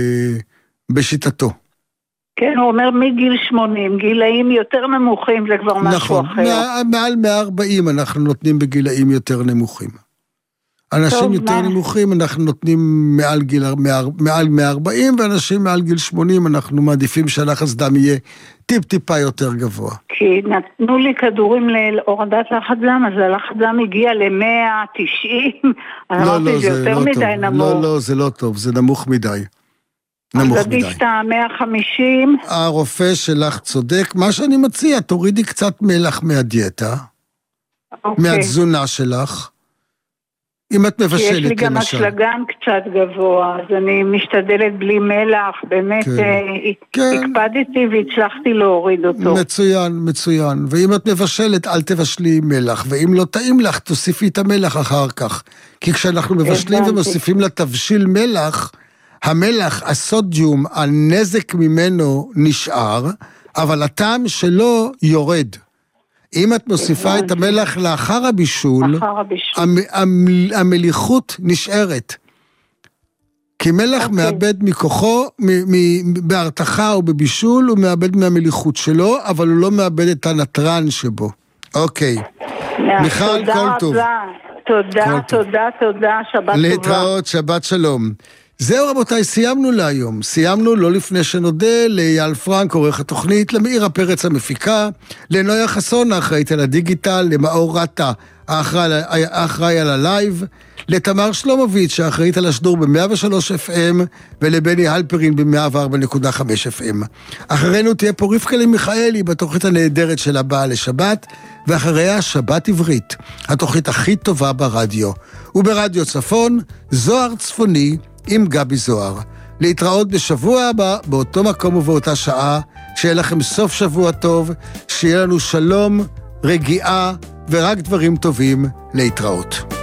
בשיטתו. כן, הוא אומר מגיל שמונים, גילאים יותר נמוכים זה כבר משהו נכון, אחר. נכון, מעל מאה וארבעים אנחנו נותנים בגילאים יותר נמוכים. אנשים טוב, יותר מה? נמוכים אנחנו נותנים מעל, גיל, מעל מאה וארבעים, ואנשים מעל גיל שמונים אנחנו מעדיפים שהלחץ דם יהיה טיפ טיפה יותר גבוה. כי נתנו לי כדורים להורדת לחץ דם, אז הלחץ דם הגיע ל-מאה ותשעים, לא, לא, זה יותר לא מדי טוב. נמוך. לא, לא, זה לא טוב, זה נמוך מדי. נמוך מדי. אז עדיף את ה-מאה וחמישים. הרופא שלך צודק. מה שאני מציע, תורידי קצת מלח מהדיאטה, אוקיי. מהתזונה שלך. אם את מבשלת, למשל. יש לי גם אשלגן קצת גבוה, אז אני משתדלת בלי מלח, באמת הקפדתי והצלחתי להוריד אותו. מצוין, מצוין. ואם את מבשלת, אל תבשלי מלח, ואם לא טעים לך, תוסיפי את המלח אחר כך. כי כשאנחנו מבשלים ומוסיפים לתבשיל מלח, המלח, הסודיום, הנזק ממנו נשאר, אבל הטעם שלו יורד. אם את מוסיפה את המלח לאחר הבישול, המליחות נשארת. כי מלח מאבד מכוחו, בהרתחה או בבישול, הוא מאבד מהמליחות שלו, אבל הוא לא מאבד את הנטרן שבו. אוקיי. מיכל, כל טוב. תודה, תודה, תודה, שבת טובה. להתראות, שבת שלום. זהו רבותיי, סיימנו להיום. סיימנו לא לפני שנודה לאייל פרנק, עורך התוכנית, למאירה פרץ המפיקה, לנויה חסון, האחראית על הדיגיטל, למאור רטה, האחראי על הלייב, לתמר שלומוביץ', האחראית על השדור ב-מאה ושלוש אף אם, ולבני הלפרין ב-מאה וארבע נקודה חמש אף אם. אחרינו תהיה פה רבקה למיכאלי, בתוכנית הנהדרת של הבאה לשבת, ואחריה שבת עברית, התוכנית הכי טובה ברדיו. וברדיו צפון, זוהר צפוני, עם גבי זוהר. להתראות בשבוע הבא, באותו מקום ובאותה שעה, שיהיה לכם סוף שבוע טוב, שיהיה לנו שלום, רגיעה, ורק דברים טובים להתראות.